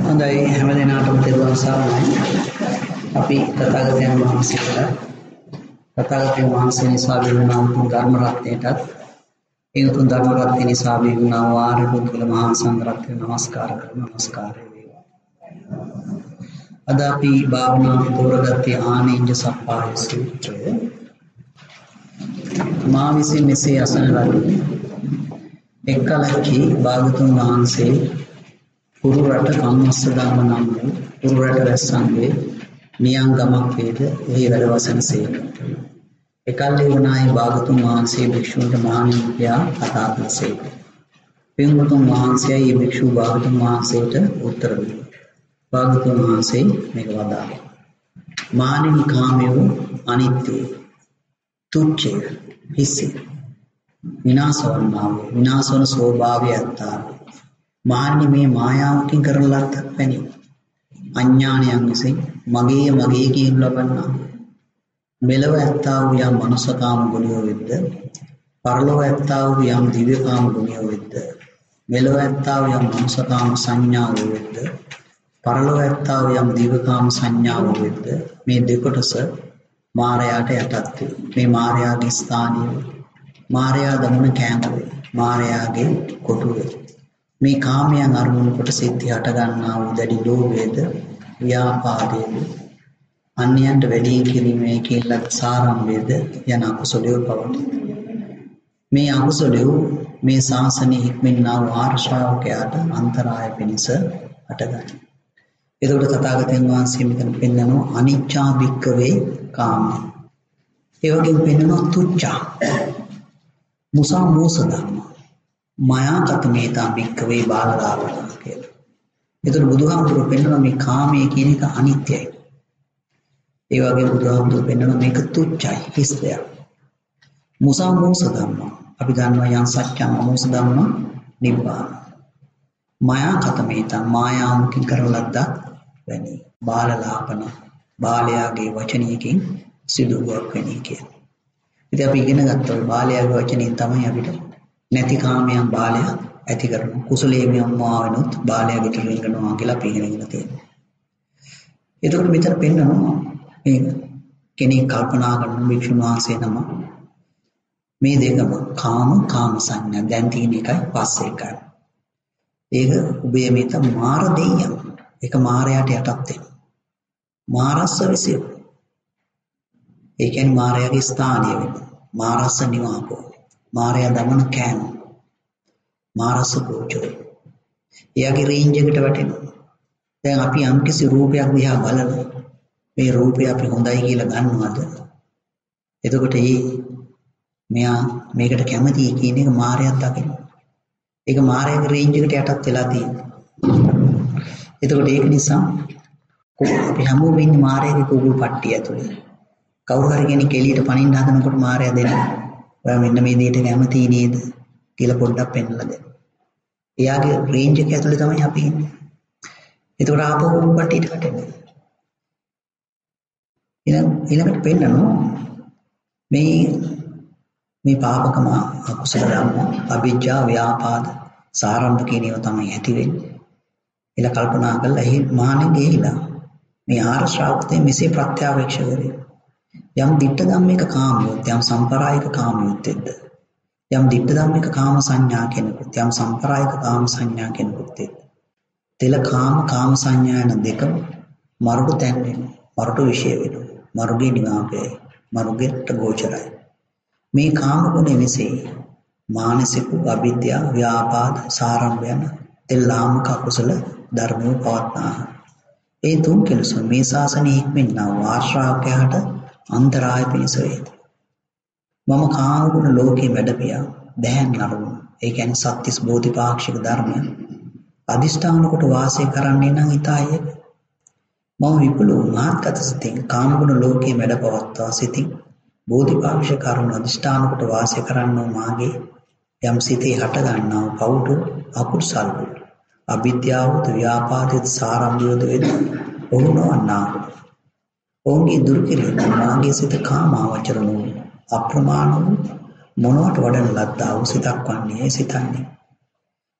හොඳයි හැම දිනකටම තෙරුවන් සරණයි. අපි තථාගතයන් වහන්සේ නිසා ලැබුණා වූ ධර්ම රත්නයටත් ඒ උතුම් ධර්ම රත්නය නිසා ලැබුණා වූ ආර්ය පුද්ගල මහා සංඝ රත්නයට නමස්කාර කරමු. නමස්කාරය වේවා. අද අපි භාවනා තෝරගත්තේ ආනේන්ජ සප්පාය සූත්‍රය. මා විසින් මෙසේ අසන ලදී. එක්කලකී භාගතුන් වහන්සේ පුරු රට කම්මස්සදාම නම් වූ පුරු රට රැස්සන්ගේ නියංගමක් වේද එහි වැඩ වසනසේක. එකල්හි වනාහි භාගතුන් වහන්සේ භික්ෂූන්ට මහානියා කතා කළසේක. පින්වතුන් වහන්සේයි භික්ෂූ භාගතුන් වහන්සේට උත්තර දුන්නා. භාගතුන් වහන්සේ මේක වදාළා. මානිනි කාමයෝ අනිත්‍යයි. තුච්ඡය හිස්සි. විනාශවන්නා වූ විනාශවන ස්වභාවය ඇත්තා. මාන්නේ මේ මායාවකින් කරන ලද්දක් වැනි අඥානයන් විසින් මගේ කියන ලබන්නා මෙලව ඇත්තා වූ යම් මනුෂ්‍යකාම ගුණයෝ වෙද්ද පරලොව ඇත්තා වූ යම් දිව්‍යකාම ගුණයෝ වෙද්ද මෙලව ඇත්තා වූ යම් මනුෂ්‍යකාම සංඥාවෝ වෙද්ද පරලොව ඇත්තා වූ යම් දිව්‍යකාම සංඥාවෝ වෙද්ද මේ දෙකොටස මායාට යටත් වේ. මේ මායාගේ ස්ථානිය මායා දමන කැමරේ මායාගේ කොටුවේ මේ කාමයන් අරමුණු කොට සිද්ධි හට ගන්නා වූ දැඩි ලෝභයේද ව්‍යාපාදයේද අන්‍යයන්ට වැඩි කිරීමේ කියලා සාරම්භයේද යන අකුසලයේ පවතී. මේ අකුසලයේ මේ ශාසනයේ හික්මෙන්නා වූ ආර්ය ශ්‍රාවකයාට අන්තරාය පිණිස හටගනී. එතකොට තථාගතයන් වහන්සේ මෙතන පෙන්නනවා අනිච්චා භික්ඛවේ කාමය. ඒ වගේම පෙන්නනවා තුච්ඡා මුසා මෝස ධර්ම. මායා කතමේතා භික්ඛවේ බාලදාවන කියලා. ඒතර බුදුහාමුදුරුවෝ පෙන්වන මේ කාමයේ කියන එක අනිත්‍යයි. ඒ වගේම බුදුහාමුදුරුවෝ පෙන්වන මේක තුච්චයි හිස් දෙයක්. මුසා මෝස ධම්ම. අපි දන්නවා යම් සත්‍යම මෝස ධම්ම නිබ්බාන. මායා කතමේතා මායාවකින් කරන ලද්දක් වැනි බාලලාපන බාලයාගේ වචනයකින් සිදුවක් වෙනි කියලා. ඉතින් අපි ඉගෙන ගත්තා බාලයාගේ වචනයෙන් තමයි අපිට නැති කාමයන් බාලය ඇති කරන කුසලයේ මියම්මා වෙනොත් බාලයාගේ තුලින් කරනවා කියලා අපි ඉගෙනගෙන තියෙනවා. එතකොට මෙතන පෙන්නනවා මේ කෙනෙක් කල්පනා කරන භික්ෂුන් වහන්සේ නම මේ දෙකම කාම සංඥා දැන් තියෙන එකයි පස්සේ එකයි. ඒක උභය මේත මාර දෙයියන්. ඒක මාරයට යටත් වෙනවා. මාරස්ස විසිය. ඒ කියන්නේ මාරයාගේ ස්ථානය වෙනවා. මාරස්ස නිවාපෝ. මාරයා දමන කෑම. මාරස්ස ගෝචර. එයාගේ රේන්ජ් එකට වැටෙනවා. දැන් අපි යම්කිසි රූපයක් දිහා බලනවා. මේ රූපය අපි හොඳයි කියලා ගන්නවද? එතකොට මෙයා මේකට කැමතියි කියන එක මාරයක් දකිනවා. ඒක මායාවේ රේන්ජ් එකට යටත් වෙලා තියෙනවා. එතකොට ඒක නිසා අපි හැමෝම ඉන්නේ මායාවේ කුකුල් පට්ටිය ඇතුලේ. කවුරු හරි කෙනෙක් එළියට පනින්න හදනකොට මායා දෙනවා. ඔයා මෙන්න මේ දෙයට කැමති නේද කියලා පොඩ්ඩක් පෙන්නලා දෙන්න. එයාගේ රේන්ජ් එක ඇතුලේ තමයි අපි ඉන්නේ. එතකොට ආපහු කුකුල් පට්ටියට වැටෙනවා. ඊළඟට පෙන්නනවා මේ පාපකම අකුසල ධර්ම අවිජ්ජා ව්‍යාපාද සාරම්භ කියන ඒවා තමයි ඇති වෙන්නේ. එල කල්පනා කළා එහි මානෙ ගිහිලා මේ ආර්ය ශ්‍රාවකයන් මෙසේ ප්‍රත්‍යවේක්ෂ කරේ. යම් දිට්ඨ ධම්මික කාමියොත් යම් සම්ප්‍රායික කාමියොත් යම් දිට්ඨ ධම්මික කාම සංඥා කෙනෙකුත් යම් සම්ප්‍රායික කාම සංඥා කෙනෙකුත් තෙල කාම සංඥා යන දෙකම මරුඩු තැන් වෙනවා. මරුඩු විශේෂ වෙනවා. මරුගේ නිවාපේ මරුගෙට ගෝචරයි. මේ කාම ගුණ විසේ මානසික අවිද්‍යාව ව්‍යාපාද සාරම්භ යන තෙල්ලාමක කුසල ධර්මෝ පවත්නා. ඒ තුන් කෙලෙස මේ ශාසනයේ හික්මෙන්නා වාශ්‍රාවකයාට අන්තරාය පිණිස වේ. මම කාම ගුණ ලෝකේ වැඩපියා දැහැන් නරුණු. ඒ කියන්නේ සත්‍තිස් බෝධිපාක්ෂික ධර්මය අදිෂ්ඨාන කොට වාසය කරන්නේ නම් ඊතය. මම විපුල මහත්කත සිතින් කාම ගුණ ලෝකේ වැඩපවත්වා සිතින් බෝධිපාක්ෂික කරුණ අදිෂ්ඨාන කොට වාසය කරන්නෝ මාගේ යම් සිතේ හට ගන්නා පවුඩු අකුසල් අවිද්‍යාවද ව්‍යාපාදයේ සාරම්භයද වෙද ඔවුනවන්නා. ඔවුන්ගේ දුරු කිරීම මාගේ සිත කාමාවචර වූ අප්‍රමාණ වූ මොනවට වඩන ලද්දා වූ සිතක් වන්නේ සිතන්නේ.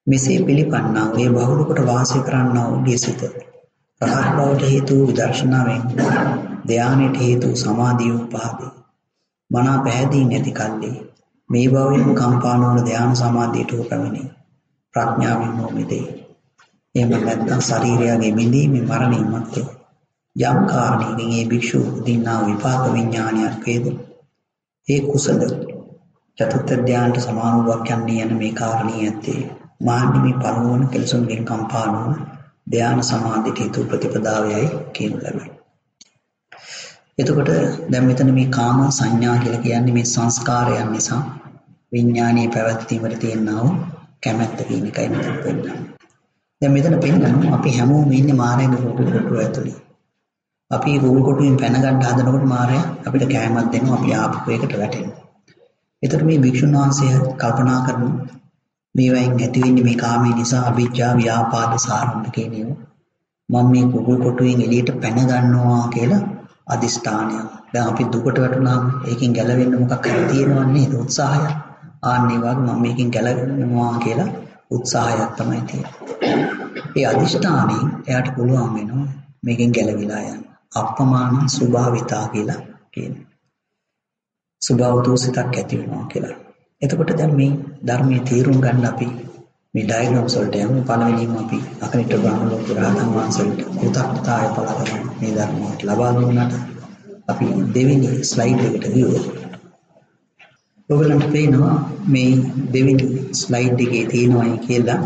මෙසේ පිළිපන්නා ඒ බහුල කොට වාසය කරන්නා වූ සිත රහත් බවට හේතු විදර්ශනාවෙන් ධානයට හේතු සමාධිය උපාදී මනා පැහැදී නැති කල්ලි මේ භවයෙන් කම්පා නොවන ධාන සමාධියට පැමිණි ප්‍රඥාවෙන් නොමිදේ. එහෙම නැත්නම් ශරීරයගේ බිඳීමේ මරණින් මත්තේ යම් කාරණයකින් ඒ භික්ෂුව දින්නා විපාක විඥානයක් වේද ඒ කුසල චතුත්ථ ධානයට සමාන වූවක් යන්නේ යන මේ කාරණිය ඇත්තේ මාන්නේ මේ පළමුවන කෙලසුන්ගෙන් කම්පා නොවන ධාන සමාධියට හේතු ප්‍රතිපදාවයයි කියනු ලැබෙනවා. එතකොට දැන් මෙතන මේ කාම සංඥා කියලා කියන්නේ මේ සංස්කාරයන් නිසා විඥානීය පැවැත්වීමට තියෙනා වූ කැමැත්ත කියන එකයි මෙතන පෙන්නන්නේ. දැන් මෙතන පෙන්නනවා අපි හැමෝම ඉන්නේ මායාවේ කුකුල් කොටුව ඇතුලේ. අපි කුකුල් කොටුවෙන් පැන ගන්න හදනකොට මායාව අපිට කෑමක් දෙනවා අපි ආපු එකට වැටෙනවා. ඒතර මේ වික්ෂුන් වහන්සේ කල්පනා කරනවා මේ වයින් ඇති වෙන්නේ මේ කාමයේ නිසා අවිජ්ජා ව්‍යාපාද සාරම්භ කියනවා. මම මේ කුකුල් කොටුවෙන් එළියට පැන ගන්නවා කියලා අදිෂ්ඨානය. දැන් අපි දුකට වැටුණාම ඒකෙන් ගැලවෙන්න මොකක් හරි තියෙනවන්නේ නේද උත්සාහය. ආන්නේ වගේ මම මේකෙන් ගැලවෙනවා කියලා උත්සාහයක් තමයි තියෙන්නේ. ඒ අදිෂ්ඨානෙන් එයාට පුළුවන් වෙනවා මේකෙන් ගැලවිලා යන්න. අප්පමාන සුභාවිතා කියලා කියනවා. සුභවතුසිතක් ඇති වෙනවා කියලා. එතකොට දැන් මේ ධර්මයේ තීරුම් ගන්න අපි මේ ඩයග්‍රෑම්ස් වලට යමු. පළවෙනිම අපි අකනිට බ්‍රහ්ම ලෝක රහතන් වහන්සේට උතක්තාය පළවෙනි මේ ධර්මයට ලබා දුන්නාට අපි දෙවෙනි ස්ලයිඩ් එකට ගියොත් ඔයගලන්ට පේනවා මේ දෙවෙනි ස්ලයිඩ් එකේ තියෙනවායි කියලා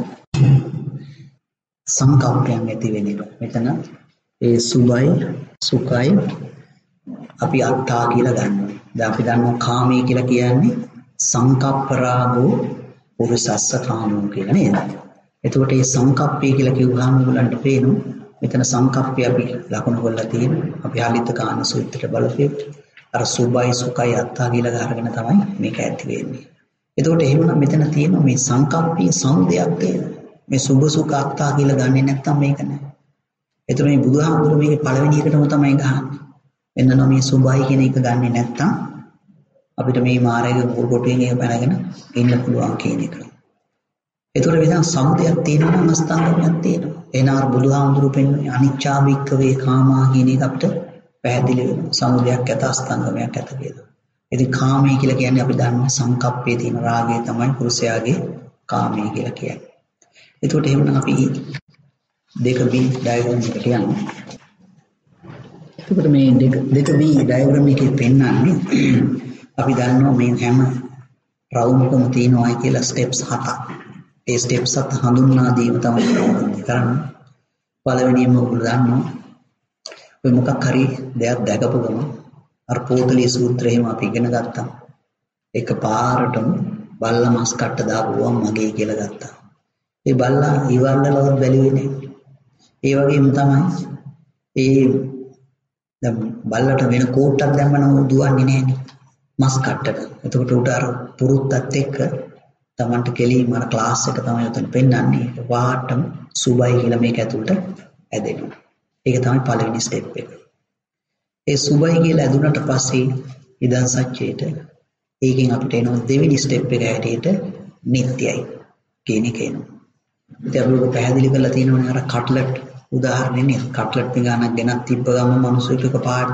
සංකල්පයන් ඇති වෙන එක. මෙතන ඒ සුභයි සුඛයි අපි අත්තා කියලා ගන්නවා. දැන් අපි දන්නවා කාමී කියලා කියන්නේ සංකප්ප රාගෝ පුරුසස්ස කාමෝ කියලා නේද? එතකොට මේ සංකප්පය කියලා කිව්වහම ඔයගලන්ට පේනවා මෙතන සංකප්පය අපි ලකුණු කරලා තියෙනවා. අපි ආලිත කාණ සූත්‍රයට බලපෙත් අර සුභයි සුඛයි අත්තා කියලා ගහගෙන තමයි මේක ඇති වෙන්නේ. එතකොට එහෙමනම් මෙතන තියෙනවා මේ සංකප්පී සමුදයක් තියෙනවා. මේ සුභ සුඛ අත්තා කියලා ගන්නෙ නැත්තම් මේක නෑ. එතකොට මේ බුදුහාමුදුරු මේකේ පළවෙනි එකටම තමයි ගහන්නේ. එන්නනම් මේ සුභයි කියන එක ගන්නෙ නැත්තම් අපිට මේ මායාවේ මුල් කොටුවෙන් එක පැනගෙන ඉන්න පුළුවන් කියන එක. ඒතකොට වෙන සමුදයක් තියෙනවා නම් අස්තංගමයක් තියෙනවා. එහෙනම් අර බුදුහාමුදුරු පෙන්වන්නේ අනිච්චා වික්කවේ කාමා කියන එක අපිට පැහැදිලි වෙනවා. සමුදයක් ඇත අස්තංගමයක් ඇත කියලා. ඉතින් කාමයේ කියලා කියන්නේ අපි දන්නවා සංකප්පයේ තියෙන රාගය තමයි පුරුෂයාගේ කාමයේ කියලා කියන්නේ. ඒතකොට එහෙනම් අපි දෙක බී ඩයග්‍රෑම් එකට යමු. එතකොට මේ දෙක බී ඩයග්‍රෑම් එකේ පෙන්වන්නේ අපි දන්නවා මේ හැම රවුමකම තියෙනවා කියලා ස්ටෙප්ස් 7ක්. ඒ ස්ටෙප්ස් 7 හඳුන්වා දීම තමයි කරන්නේ. පළවෙනියම ඔයගොල්ලෝ දන්නවා ඔය මොකක් හරි දෙයක් දැකපු ගමන් අර පොතලී සූත්‍රයේම අපි ඉගෙන ගත්තා. එක පාරටම බල්ලා මස් කට්ට දාපුවම මගේ කියලා ගත්තා. ඒ බල්ලා ඉවල්ලලවත් බැලුවේ නෑ. ඒ වගේම තමයි ඒ දැන් බල්ලට වෙන කෝට්ටක් දැම්මම දුවන්නේ නෑනේ. මස් කට්ටට. එතකොට උට අර පුරුද්දත් එක්ක Tamanට කෙලින්ම අර ක්ලාස් එක තමයි උතන පෙන්නන්නේ. වාටම සුබයි කියලා මේක ඇතුළට ඇදෙනවා. ඒක තමයි පළවෙනි ස්ටෙප් එක. ඒ සුබයි කියලා ඇදුනට පස්සේ ඉදන් සත්‍යයට ඒකෙන් අපිට එනවා දෙවෙනි ස්ටෙප් එක හැටියට නිට්ටයයි කියන එක එනවා. ඉතින් අපි ඔක පැහැදිලි කරලා තියෙනවනේ අර කට්ලට් උදාහරණෙනේ. කට්ලට් පිඟානක් ගෙනත් තිබ්බ ගමන් මිනිස්සු එක පාට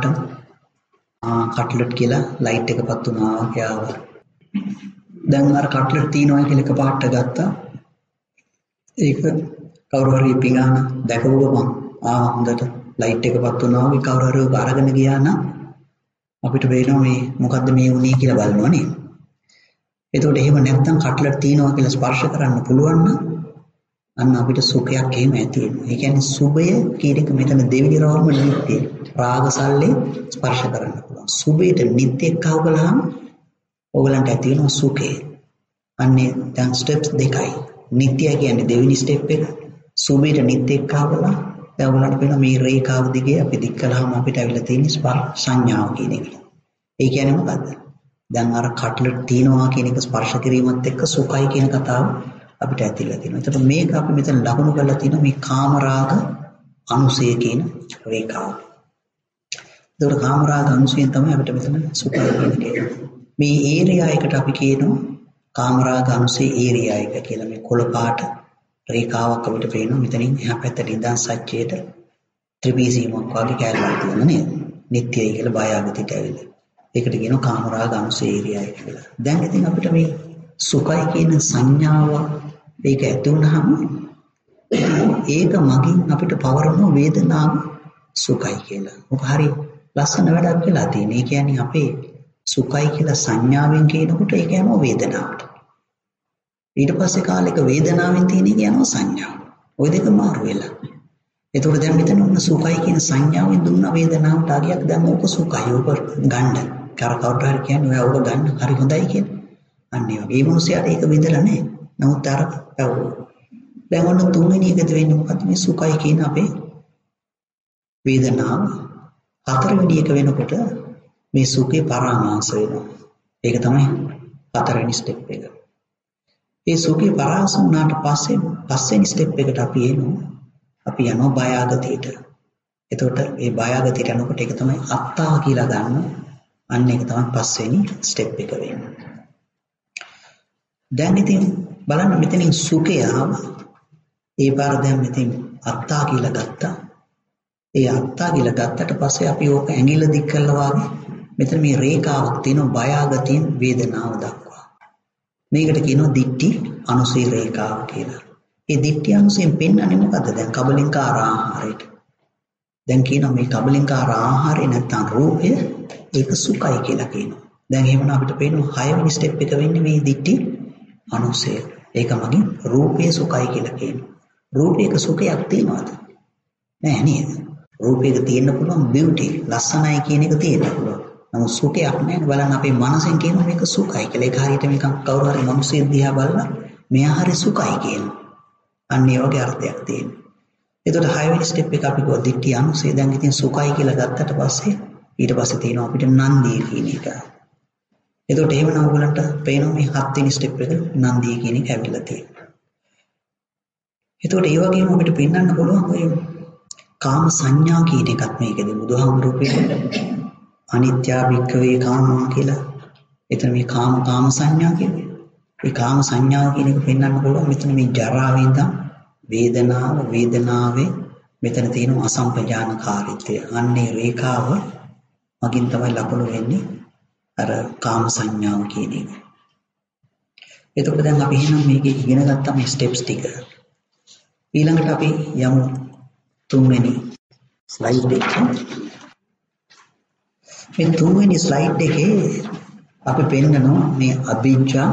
කට්ලට් කියලා ලයිට් එකපත් වුණා කියලා. දැන් අර කට්ලට් තියනවා කියලා එක පාට ගත්තා. ඒක කවුරු හරි පිඟාන දැකපු ගමන් හොඳට ලයිට් එකපත් වුණා වගේ කවුරු හරි ඔක අරගෙන ගියා නම් අපිට වෙනවා මේ මොකද්ද මේ වුනේ කියලා බලනවා නේද? එතකොට එහෙම නැත්නම් කට්ලට් තියනවා කියලා ස්පර්ශ කරන්න පුළුවන් නම් අන්න අපිට සුඛයක් එහෙම ඇති වෙනවා. ඒ කියන්නේ සුභය කියන එක මෙතන දෙවිනි රාම නිත්‍ය රාගසල්ලේ ස්පර්ශ කරන්න පුළුවන්. සුභයට නිත්‍ය එක්කව බලහම ඕගලන්ට ඇති වෙනවා සුඛය. අන්නේ දැන් ස්ටෙප්ස් දෙකයි. නිත්‍ය කියන්නේ දෙවෙනි ස්ටෙප් එක. සුභයට නිත්‍ය එක්කව බලහම දැන් ඔයගලන්ට පේනවා මේ රේඛාව දිගේ අපි දික් කළාම අපිට ඇවිල්ලා තියෙන ස්පර්ශ සංඥාව කියන එක. ඒ කියන්නේ මොකද්ද? දැන් අර කට්ලට් තියනවා කියන එක ස්පර්ශ කිරීමත් එක්ක සුඛයි කියන කතාව අපිට ඇතිලා තියෙනවා. එතකොට මේක අපි මෙතන ලකුණු කරලා තියෙනවා මේ කාමරාග අනුසය කියන රේඛාව. එතකොට කාමරාග අනුසයෙන් තමයි අපිට මෙතන සුඛය කියන්නේ. මේ ඒරියා එකට අපි කියනවා කාමරාග අනුසය ඒරියා එක කියලා. මේ කොළ පාට රේඛාවක් අපිට පේනවා මෙතනින් එහා පැත්තට ඉඳන් සත්‍යයට ත්‍රිපීසීමක් වගේ කැලලක් තියෙනවා නේද? නිට්ටයයි කියලා බායාගතිට ඇවිල්ලා. ඒකට කියනවා කාමරාග අනුසේරියයි කියලා. දැන් ඉතින් අපිට මේ සුඛයි කියන සංඥාව ඒක ඇති වුනහම ඒක මගින් අපිට පවරන වේදනාව සුඛයි කියලා. ඔක හරි ලස්සන වැඩක් කියලා තියෙනවා. ඒ කියන්නේ අපේ සුඛයි කියලා සංඥාවෙන් කියනකොට ඒක යනවා වේදනාවට. ඊට පස්සේ කාලෙක වේදනාවෙන් තියෙන එක යනවා සංඥාව. ওই දෙක මාරු වෙලා. එතකොට දැන් මෙතන ඔන්න සුඛයි කියන සංඥාවෙන් දුන්න වේදනාවට අගයක් දැන් ඕක සුඛයි. ඕක ගන්න. කවුරුට හරි කියන්නේ ඔයා ඕක ගන්න හරි හොඳයි කියලා. අන්න ඒ වගේ. මේ මිනිස්යාට ඒක විඳලා නැහැ. නමුත් අර දැන් ඔන්න තුන්වෙනි එකද වෙන්නේ මොකද්ද මේ සුඛයි කියන අපේ වේදනාව. හතරවෙනි එක වෙනකොට මේ සුඛේ පරාමාස වෙනවා. ඒක තමයි හතරවෙනි ස්ටෙප් එක. ඒ සුඛේ පරාස වුණාට පස්සේ පස්වෙනි ස්ටෙප් එකට අපි යනවා බය ආගතියට. එතකොට මේ බය ආගතියට යනකොට ඒක තමයි අත්තා කියලා ගන්න. අන්න ඒක තමයි පස්වෙනි ස්ටෙප් එක වෙන්නේ. දැන් ඉතින් බලන්න මෙතනින් සුඛය ආවා. ඒ පාර දැන් මෙතෙන් අත්තා කියලා ගත්තා. ඒ අත්තා කියලා ගත්තට පස්සේ අපි ඕක ඇඟිල්ල දික් කළා වගේ මෙතන මේ රේඛාවක් තියෙනවා බය ආගතියෙන් වේදනාව දක්වා. මේකට කියනවා දිට්ටි අනුසය රේඛාව කියලා. ඒ දිට්ටි අනුසයෙන් පෙන්වන්නේ මොකද්ද? දැන් කබලින්කාර ආහාරයට. දැන් කියනවා මේ කබලින්කාර ආහාරය නැත්තම් රූපය ඒක සුඛයි කියලා කියනවා. දැන් එහෙමනම් අපිට පේනවා 6 වෙනි ස්ටෙප් එක වෙන්නේ මේ දිට්ටි අනුසය. ඒක මගින් රූපය සුඛයි කියලා කියනවා. රූපයක සුඛයක් තියනවාද? නෑ නේද? රූපයක තියෙන්න පුළුවන් බියුටි ලස්සනයි කියන එක තියෙන්න පුළුවන්. නමුත් සුඛයක් නෑ. බලන්න අපේ මනසෙන් කියනවා මේක සුඛයි කියලා. ඒක හරියට මේක කවුරු හරි මිනිස්සෙක් දිහා බලලා මෙයා හරි සුඛයි කියනවා. අන්න ඒ වගේ අර්ථයක් තියෙනවා. එතකොට 6 වෙනි ස්ටෙප් එක අපි ගොඩ දිට්ටි අනුසය දැන් ඉතින් සුඛයි කියලා ගත්තට පස්සේ ඊට පස්සේ තියෙනවා අපිට නන්දිය කියන එක. එතකොට එහෙමනම් ඔයගලන්ට පේනවා මේ 7 වෙනි ස්ටෙප් එක නන්දිය කියන එක ඇවිල්ලා තියෙනවා. එතකොට ඒ වගේම අපිට පෙන්වන්න පුළුවන් ඔය කාම සංඥා කියන එකත් මේකද බුදුහාමුදුරුවෝ කියන්නේ අනිත්‍ය වික්ඛවේ කාමා කියලා. එතන මේ කාම සංඥා කියන්නේ. ඒ කාම සංඥාව කියන එක පෙන්වන්න පුළුවන් මෙතන මේ ජරාවේ ඉඳන් වේදනාවේ මෙතන තියෙන අසම්පජානකාරීත්වය. අන්නේ රේඛාව මගින් තමයි ලකුණු වෙන්නේ අර කාම සංඥාව කියන එක. එතකොට දැන් අපි එහෙනම් මේකේ ඉගෙන ගත්තා මේ ස්ටෙප්ස් ටික. ඊළඟට අපි යමු තුන්වෙනි ස්ලයිඩ් එකට. මේ තුන්වෙනි ස්ලයිඩ් එකේ අපි පෙන්නනවා මේ අභිජ්ජා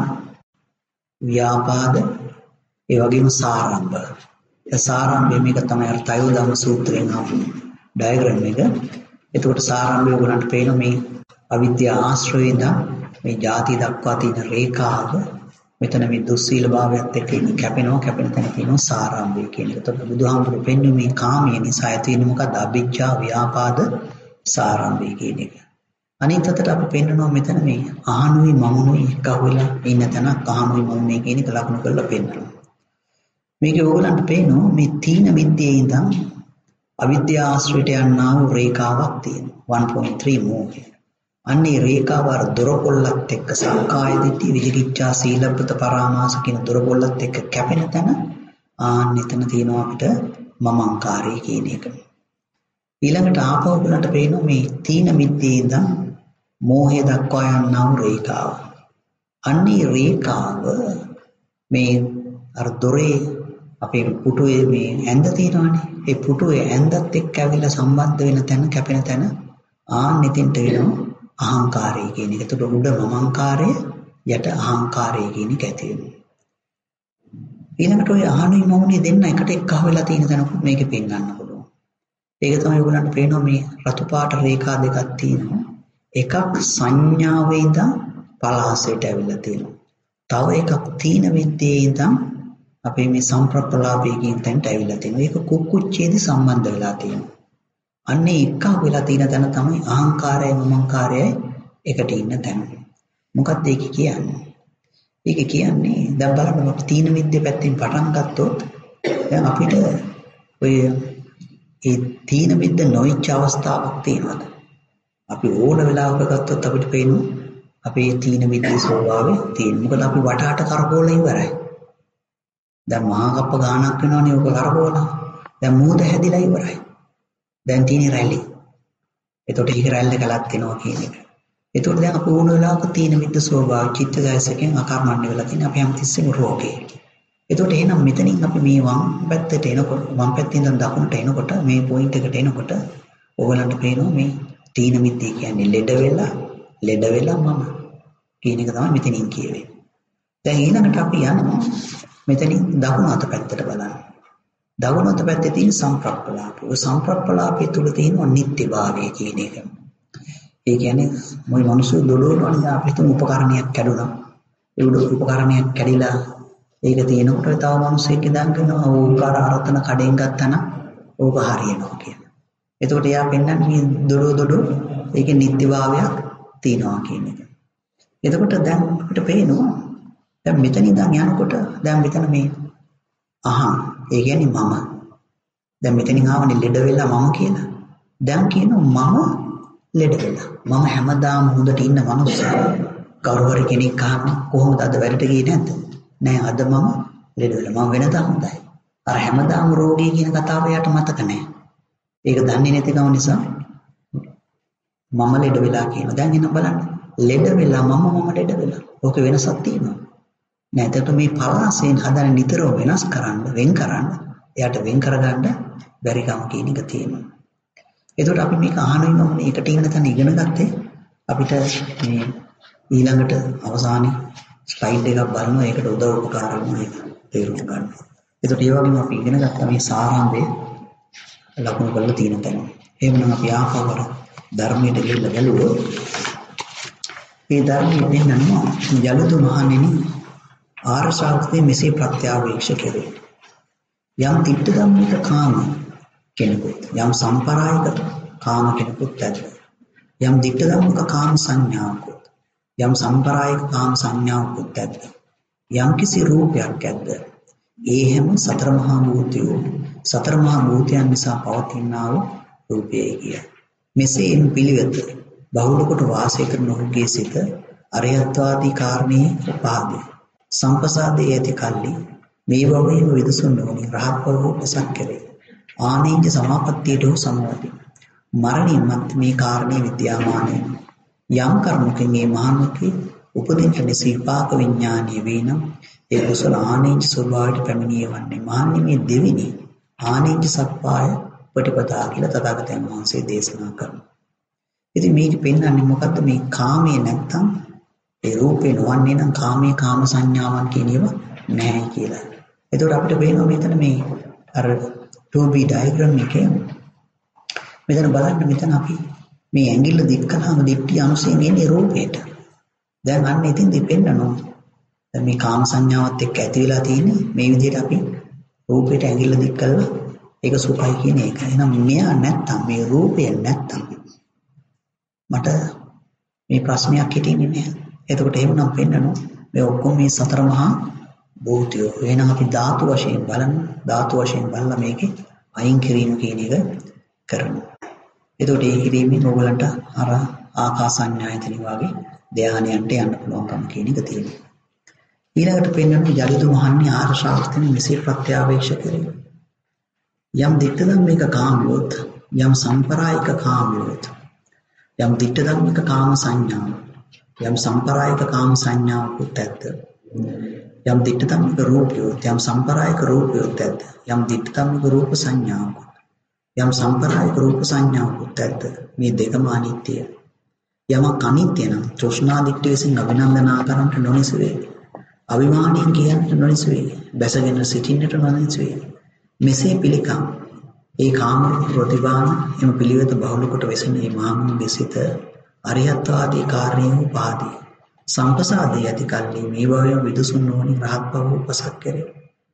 ව්‍යාපාද ඒ වගේම සාරම්භ. ඒ සාරම්භය මේක තමයි අර තයෝදම සූත්‍රයෙන් ආපු ඩයග්‍රෑම් එක. එතකොට සාරම්භය ඔයගලන්ට පේන මේ අවිද්‍යා ආශ්‍රයයෙන් මේ ಜಾති දක්වා තියෙන රේඛාව මෙතන මේ දුස්සීල භාවයත් එක්ක කැපෙන තැන තියෙනවා සාරම්භය කියන එක. එතකොට බුදුහාමුදුරුවෝ පෙන්වන්නේ මේ කාමයේ නිසා ඇති වෙන මොකක්ද? අභිජ්ජා ව්‍යාපාද සාරම්භය කියන එක. අනිත් අතට අපි පෙන්නනවා මෙතන මේ අහනුයි මමුනුයි එකව වෙලා ඉන්න තැනක් අහනුයි මමුනුයි කියන එක ලකුණු කරලා පෙන්නනවා. මේකේ ඕගලන්ට පේනවා මේ තීන විද්‍යාවේ ඉඳන් අවිද්‍යා ආශ්‍රයට යනා වූ රේඛාවක් තියෙනවා 1.3 මෝහය. අන්නේ රේඛාව අර දොරකොල්ලත් එක්ක සංකාය දිට්ඨි විචිකිච්ඡා සීලබ්බත පරාමාස කියන දොරකොල්ලත් එක්ක කැපෙන තැන එතන තියෙනවා අපිට මමංකාරය කියන එක. ඊළඟට ආපහු ඔයගලන්ට පේනවා මේ තීන මිද්දේ ඉඳන් මෝහය දක්වා යනා වූ රේඛාව. අන්නේ රේඛාව මේ අර දොරේ අපේ පුටුවේ මේ ඇඳ තියෙනවානේ. ඒ පුටුවේ ඇඳත් එක්ක ඇවිල්ලා සම්බන්ධ වෙන තැන කැපෙන තැන එතෙන්ට වෙනවා අහංකාරය කියන එක. එතකොට උඩ මමංකාරය යට අහංකාරය කියන එක ඇති වෙනවා. ඊළඟට ඔය අහනුයි මමුනේ දෙන්න එකට එක්කහ වෙලා තියෙන තැනකුත් මේකේ පෙන්වන්න පුළුවන්. ඒක තමයි ඔයගලන්ට පේනවා මේ රතු පාට රේඛා දෙකක් තියෙනවා. එකක් සංඥාවේ ඉඳන් පලාසයට ඇවිල්ලා තියෙනවා. තව එකක් තීන විද්‍යාවේ ඉඳන් අපේ මේ සම්ප්‍රප්පලාපයේ කියන තැනට ඇවිල්ලා තියෙනවා. ඒක කුක්කුච්චේදී සම්බන්ධ වෙලා තියෙනවා. අන්නේ එකක් වෙලා තියෙන තැන තමයි අහංකාරයයි මමංකාරයයි එකට ඉන්න තැන. මොකක්ද ඒක කියන්නේ? ඒක කියන්නේ දැන් බලන්න අපි තීන විද්‍යාව පැත්තෙන් පටන් ගත්තොත් දැන් අපිට ඔය ඒ තීන විද්‍යාව නොයිච් අවස්ථාවක් තියෙනවා. අපි ඕන වෙලාවක ගත්තොත් අපිට පේනවා අපේ තීන විද්‍යාවේ ස්වභාවය තියෙන. මොකද අපි වටාට කරකවලා ඉවරයි. දැන් මහා කප්ප ගානක් වෙනවනේ ඔක කරකවලා. දැන් මූද හැදිලා ඉවරයි. දැන් තියෙන රැලි. එතකොට ඒක රැල්ල කලක් වෙනවා කියන එක. එතකොට දැන් අපි ඕන වෙලාවක තීන මිද්ද ස්වභාව චිත්තජයසකෙන් අකර්මණ්‍ය වෙලා තියෙන අපි හැමතිස්සෙම රෝගේ. එතකොට එහෙනම් මෙතනින් අපි මේ වම් පැත්තට එනකොට වම් පැත්තෙන් ඉඳන් දකුණට එනකොට මේ පොයින්ට් එකට එනකොට ඕගලන්ට පේනවා මේ තීන මිද්දේ කියන්නේ ලෙඩ වෙලා මම කියන එක තමයි මෙතනින් කියවෙන්නේ. දැන් ඊළඟට අපි යනවා මෙතනින් දකුණු අත පැත්තට බලන්න. දකුණු අත පැත්තේ තියෙන සම්ප්‍රප්පලාප. ඔය සම්ප්‍රප්පලාපය තුල තියෙනවා නිත්‍යභාවය කියන එක. ඒ කියන්නේ මොයි මිනිස්සු දොඩවනවානේ අපිට උපකරණයක් කැඩුනා. ඒ උපකරණයක් කැඩිලා ඒක තියෙනකොට තව මිනිස්සෙක් ඉඳන් කරනවා ඕකාර ආරතන කඩෙන් ගත්තා නම් ඕක හරියනවා කියන. එතකොට එයා පෙන්නන්නේ මේ දොඩ ඒකේ නිත්‍යභාවයක් තියෙනවා කියන එක. එතකොට දැන් අපිට පේනවා දැන් මෙතන ඉඳන් යනකොට දැන් මෙතන මේ ඒ කියන්නේ මම. දැන් මෙතනින් ආවනේ ලෙඩ වෙලා මම කියලා. දැන් කියනවා මම ලෙඩ වෙලා. මම හැමදාම හොඳට ඉන්න මනුස්සයා. කවුරු කෙනෙක් අහනවා කොහොමද අද වැඩට ගියේ නැද්ද? නෑ අද මම ලෙඩ වෙලා. මම වෙනදා හොඳයි. අර හැමදාම රෝගී කියන කතාව යාට මතක නෑ. ඒක දන්නේ නැති කම නිසා මම ලෙඩ වෙලා කියනවා. දැන් එන බලන්න. ලෙඩ වෙලා මම ලෙඩ වෙලා. ඕක වෙනසක් තියෙනවා. නෑ එතකොට මේ පලාසයෙන් හදන නිතරම වෙනස් කරන්න වෙන් කරන්න එයාට වෙන් කරගන්න බැරි කම කියන එක තියෙනවා. එතකොට අපි මේක අහන ඉන්නෝනේ එකට ඉන්න තැන ඉගෙන ගත්තේ අපිට මේ ඊළඟට අවසානයේ ස්ලයිඩ් එකක් බලනවා ඒකට උදව් උපකාර වෙනවා ඒක තේරුම් ගන්න. එතකොට ඒ වගේම අපි ඉගෙන ගත්තා මේ සාරාංශය ලකුණු කරලා තියෙන තැන. එහෙමනම් අපි ආපවර ධර්මයට ගිහිල්ලා බැලුවොත් මේ ධර්මයේ පෙන්නනවා යලුදු මහණෙනි ආර්ය ශ්‍රාවකේ මෙසේ ප්‍රත්‍යාවේක්ෂ කෙරේ. යම් තිට්ඨ ධම්මික කාම කෙනෙකුත් යම් සම්පරායික කාම කෙනෙකුත් ඇත. යම් තිට්ඨ ධම්මික කාම සංඥාවකුත් යම් සම්පරායික කාම සංඥාවකුත් ඇත. යම් කිසි රූපයක් ඇද්ද. ඒ හැම සතර මහා භූතයෝ සතර මහා භූතයන් නිසා පවතිනා වූ රූපයයි කිය. මෙසේ එම් පිළිවෙත බහුල කොට වාසය කරන ඔහුගේ සිත අරියත්වාදී කාරණේ උපාදී සම්පසාදේ ඇති කල්ලි මේ භවයේම විදසුන් නොවනි රහත් බව උපසක් කෙරේ. ආනීජ සමාපත්තියට සමවති. මරණින් මත් මේ කාරණේ විද්‍යාමානයි. යම් කර්මකින් මේ මහානුකේ උපදින්න ලෙස විපාක විඥානීය වේනම් ඒ කුසල ආනීජ ස්වභාවයට පැමිණිය වන්නේ. මහන්නේ මේ දෙවිනි ආනීජ සප්පාය ප්‍රතිපදා කියලා තථාගතයන් වහන්සේ දේශනා කරනවා. ඉතින් මේක පෙන්වන්නේ මොකද්ද මේ කාමයේ නැත්තම් ඒ රූපේ නොවන්නේ නම් කාමයේ කාම සංඥාවන් කියන ඒවා නැහැ කියලා. එතකොට අපිට පේනවා මෙතන මේ අර 2B diagram එකේ මෙතන බලන්න මෙතන අපි මේ ඇඟිල්ල දික් කළාම දිට්ටි අනුසයෙන් එන්නේ රූපේට. දැන් අන්න ඉතින් දෙපෙන්නනවා. දැන් මේ කාම සංඥාවත් එක්ක ඇති වෙලා තියෙන්නේ මේ විදිහට අපි රූපේට ඇඟිල්ල දික් කළා ඒක සුඛයි කියන එක. එහෙනම් මෙයා නැත්තම් මේ රූපය නැත්තම් මට මේ ප්‍රශ්නයක් හිතෙන්නේ නැහැ. එතකොට එහෙමනම් පෙන්නනවා මේ ඔක්කොම මේ සතර මහා භූතයෝ. එහෙනම් අපි ධාතු වශයෙන් බලන්න. ධාතු වශයෙන් බලලා මේකේ අයින් කිරීම කියන එක කරනවා. එතකොට ඒ කිරීමෙන් ඕගලන්ට අර ආකාසඤ්ඤායතන වගේ ධානයන්ට යන්න පුළුවන්කම කියන එක තියෙනවා. ඊළඟට පෙන්වන්නේ යලිදු මහන්නේ ආර්ය ශ්‍රාවකයන් මෙසේ ප්‍රත්‍යාවේක්ෂ කරේ. යම් දිට්ඨ ධම්මික කාමියොත් යම් සම්පරායික කාමියොත් යම් දිට්ඨ ධම්මික කාම සංඥාව යම් සම්පරායික කාම සංඥාවකුත් ඇත්ත. යම් දිට්ඨ ධම්මික රූපයොත් යම් සම්පරායික රූපයොත් ඇත්ත. යම් දිට්ඨ ධම්මික රූප සංඥාවකුත් යම් සම්පරායික රූප සංඥාවකුත් ඇත්ත. මේ දෙකම අනිත්‍යයි. යමක් අනිත්‍ය නම් තෘෂ්ණා දිට්ඨිය විසින් අභිනන්දනා කරන්නට නොනිසි වේ. අභිමානයෙන් කියන්නට නොනිසි වේ. බැසගෙන සිටින්නට නොනිසි වේ. මෙසේ පිළිකම් ඒ කාම ප්‍රතිබාන එම පිළිවෙත බහුල කොට වෙසෙන මේ මාමුගේ සිත අරියත්වාදී කාර්යයෙන් උපාදී සම්පසාදී ඇති කල්ලි මේ භවයේ විදුසුන් නොවනි රහත් බව උපසක් කෙරේ.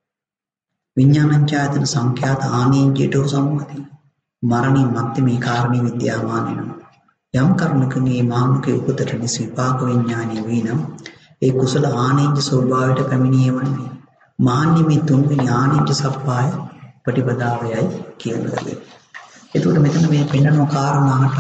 විඥානංචායතන සංඛ්‍යාත ආනීජ්ජයට සම්මති. මරණින් මත්තේ මේ කාරණේ විද්‍යාමාන වෙනවා. යම් කර්මක මේ මාමුගේ උපතට නිසි විපාක විඥානීය වීනම් ඒ කුසල ආනීජ්ජ ස්වභාවයට පැමිණීමන්නේ. මාන්නේ මේ තුන්වෙනි ආනීජ්ජ සප්පාය ප්‍රතිපදාවයයි කියනවා. එතකොට මෙතන මේ පෙන්වන කාරණාට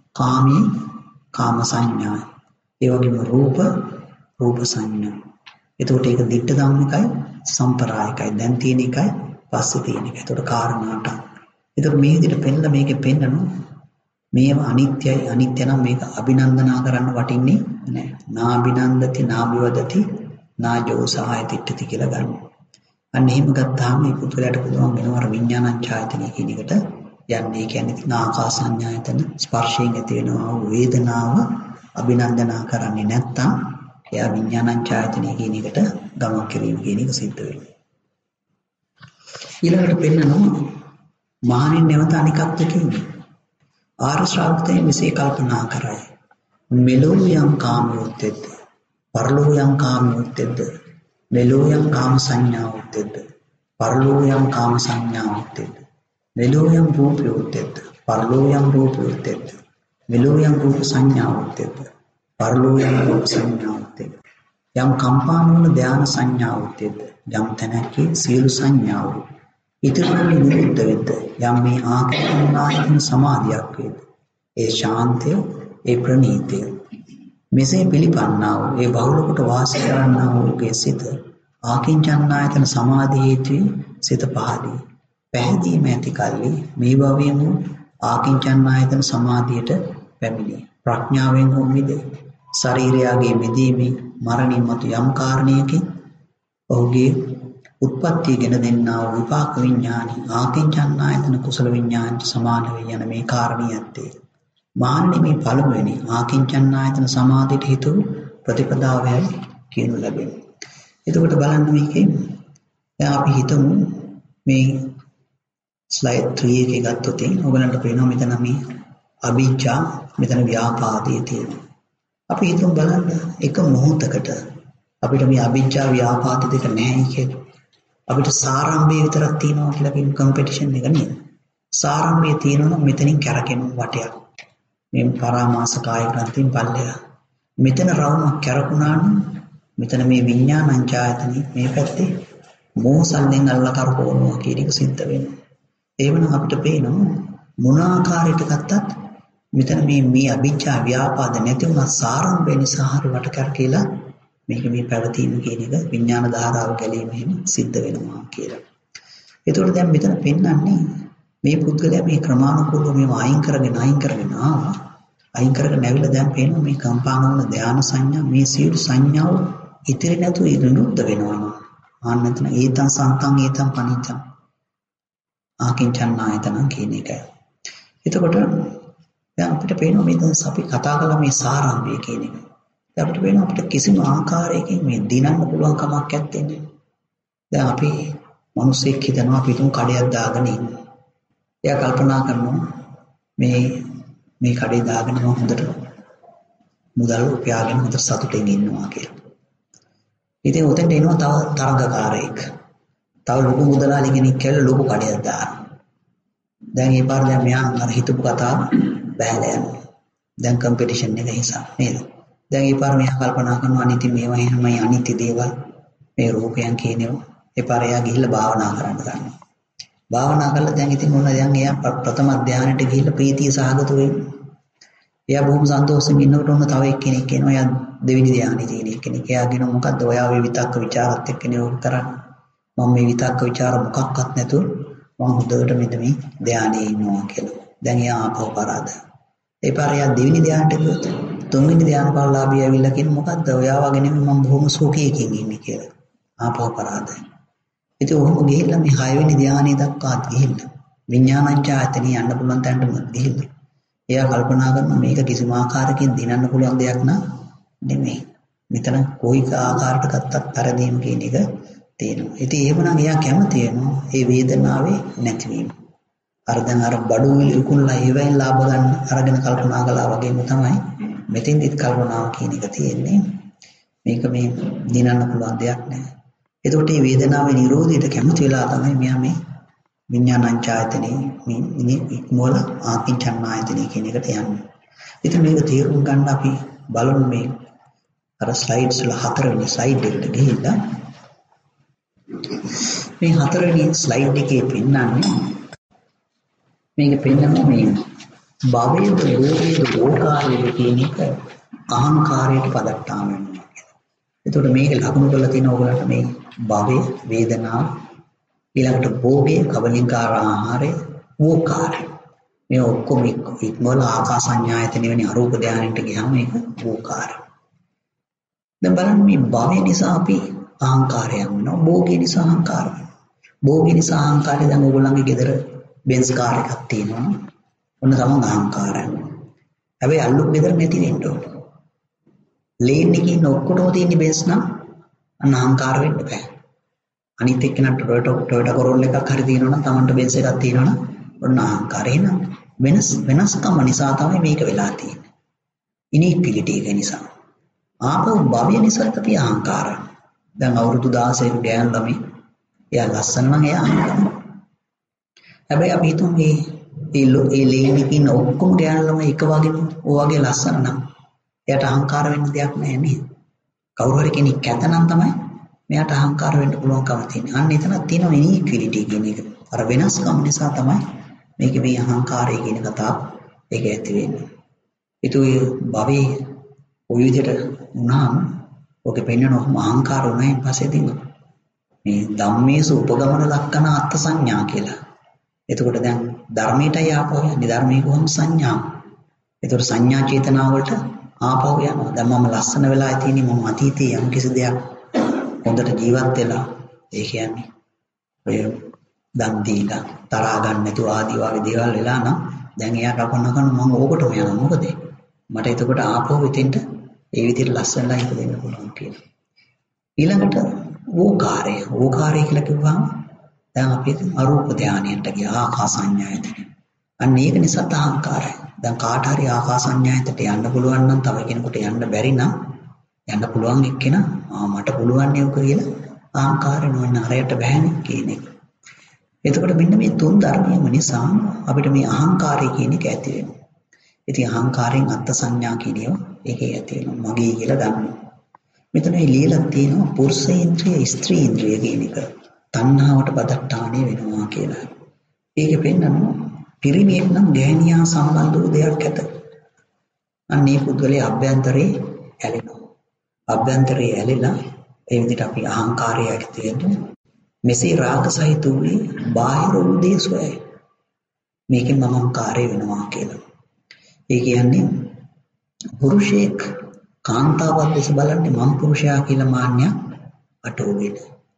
කාමී කාම සංඥා ඒ වගේම රූප සංඥා එතකොට ඒක දිට්ඨ ධම්මිකයි සම්ප්‍රායිකයි. දැන් තියෙන එකයි පස්සේ තියෙන එකයි. එතකොට කාරණාට. එතකොට මේ විදිහට පෙන්නලා මේකේ පෙන්නනවා මේව අනිත්‍යයි. අනිත්‍ය නම් මේක අභිනන්දනා කරන්න වටින්නේ නැහැ. නාබිනන්දති නාබිවදති නාජෝසාය තිට්ඨති කියලා ගන්න. අන්න එහෙම ගත්තාම මේ පුදුලයට පුළුවන් වෙනවා අර විඥානංචායතනෙ කියන එකට යන්නේ. ඒ කියන්නේ නාකාසඤ්ඤායතන ස්පර්ශයෙන් ඇති වෙනවා වේදනාව අභිනන්දනා කරන්නේ නැත්නම් එයා විඥානංචායතනෙ කියන එකට ගමන් කිරීම කියන එක සිද්ධ වෙනවා. ඊළඟට පෙන්නනවා මහණින් නැවත අනිකක් දෙකන්නේ ආර්ය ශ්‍රාවකයන් විසේ කල්පනා කරයි. මෙලෝ යම් කාමයොත්ෙද්ද පරලෝ යම් කාමයොත්ෙද්ද මෙලෝ යම් කාම සංඥාවොත්ෙද්ද පරලෝ යම් කාම සංඥාවොත්ෙද්ද මෙලෝ යම් රූපයොත්ෙද්ද පරලෝ යම් රූපයොත්ෙද්ද මෙලෝ යම් රූප සංඥාවොත්ෙද්ද පරලෝ යම් රූප සංඥාවොත්ෙද්ද යම් කම්පාන වන ධාන සංඥාවොත්ෙද්ද යම් තැනකේ සියලු සංඥාව ඉතිරිවන නිරුද්ධ වෙද්ද යම් මේ ආකාරයෙන් සමාධියක් වේද ඒ ශාන්තය ඒ ප්‍රණීතය මෙසේ පිළිපන්නා වූ ඒ බහුල කොට වාසය කරන්නා වූගේ සිත ආකින්චන්නායතන සමාධි හේතුයි සිත පහදී පැහැදීම ඇති කල්ලි මේ භවයෙන් වූ ආකින්චන්නායතන සමාධියට පැමිණි ප්‍රඥාවෙන් වූ මිදේ ශරීරයගේ මිදීමේ මරණින් මතු යම් කාරණයකින් ඔහුගේ උත්පත්තිය ගෙන දෙන්නා වූ විපාක විඥානි ආකින්චන්නායතන කුසල විඥානට සමාන වේ යන මේ කාරණිය ඇත්තේ මාන්නේ මේ පළමුවෙනි ආකින්චන්නායතන සමාධියට හේතු ප්‍රතිපදාවයි කියනු ලැබෙනවා. එතකොට බලන්න මේකේ දැන් අපි හිතමු මේ ස්ලයිඩ් 3 එකේ ගත්තොත් ඔයගලන්ට පේනවා මෙතන මේ අවිජ්ජා මෙතන ව්‍යාපාදයේ තියෙනවා. අපි හිතමු බලන්න එක මොහොතකට අපිට මේ අවිජ්ජා ව්‍යාපාද දෙක නැහැ කියලා. අපිට සාරම්භය විතරක් තියෙනවා කියලා කියන කම්පිටිෂන් එක නේද? සාරම්භය තියෙනවා මෙතනින් කැරකෙන වටයක්. මේ පරාමාස කාය ග්‍රන්ථින් පල්ලෙය. මෙතන රවුමක් කැරකුණා නම් මෙතන මේ විඥානංචායතනෙ මේ පැත්තේ මෝසල්ලෙන් අල්ල කරකවනවා කියන එක සිද්ධ වෙනවා. ඒවනම් අපිට පේනවා මොන ආකාරයකට ගත්තත් මෙතන මේ අවිජ්ජා ව්‍යාපාද නැති වුණා සාරම්භය නිසා හරි වට කරකේලා මේක මේ පැවතීම කියන එක විඥාන ධාරාව ගැලීම එහෙම සිද්ධ වෙනවා කියලා. ඒතකොට දැන් මෙතන පෙන්වන්නේ මේ පුද්ගලයා මේ ක්‍රමානුකූලව මේව අයින් කරගෙන ආවා. අයින් කරගෙන ඇවිල්ලා දැන් පේනවා මේ කම්පාන වන ධාන සංඥා මේ සියලු සංඥාව ඉතිරි නැතුව නිරුද්ධ වෙනවා. ආන්නතන ඒතං සන්තං ඒතං පනිච්ඡං ආකින්චන්නායතන කියන එක. එතකොට දැන් අපිට පේනවා මේ දැන් අපි කතා කළා මේ සාරාංශය කියන එක. දැන් අපිට පේනවා අපිට කිසිම ආකාරයකින් මේ දිනන්න පුළුවන් කමක් නැත්තේ නේ. දැන් අපි මිනිස්සෙක් හිතනවා අපි තුන් කඩයක් දාගෙන ඉන්නවා. එයා කල්පනා කරනවා මේ කඩේ දාගෙන මම හොඳට මුදල් උපයාගෙන හොඳ සතුටින් ඉන්නවා කියලා. ඉතින් උතෙන්ට එනවා තව තරඟකාරයෙක්. තව ලොකු මුදලාලි කෙනෙක් කියලා ලොකු කඩයක් දානවා. දැන් ඒ පාර දැන් මෙයා අර හිතපු කතාව බහැලා යනවා. දැන් කම්පිටිෂන් එක නිසා නේද? දැන් ඒ පාර මෙයා කල්පනා කරනවා අනිත් මේවා එහෙමයි අනිත්‍ය දේවල් මේ රූපයන් කියනවා. ඒ පාර එයා ගිහිල්ලා භාවනා කරන්න ගන්නවා. භාවනා කළා දැන් ඉතින් මොන දැන් එයා ප්‍රථම ධානයට ගිහිල්ලා ප්‍රීතිය සහගත වෙනවා. එයා බොහොම සන්තෝෂෙන් ඉන්නකොට ඔන්න තව එක්කෙනෙක් එනවා. එයා දෙවෙනි ධානයේ තියෙන කෙනෙක්. එයා කියනවා මොකද්ද ඔයා මේ විතක්ක ਵਿਚාරත් එක්කනේ ඕක කරන්නේ. මම මේ විතක්ක ਵਿਚාර මොකක්වත් නැතුව මම හොඳට මෙන්න මේ ධානයේ ඉන්නවා කියලා. දැන් එයා ආපහු පරාද. ඒ පාර එයා දෙවෙනි ධානයට ගියොත් තුන්වෙනි ධාන පාලාභිය ඇවිල්ලා කියන මොකද්ද ඔයා වගේ නෙමෙයි මම බොහොම සුඛයකින් ඉන්නේ කියලා. ආපහු පරාද. ඉතින් ඔහොම ගිහිල්ලා මේ 6 වෙනි ධානයේ දක්වාත් ගිහිල්ලා විඥානංචායතනෙ යන්න පුළුවන් තැනටම ගිහිල්ලා එයා කල්පනා කරනවා මේක කිසිම ආකාරයකින් දිනන්න පුළුවන් දෙයක් නෙමෙයි. මෙතන කොයි ආකාරයකට ගත්තත් පරිදීම කියන එක තියෙනවා. ඉතින් එහෙමනම් එයා කැමති වෙනවා ඒ වේදනාවේ නැතිවීම. අර දැන් අර බඩු විකුණලා ඒවෙන් ලාභ ගන්න අරගෙන කල්පනා කළා වගේම තමයි මෙතෙන්දිත් කල්පනාව කියන එක තියෙන්නේ. මේක මේ දිනන්න පුළුවන් දෙයක් නෑ. එතකොට මේ වේදනාවේ නිරෝධයට කැමති වෙලා තමයි මෙයා මේ විඥානංචායතනෙ මේ ඉක්මවල ආකින්චන්නායතනෙ කියන එකට යන්නේ. ඉතින් මේක තේරුම් ගන්න අපි බලමු මේ අර ස්ලයිඩ්ස් වල 4 වෙනි ස්ලයිඩ් එකට ගිහිල්ලා මේ 4 වෙනි ස්ලයිඩ් එකේ පෙන්නන්නේ මේක පෙන්නන්නේ මේ භවයේ ලෝකයේ ලෝකාරයේ කියන එක අහංකාරයට පදට්ටාම වෙනවා. එතකොට මේක ලකුණු කරලා තියෙන ඕගලන්ට මේ භවය, වේදනාව, ඊළඟට භෝගය, කබලින්කාර ආහාරය, වෝකාරය. මේ ඔක්කොම ඉක්මවල ආකාසඤ්ඤායතන වෙන අරූප ධානයට ගියාම මේක වෝකාරය. දැන් බලන්න මේ භවය නිසා අපි අහංකාරයක් වෙනවා. භෝගය නිසා අහංකාර වෙනවා. භෝගය නිසා අහංකාරය දැන් ඕගොල්ලන්ගේ ගෙදර බෙන්ස් කාර් එකක් තියෙනවා. ඔන්න තමයි අහංකාරය. හැබැයි අල්ලුම් ගෙදර නැති වෙන්න ඕනේ. ලේන් එකේ ඉන්න ඔක්කොටම තියෙන බෙන්ස් නම් අන්න අහංකාර වෙන්න බෑ. අනිත් එක්කෙනාට ටොයෝටා කොරෝලා එකක් හරි තියෙනවා නම් Tamanට බෙන්ස් එකක් තියෙනවා නම් ඔන්න අහංකාරය එනවා. වෙනස්කම නිසා තමයි මේක වෙලා තියෙන්නේ. ඉනික්විලිටි එක නිසා. ආපහු භවය නිසා අපි අහංකාරයි. දැන් අවුරුදු 16ක ගෑනු ළමයි එයා ලස්සන නම් එයා අහංකාරයි. හැබැයි අපි හිතමු මේ ලේන් එකේ ඉන්න ඔක්කොම ගෑනු ළමයි එක වගේ ලස්සන නම් එයාට අහංකාර වෙන්න දෙයක් නැහැ නේද? කවුරු හරි කෙනෙක් කැත නම් තමයි මෙයාට අහංකාර වෙන්න පුළුවන්කම තියෙන්නේ. අන්න එතනක් තියෙනවා ඉනික්විලිටි කියන එක. අර වෙනස්කම් නිසා තමයි මේක මේ අහංකාරය කියන කතාව ඒක ඇති වෙන්නේ. ඒතු භවයේ ඔය විදිහට වුණාම ඔක පෙන්වනවා අහංකාර උනායින් පස්සේ තියෙනවා. මේ ධම්මේසු උපගමන ලක්කන අත්ථ සංඥා කියලා. එතකොට දැන් ධර්මයටයි ආපහු යන්නේ. ධර්මයේ කොහොම සංඥා. එතකොට සංඥා චේතනාව වලට ආපහු යනවා. දැන් මම ලස්සන වෙලා තියෙන්නේ මම අතීතයේ යම් කිසි දෙයක් හොඳට ජීවත් වෙලා ඒ කියන්නේ ඔය දන් දීලා තරහ ගන්න නැතුව ආදී වගේ දේවල් වෙලා නම් දැන් එයා කපන මම ඕකටම යනවා. මොකද මට එතකොට ආපහු ඉතින්ට ඒ විදිහට ලස්සනලා හිත දෙන්න පුළුවන් කියලා. ඊළඟට ඕකාරය කියලා කිව්වම දැන් අපි අරූප ධානයට ගියා ආකාසඤ්ඤායතන. අන්න ඒක නිසා අහංකාරය. දැන් කාට හරි ආකාසඤ්ඤායතනට යන්න පුළුවන් නම් තව කෙනෙකුට යන්න බැරි නම් යන්න පුළුවන් එක්කෙනා මට පුළුවන් නේ ඔක කියලා අහංකාරය නොවන්න අරයට බෑනේ කියන එක. එතකොට මෙන්න මේ තුන් ධර්මයම නිසා අපිට මේ අහංකාරය කියන එක ඇති වෙනවා. ඉතින් අහංකාරයෙන් අත්ථ සංඥා කියනවා ඒකේ ඇති වෙනවා මගේ කියලා ගන්නවා. මෙතන ලියලා තියෙනවා පුරුෂේන්ද්‍රිය ස්ත්‍රීන්ද්‍රිය කියන එක තණ්හාවට බදට්ටාණය වෙනවා කියලා. ඒකෙ පෙන්නනවා පිරිමියෙක් නම් ගෑණියා සම්බන්ධ වූ දෙයක් ඇත. අන්නේ පුද්ගලයා අභ්‍යන්තරේ ඇලෙනවා. අභ්‍යන්තරේ ඇලෙලා ඒ විදිහට අපි අහංකාරය ඇති වෙනවා. මෙසේ රාග සහිත වූ බාහිර වූ දේ සොයයි. මේකෙන් මම අහංකාරය වෙනවා කියලා. ඒ කියන්නේ පුරුෂයෙක් කාන්තාවක් දැස බලන්නේ මම පුරුෂයා කියලා මාන්නයක් අටෝවෙන.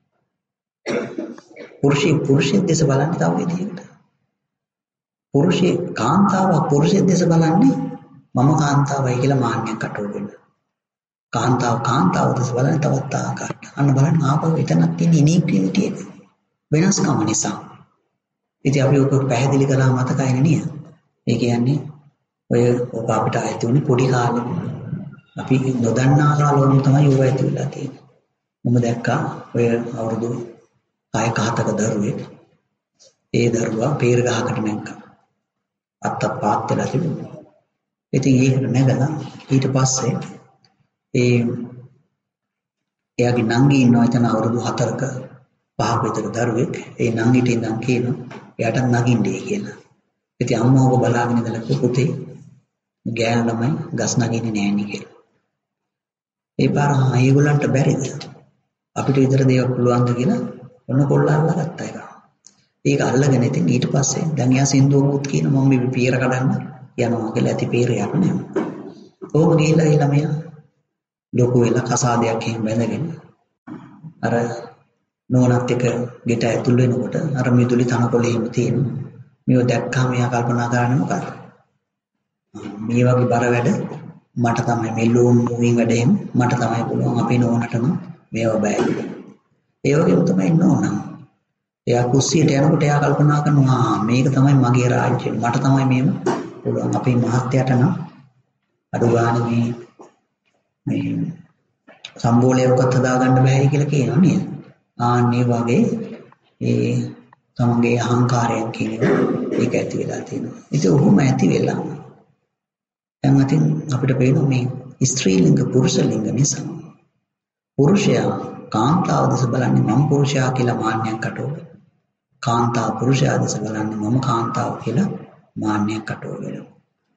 පුරුෂයෙක් දැස බලන්නේ තව විදිහකට. කාන්තාවක් පුරුෂයෙක් දැස බලන්නේ මම කාන්තාවයි කියලා මාන්නයක් අටෝවෙන. කාන්තාව දැස බලන්නේ තවත් ආකාරයකට. අන්න බලන්න ආපහු එතනක් තියෙන ඉනික්විලිටි එක. වෙනස්කම නිසා. ඉතින් අපි ඔක පැහැදිලි කළා මතකයි නේද? ඒ කියන්නේ ඔක අපිට ආйти උනේ පොඩි කාලේ. අපි නොදන්නා කාලවල තමයි ඔය ඇති වෙලා තියෙන්නේ. මම දැක්කා ඔය අවුරුදු 6ක 7ක දරුවෙක්. ඒ දරුවා පේර ගහකට නැංගා. අත්ත පාත් වෙලා තිබුණා. ඉතින් ඒකට නැගලා ඊට පස්සේ එයාගේ නංගි ඉන්නවා එතන අවුරුදු 4ක 5ක විතර දරුවෙක්. ඒ නංගිට ඉඳන් කියනවා එයාට නගින්නේ කියලා. ඉතින් අම්මා ඔබ බලාගෙන ඉඳලා පුතේ ගෑනු ළමයි ගස් නගින්නේ නැහැ නේ කියලා. ඒ පාර ඒගොල්ලන්ට බැරිද? අපිට විතර දේවල් පුළුවන්ද කියලා ඔන්න කොල්ල අල්ලලා ගත්තා ඒක. ඒක අල්ලගෙන ඉතින් ඊට පස්සේ දැන් එයා සින්දුවමුත් කියන මම මේ පීර කඩන්න යනවා කියලා ඇති පීරයක් නේ. ඕක ගිහිල්ලා ඒ ළමයා ලොකු වෙලා කසාදයක් එහෙම බැඳගෙන අර නෝනත් එක ගෙට ඇතුල් වෙනකොට අර මිදුලි තනකොළේ එහෙම තියෙනවා. මේව දැක්කම එයා කල්පනා කරන්නේ මොකක්ද? මේ වගේ බර වැඩ මට තමයි මේ ලෝන් මූවින් වැඩේම මට තමයි පුළුවන් අපේ නෝනටම මේව බෑ. ඒ වගේම තමයි නෝනා. එයා කුස්සියට යනකොට එයා කල්පනා කරනවා මේක තමයි මගේ රාජ්‍යය. මට තමයි මේව පුළුවන්. අපේ මහත්තයාට නම් අඩු ගානේ මේ සම්බෝලයක්වත් හදාගන්න බෑ කියලා කියනවා නේද? ආන්නේ වගේ ඒ තමන්ගේ අහංකාරයෙන් කියනවා ඒක ඇති වෙලා තියෙනවා. ඉතින් ඔහොම ඇති වෙලා දැන් අතින් අපිට පේනවා මේ ස්ත්‍රී ලිංග පුරුෂ ලිංග නිසා පුරුෂයා කාන්තාව දැස බලන්නේ මම පුරුෂයා කියලා මාන්නයක් අටවගෙන. කාන්තාව පුරුෂයා දැස බලන්නේ මම කාන්තාව කියලා මාන්නයක් අටවගෙන.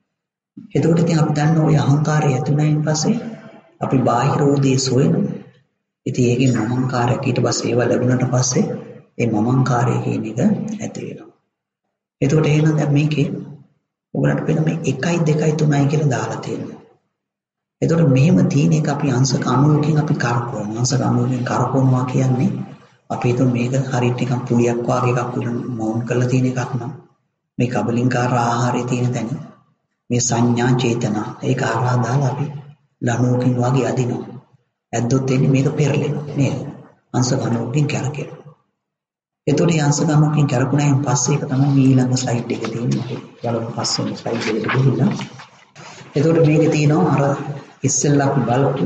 එතකොට ඉතින් අපි දන්නවා ওই අහංකාරය ඇති වුණායින් පස්සේ අපි බාහිර උදේ සොයනවා. ඉතින් ඒකේ මමංකාරයක් ඊට පස්සේ ඒවා ලැබුණාට පස්සේ ඒ මමංකාරය කියන එක ඇති වෙනවා. එතකොට එහෙනම් දැන් මේකේ ඔයගලන්ට පේන මේ 1යි 2යි 3යි කියලා දාලා තියෙනවා. එතකොට මෙහෙම තියෙන එක අපි අංශක 90කින් අපි කරකවනවා. අංශක 90කින් කරකවනවා කියන්නේ අපි හිතමු මේක හරියට නිකන් පුලියක් වගේ එකක් උඩ මවුන්ට් කරලා තියෙන එකක් නම් මේ කබලින්කාර ආහාරයේ තියෙන තැන මේ සංඥා චේතනා ඒක හරහා දාලා අපි ලණුවකින් වගේ අදිනවා. ඇද්දොත් එන්නේ මේක පෙරලෙනවා නේද? අංශක 90කින් කරකෙනවා. එතකොට මේ අංශක 90කින් කරකුණායින් පස්සේ ඒක තමයි ඊළඟ ස්ලයිඩ් එකේ තියෙන්නේ. බලමු පස්සේ ස්ලයිඩ් එකට ගිහිල්ලා. එතකොට මේකේ තියෙනවා අර ඉස්සෙල්ලා අපි බලපු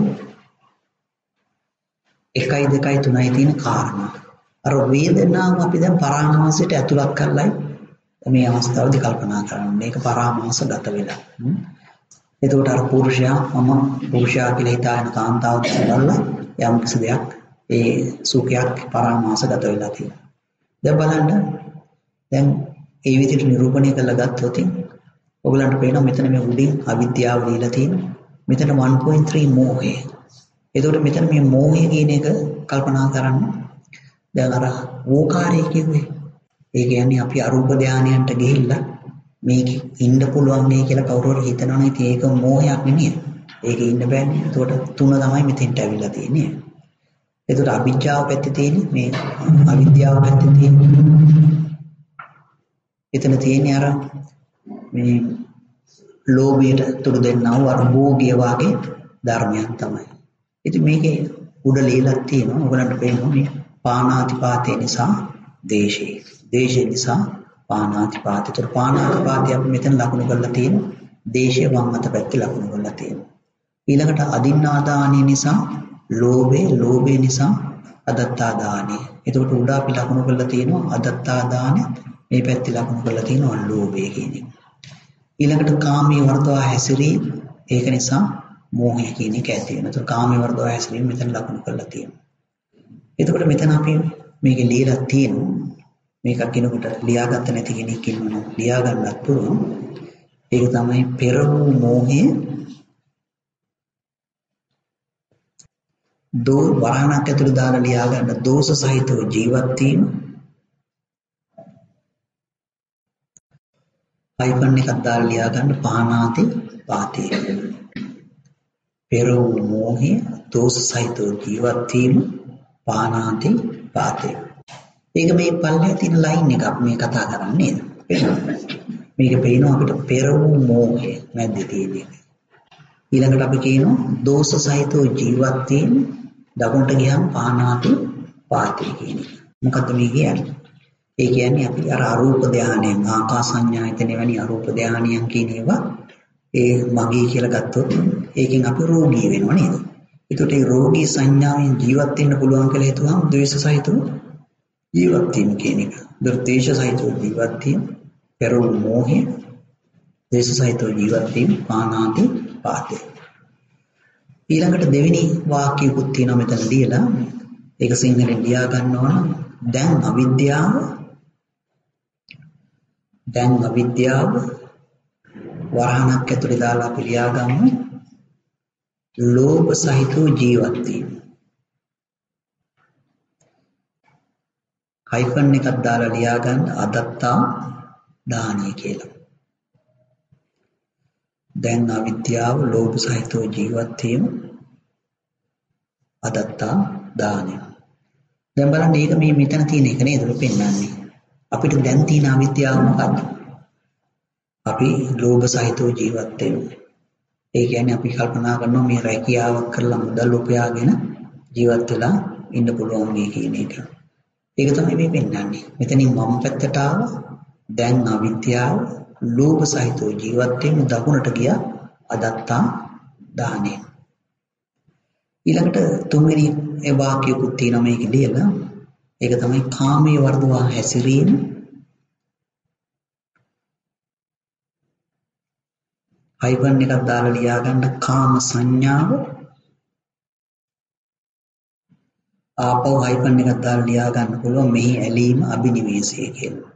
1යි 2යි 3යි තියෙන කාරණා. අර වේදනාව අපි දැන් පරාමාසයට ඇතුළත් කරලයි මේ අවස්ථාවේදී කල්පනා කරන්නේ. මේක පරාමාසගත වෙලා. එතකොට අර පුරුෂයා කියලා හිතාගෙන කාන්තාව බලලා යම් කිසි දෙයක් ඒ සුඛයක් පරාමාසගත වෙලා තියෙනවා. දැන් බලන්න දැන් ඒ විදිහට නිරූපණය කරලා ගත්තොත් ඔයගලන්ට පේනවා මෙතන මේ උඩින් අවිද්‍යාව දීලා තියෙනවා. මෙතන 1.3 මෝහය. එතකොට මෙතන මේ මෝහය කියන එක කල්පනා කරන්න. දැන් අර වෝකාරය කිව්වේ. ඒ කියන්නේ අපි අරූප ධානයන්ට ගිහිල්ලා මේක ඉන්න පුළුවන් නේ කියලා කවුරු හරි හිතනවනේ. ඉතින් ඒක මෝහයක් නෙමෙයි. ඒකේ ඉන්න බෑනේ. එතකොට තුන තමයි මෙතෙන්ට ඇවිල්ලා තියෙන්නේ. එතකොට අවිද්‍යාව පැත්තේ තියෙන්නේ මේ අවිද්‍යාව පැත්තේ තියෙන්නේ. එතන තියෙන්නේ අර මේ ලෝභයට තුඩු දෙන්නා වූ අර භෝගිය වාගේ ධර්මයක් තමයි. ඉතින් මේකේ උඩ ලියලා තියෙනවා. ඔයගලන්ට පේනවා මේ පාණාතිපාතය නිසා දේශේ. දේශේ නිසා පාණාතිපාතය. ඒතර පාණාතිපාතය අපි මෙතන ලකුණු කරලා තියෙනවා. දේශේ වම් අත පැත්තේ ලකුණු කරලා තියෙනවා. ඊළඟට අදින්නාදානිය නිසා ලෝභේ. ලෝභේ නිසා අදත්තාදානිය. ඒකට උඩ අපි ලකුණු කරලා තියෙනවා අදත්තාදානිය. මේ පැත්තේ ලකුණු කරලා තියෙනවා ලෝභය කියන එක. ඊළඟට කාමී වර්ධවා හැසිරීම. ඒක නිසා මෝහය කියන එක ඇති වෙනවා. ඒතර කාමී වර්ධවා හැසිරීම මෙතන ලකුණු කරලා තියෙනවා. එතකොට මෙතන අපි මේක ලියලා තියෙනවා. මේක කිනකොට ලියාගත්ත නැති කෙනෙක් ඉන්නවා. ලියා ගන්නත් පුළුවන්. ඒක තමයි පෙර වූ මෝහය වරහණක් ඇතුළේ දාලා ලියා ගන්න දෝෂ සහිතව ජීවත් වීම. හයිෆන් එකක් දාලා ලියා ගන්න පානාති පාතේ. පෙර වූ මෝහය දෝෂ සහිතව ජීවත් වීම පානාති පාතේ. ඒක මේ පල්ලේ තියෙන ලයින් එක අපි මේ කතා කරන්නේ නේද? මේක පේනවා අපිට පෙර වූ මෝහය මැද්දේ තියෙන එක. ඊළඟට අපි කියනවා දෝෂ සහිතව ජීවත් වීම දකුණට ගියම පානාති පාතේ කියන එක. මොකද්ද මේ කියන්නේ? ඒ කියන්නේ අපි අර අරූප ධානයෙන් ආකාසඤ්ඤායතන වැනි අරූප ධානයන් කියන ඒවා ඒ මගේ කියලා ගත්තොත් ඒකෙන් අපි රෝගී වෙනවා නේද? ඒකට ඒ රෝගී සංඥාවෙන් ජීවත් වෙන්න පුළුවන් කියලා හිතුවම ද්වේෂ සහිතව ජීවත් වීම කියන එක. ද්වේෂ සහිතව ජීවත් වීම පෙර වූ මෝහය ද්වේෂ සහිතව ජීවත් වීම පානාති පාතේ. ඊළඟට දෙවෙනි වාක්‍යයකුත් තියෙනවා මෙතන ලියලා. ඒක සිංහලෙන් ලියා ගන්නවා නම් දැන් අවිද්‍යාව වරහණක් ඇතුලේ දාලා අපි ලියා ගමු. ලෝභ සහිතව ජීවත් වීම. හයිෆන් එකක් දාලා ලියා ගන්න අදත්තා දානිය කියලා. දැන් අවිද්‍යාව ලෝභ සහිතව ජීවත් වීම අදත්තා දානිය. දැන් බලන්න මේක මේ මෙතන තියෙන එක නේද පෙන්නන්නේ. අපිට දැන් තියෙන අවිද්‍යාව මොකක්ද? අපි ලෝභ සහිතව ජීවත් වෙනවා. ඒ කියන්නේ අපි කල්පනා කරනවා මේ රැකියාවක් කරලා මුදල් උපයාගෙන ජීවත් වෙලා ඉන්න පුළුවන් මේ කියන එක. ඒක තමයි මේ පෙන්නන්නේ. මෙතනින් වම් පැත්තට ආව දැන් අවිද්‍යාව ලෝභ සහිතව ජීවත් වෙන දකුණට ගියා අදත්තා දානේ. ඊළඟට තුන්වෙනි ඒ වාක්‍යයකුත් තියෙනවා මේක ලියලා. ඒක තමයි කාමයේ වර්ධවා හැසිරීම. හයිෆන් එකක් දාලා ලියා ගන්න කාම සංඥාව. ආපහු හයිෆන් එකක් දාලා ලියා ගන්න පුළුවන් මෙහි ඇලීම අභිනිවේෂය කියලා.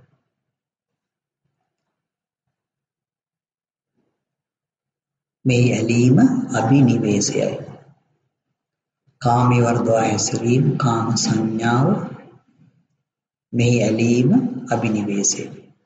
මෙහි ඇලීම අභිනිවේෂයයි. කාමී වර්ධවා හැසිරීම, කාම සංඥාව, මෙහි ඇලීම, අභිනිවේෂය.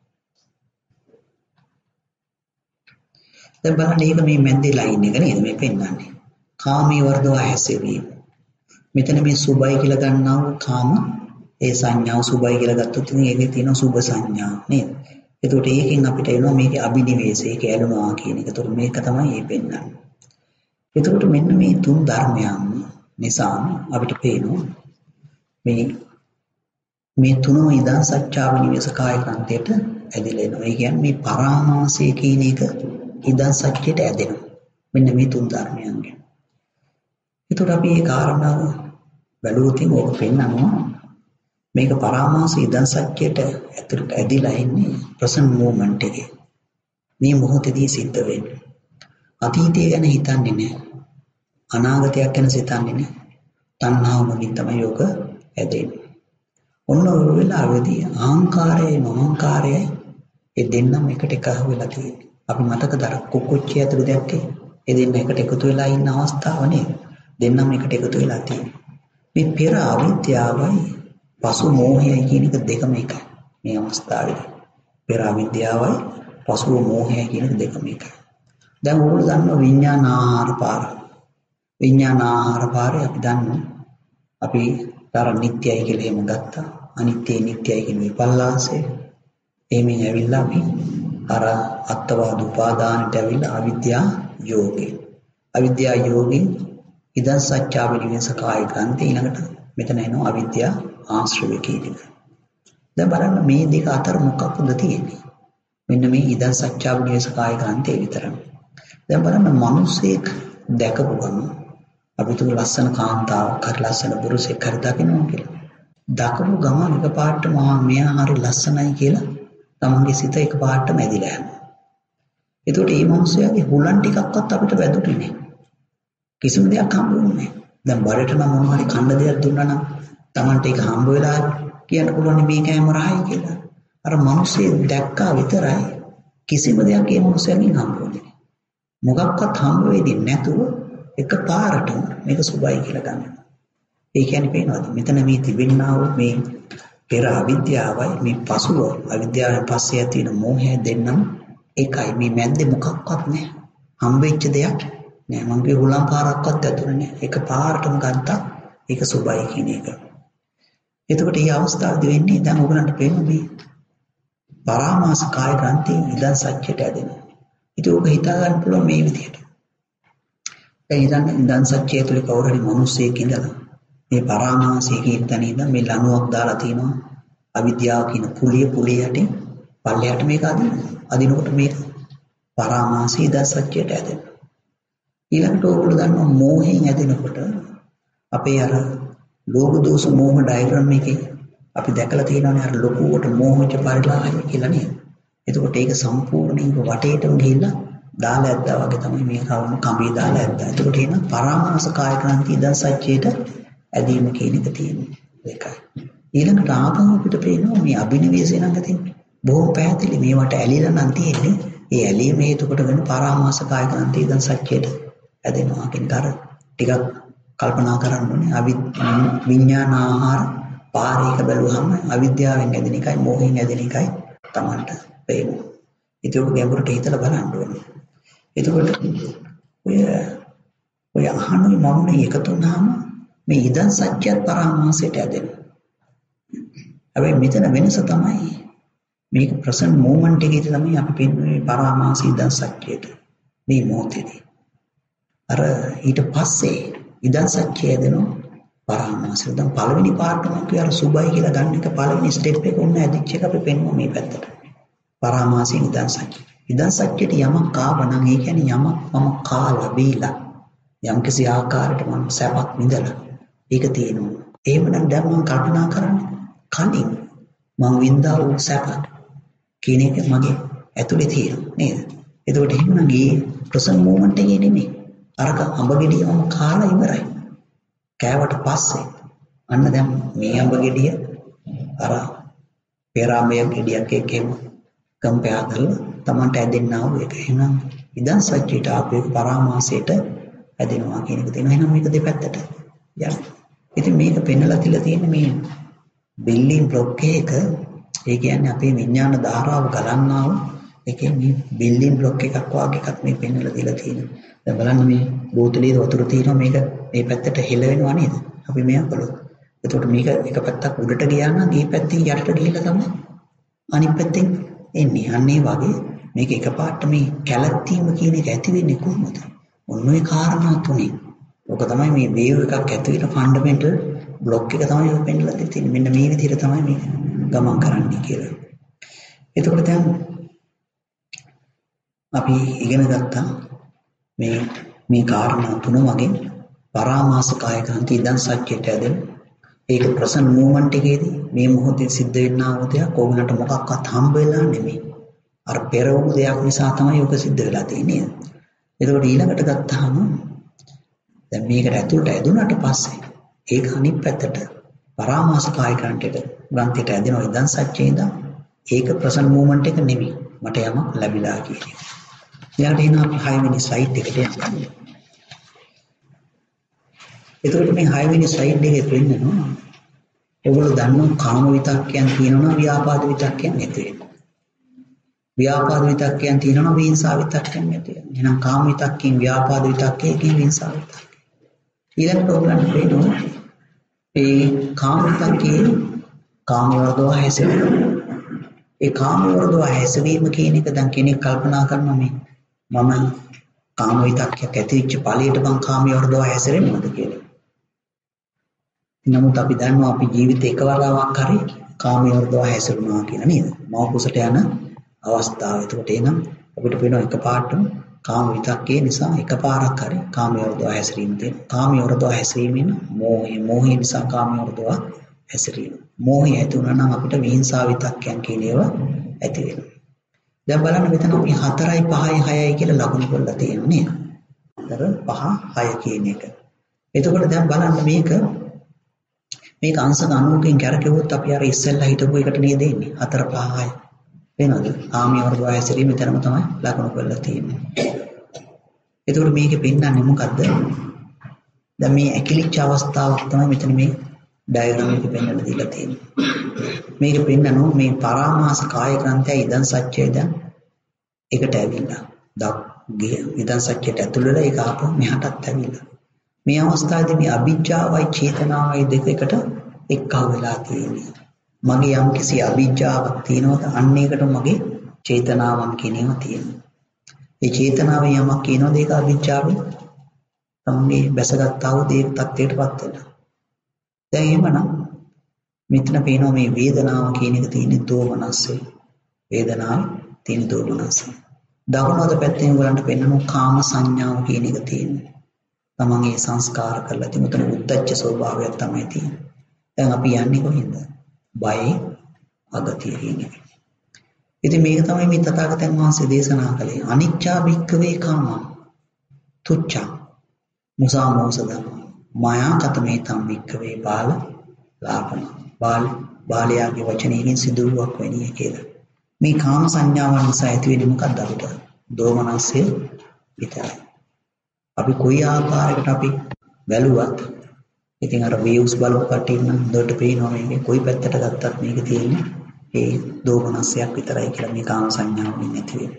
දැන් බලන්න මේක මේ මැද්දේ ලයින් එක නේද මේ පෙන්නන්නේ. කාමී වර්ධවා හැසිරීම. මෙතන මේ සුභයි කියලා ගන්නා වූ කාම ඒ සංඥාව සුභයි කියලා ගත්තොත් ඉතින් ඒකේ තියෙන සුභ සංඥා නේද? එතකොට ඒකෙන් අපිට එනවා මේකේ අභිනිවේෂය, ඒක ඇලුනවා කියන එක. එතකොට මේක තමයි මේ පෙන්නන්නේ. එතකොට මෙන්න මේ තුන් ධර්මයන් නිසා අපිට පේනවා මේ තුනම ඉදන් සත්‍යාව නිවේස කාය කන්තයට ඇදලා එනවා. ඒ කියන්නේ මේ පරාමාසය කියන එක ඉදන් සත්‍යයට ඇදෙනවා. මෙන්න මේ තුන් ධර්මයන්ගෙන්. එතකොට අපි මේ කාරණාව බැලුවොත් ඕක පෙන්නනවා මේක පරාමාස ඉදන් සත්‍යයට ඇතුළට ඇදිලා ඉන්නේ ප්‍රසන්ට් මොමන්ට් එකේ. මේ මොහොතේදී සිද්ධ වෙන්නේ. අතීතය ගැන හිතන්නේ නැහැ. අනාගතයක් ගැන සිතන්නේ නැහැ. තණ්හාව මුලින් තමයි යෝග ඇදෙන්නේ. ඔන්න ඔය වෙලාවේදී අහංකාරයයි මමංකාරයයි ඒ දෙන්නම එකට එකහුව වෙලා තියෙන්නේ. අපි මතකද අර කුකුච්චිය ඇතුළේ දැක්කේ? ඒ දෙන්න එකට එකතු වෙලා ඉන්න අවස්ථාව නේද? දෙන්නම එකට එකතු වෙලා තියෙන්නේ. මේ පෙර අවිද්‍යාවයි පසු මෝහයයි කියන එක දෙකම එකයි. මේ අවස්ථාවේදී පෙර අවිද්‍යාවයි පසු මෝහයයි කියන එක දෙකම එකයි. දැන් ඕගොල්ලෝ දන්නවා විඥානාහාර පාර. විඥානාහාර පාරේ අපි දන්නවා අපි තර නිට්ටයයි කියලා එහෙම ගත්තා. අනිත්‍යයි නිට්ටයයි කියන විපල්ලාසය. එමෙන් ඇවිල්ලා අපි අර අත්වාද උපාදානට ඇවිල්ලා අවිද්‍යා යෝගේ. අවිද්‍යා යෝගේ ඉදන් සත්‍යාව නිවේස කාය ග්‍රන්ථය ඊළඟට මෙතන එනවා අවිද්‍යා ආශ්‍රය කියන එක. දැන් බලන්න මේ දෙක අතර මොකක්ද තියෙන්නේ? මෙන්න මේ ඉදන් සත්‍යාව නිවේස කාය ග්‍රන්ථය විතරයි. දැන් බලන්න මිනිස්සෙක් දැකපු ගමන් අපි තුමු ලස්සන කාන්තාවක් හරි ලස්සන පුරුෂයෙක් හරි දකිනවා කියලා. දකපු ගමන් එකපාරට මෙයා හරි ලස්සනයි කියලා තමන්ගේ සිත එකපාරටම ඇදිලා යනවා. ඒකට මේ මිනිස්යාගේ හුලන් ටිකක්වත් අපිට වැදුනේ නැහැ. කිසිම දෙයක් හම්බුනේ නැහැ. දැන් බරට නම් මොනවා හරි කන්න දෙයක් දුන්නා නම් තමන්ට ඒක හම්බ වෙලා කියන්න පුළුවන් මේ කැමරායි කියලා. අර මිනිස්සේ දැක්කා විතරයි කිසිම දෙයක් මේ මිනිස්යාගෙන් හම්බුනේ නැහැ. මොකක්වත් හම්බ වෙන්නේ නැතුව එකපාරටම මේක සුභයි කියලා ගන්නවා. ඒ කියන්නේ පේනවාද? මෙතන මේ තිබෙනා වූ මේ පෙර අවිද්‍යාවයි මේ පසුව අවිද්‍යාවෙන් පස්සේ ඇති වෙන මෝහය දෙන්නම එකයි. මේ මැද්දේ මොකක්වත් නැහැ. හම්බෙච්ච දෙයක් නෑ. මගේ හුලං පාරක්වත් ඇතුළේ නෑ. එකපාරටම ගත්තා ඒක සුභයි කියන එක. එතකොට මේ අවස්ථාවේදී වෙන්නේ දැන් ඔයගලන්ට පේන්නේ මේ පරාමාස කාය ග්‍රන්ථි ඉදන් සත්‍යයට ඇදෙනවා. ඉතින් ඔබ හිතා ගන්න පුළුවන් මේ විදිහට. දැන් ඉදන් සත්‍යය තුළ කවුරු හරි මිනිස්සෙක් ඉඳලා මේ පරාමාසය කියන තැන ඉඳන් මේ ලණුවක් දාලා තිනවා අවිද්‍යාව කියන පුලිය යටින් පල්ලයට මේක අදිනකොට මේක පරාමාසය ඉදන් සත්‍යයට ඇදෙනවා. ඊළඟට ඔයගොල්ලෝ දන්නවා මෝහයෙන් ඇදෙනකොට අපේ අර ලෝභ දෝෂ මෝහ ඩයග්‍රෑම් එකේ අපි දැකලා තියෙනවානේ අර ලොකුවට මෝහජ පරිලාහය කියලා නේද? එතකොට ඒක සම්පූර්ණයෙන් වටේටම ගිහිල්ලා දාලා ඇද්දා වගේ තමයි මේ කවුම කඹේ දාලා ඇද්දා. එතකොට එන පරාමාස කාය ක්‍රාන්ති ඉදන් සත්‍යයට ඇදීම කියන එක තියෙන්නේ. ඒකයි. ඊළඟට ආපහු අපිට පේනවා මේ අභිනිවේෂය නම් තියෙන්නේ. බොහොම පැහැදිලි මේවට ඇලිලා නම් තියෙන්නේ. ඒ ඇලීම හේතු කොටගෙන පරාමාස කාය ක්‍රාන්ති ඉදන් සත්‍යයට ඇදෙනවා කියන කර ටිකක් කල්පනා කරන්න ඕනේ. විඥානාහාර පාරේක බැලුවහම අවිද්‍යාවෙන් ඇදෙන එකයි මෝහයෙන් ඇදෙන එකයි Tamanට පේනවා. ඒක ගැඹුරට හිතලා බලන්න ඕනේ. එතකොට ඔය අහනුයි මමුනේ එකතු වුණාම මේ ඉදන් සත්‍යත් පරාමාසයට ඇදෙනවා. හැබැයි මෙතන වෙනස තමයි මේක ප්‍රසන්ට් මොමන්ට් එකේ තමයි අපි පෙන්වන්නේ පරාමාස ඉදන් සත්‍යයට මේ මොහොතේදී. අර ඊට පස්සේ ඉදන් සත්‍යය ඇදෙනවා පරාමාසය. දැන් පළවෙනි පාඩම අපි අර සුභයි කියලා ගන්න එක පළවෙනි ස්ටෙප් එක උන්න ඇදිච්ච එක අපි පෙන්වුවා මේ පැත්තට. පරාමාසයෙන් ඉදන් සත්‍ය. ඉදන් සත්‍යයට යමක් ආවනම් ඒ කියන්නේ යමක් මම කාලා බීලා යම් කිසි ආකාරයකට මම සැපක් විඳලා ඒක තියෙනවා. එහෙමනම් දැන් මම කල්පනා කරන්නේ කලින් මම විඳා වූ සැප කියන එක මගේ ඇතුලේ තියෙනවා නේද? එතකොට එහෙමනම් ඒ ප්‍රසන්න මොමන්ට් එකේ නෙමෙයි. අරක අඹ ගෙඩිය මම කාලා ඉවරයි. කෑවට පස්සේ අන්න දැන් මේ අඹ ගෙඩිය අර පෙරාමය ගෙඩියක් එක්කම කම්පෙයාර් කරලා Tamanට ඇදෙන්නා වූ එක. එහෙනම් ඉදන් සත්‍යයට ආපේ පරාමාසයට ඇදෙනවා කියන එක තියෙනවා. එහෙනම් මේක දෙපැත්තට යන. ඉතින් මේක පෙන්වලා තියලා තියෙන්නේ මේ බිල්ඩින් බ්ලොක් එක ඒ කියන්නේ අපේ විඥාන ධාරාව ගලන්නා වූ ඒකේ මේ බිල්ඩින් බ්ලොක් එකක් වගේ එකක් මේ පෙන්වලා දීලා තියෙනවා. දැන් බලන්න මේ බෝතලේ වතුර තියෙනවා මේක මේ පැත්තට හෙල වෙනවා නේද? අපි මෙයා කළොත්. එතකොට මේක එක පැත්තක් උඩට ගියා නම් මේ පැත්තෙන් යටට ගිහිල්ලා තමයි අනිත් පැත්තෙන් එන්නේ. අන්න ඒ වගේ මේක එකපාරට මේ කැලැත්තීම කියන එක ඇති වෙන්නේ කොහොමද? ඔන්න ඔය කාරණා තුනේ. ඔක තමයි මේ වේව් එකක් ඇති වෙන ෆන්ඩමෙන්ටල් බ්ලොක් එක තමයි ඔය පෙන්වලා තියෙන්නේ. මෙන්න මේ විදිහට තමයි මේ ගමන් කරන්නේ කියලා. එතකොට දැන් අපි ඉගෙන ගත්තා මේ කාරණා තුන වගේ පරාමාස කාය ග්‍රන්ථි ඉදන් සත්‍යයට ඇදෙන ඒක ප්‍රසන්න මූවමන්ට් එකේදී මේ මොහොතේ සිද්ධ වෙනා වූ දෙයක් ඕගලන්ට මොකක්වත් හම්බ වෙලා නෙමෙයි. අර පෙර වූ දෙයක් නිසා තමයි ඔක සිද්ධ වෙලා තියෙන්නේ. එතකොට ඊළඟට ගත්තාම දැන් මේකට ඇතුළට ඇදුනට පස්සේ ඒක අනිත් පැත්තට පරාමාස කාය ග්‍රන්ථියට ඇදෙන ඉදන් සත්‍යයේ ඉඳන් ඒක ප්‍රසන්න මූවමන්ට් එක නෙමෙයි. මට යමක් ලැබිලා කියන්නේ. ඊළඟට එන අපි 6 වෙනි සයිට් එකට යනවා. එතකොට මේ 6 වෙනි සයිඩ් එකේ පෙන්නනවා ඔයගොල්ලෝ දන්නවා කාම විතක්කයන් තියෙනවා ව්‍යාපාද විතක්කයන් නැති වෙනවා. ව්‍යාපාද විතක්කයන් තියෙනවා විහිංසාව විතක්කයන් නැති වෙනවා. එහෙනම් කාම විතක්කෙන් ව්‍යාපාද විතක්කයෙන් විහිංසාව විතක්කය. ඊළඟට ඔයගොල්ලන්ට පේනවා මේ කාම විතක්කේ කාම වර්ධව හැසිරෙනවා. ඒ කාම වර්ධව හැසිරීම කියන එක දැන් කෙනෙක් කල්පනා කරනවා මේ මම කාම විතක්කයක් ඇතිවෙච්ච ඵලයට මං කාම වර්ධව හැසිරෙන්නවද කියලා. නමුත් අපි දන්නවා අපි ජීවිතේ එකවරාවක් හරි කාමයේ වර්ධව හැසිරුණා කියලා නේද? මව කුසට යන අවස්ථාව. ඒකට එනම් අපිට පේනවා එකපාරටම කාම විතක්කේ නිසා එකපාරක් හරි කාමයේ වර්ධව හැසිරීම තියෙනවා. කාමයේ වර්ධව හැසිරීමෙන් මෝහය නිසා කාමයේ වර්ධව හැසිරීම. මෝහය ඇති වුණා නම් අපිට විහිංසාව විතක්කයන් කියන ඒවා ඇති වෙනවා. දැන් බලන්න මෙතන අපි 4යි 5යි 6යි කියලා ලකුණු කරලා තියෙනවා නේද? 4 5 6 කියන එක. එතකොට දැන් බලන්න මේක අංශක 90කින් කැරකෙවොත් අපි අර ඉස්සෙල්ලා හිටපු එකට නේද එන්නේ 4 5 6 වෙනවද? කාමයේ වර්ධව හැසිරීම මෙතනම තමයි ලකුණු කරලා තියෙන්නේ. එතකොට මේකේ පෙන්නන්නේ මොකද්ද? දැන් මේ ඇකිලිච්ච අවස්ථාවක් තමයි මෙතන මේ ඩයග්‍රෑම් එකේ පෙන්නලා දීලා තියෙන්නේ. මේක පෙන්නනවා මේ පරාමාස කාය ග්‍රන්ථය ඉදන් සත්‍යය දැන් එකට ඇවිල්ලා. ඉදන් සත්‍යයට ඇතුල් වෙලා ඒක ආපහු මෙහාටත් ඇවිල්ලා. මේ අවස්ථාවේදී මේ අභිජ්ජාවයි චේතනාවයි දෙක එකට එක්කව වෙලා තියෙන්නේ. මගේ යම් කිසි අභිජ්ජාවක් තියෙනවද? අන්න ඒකට මගේ චේතනාවන් කියන ඒවා තියෙනවා. ඒ චේතනාවෙන් යමක් කියනවද ඒක අභිජ්ජාවෙන් තමයි බැසගත්තා වූ දේ තත්ත්වයටපත් වෙනවා. දැන් එහෙමනම් මෙතන පේනවා මේ වේදනාව කියන එක තියෙන දෝමනස්සේ. වේදනාව තියෙන දෝමනස්සේ. දකුණත පැත්තෙන් උගලන්ට පෙන්නනවා කාම සංඥාව කියන එක තියෙනවා. තමන්ගේ සංස්කාර කරලා තිමුතන උද්දච්ච ස්වභාවයක් තමයි තියෙන්නේ. දැන් අපි යන්නේ කොහෙන්ද? බය අගතිය කියන්නේ. ඉතින් මේක තමයි මේ තථාගතයන් වහන්සේ දේශනා කළේ. අනිච්චා භික්ඛවේ කාමං තුච්ඡං මුසා මෝසදං මායා කතමේ තම් භික්ඛවේ බාල ලාපන. බාලයාගේ වචනයෙන් සිදුවක් වෙන්නේ කියලා. මේ කාම සංඥාවන් නිසා ඇති වෙන්නේ මොකක්ද අපිට? දෝමනස්ය විතරයි. අපි කොයි ආකාරයකට අපි බැලුවත් ඉතින් අර වේව්ස් බලපු කට්ටිය නම් හොඳට පේනවා මේකේ කොයි පැත්තට ගත්තත් මේක තියෙන්නේ ඒ දෝමනස්යක් විතරයි කියලා මේ කාම සංඥාවෙන් නැති වෙන්නේ.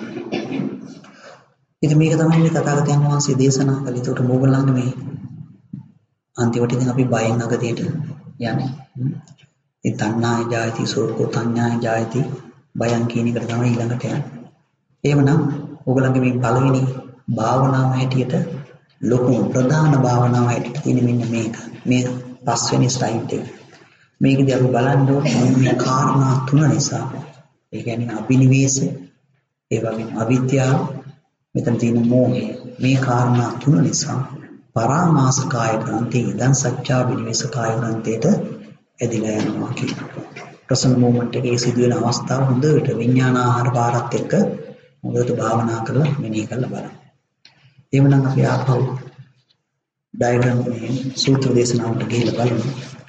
ඉතින් මේක තමයි මේ තථාගතයන් වහන්සේ දේශනා කළේ. ඒකට මොගලන් මේ අන්තිමට ඉතින් අපි බයෙන් අගතියට යන්නේ. ඒ තණ්හාය ජායති සෝකෝ තණ්හාය ජායති බයං කියන එකට තමයි ඊළඟට යන්නේ. එහෙමනම් ඔයගලගේ මේ පළවෙනි භාවනාව හැටියට ලොකු ප්‍රධාන භාවනාව හැටියට තියෙන මෙන්න මේක. මේ පස්වෙනි ස්ලයිඩ් එක. මේකදී අපි බලන්න ඕනේ මේ කාරණා තුන නිසා. ඒ කියන්නේ අභිනිවේෂය, ඒ වගේම අවිද්‍යාව, මෙතන තියෙන මෝහය. මේ කාරණා තුන නිසා පරාමාස කාය ග්‍රන්ථි ඉදන් සත්‍යා විනිවේෂ කාය ග්‍රන්ථයට ඇදිලා යනවා කියනවා. ප්‍රසන්න මොමන්ට් එකේ සිදුවෙන අවස්ථාව හොඳට විඥාන ආහාර පාරත් එක්ක හොඳට භාවනා කරලා මෙනෙහි කරලා බලන්න. එවනම් අපි ආපහු ඩයග්‍රෑම් එකේ සූත්‍ර දේශනාවට ගිහිල්ලා බලමු.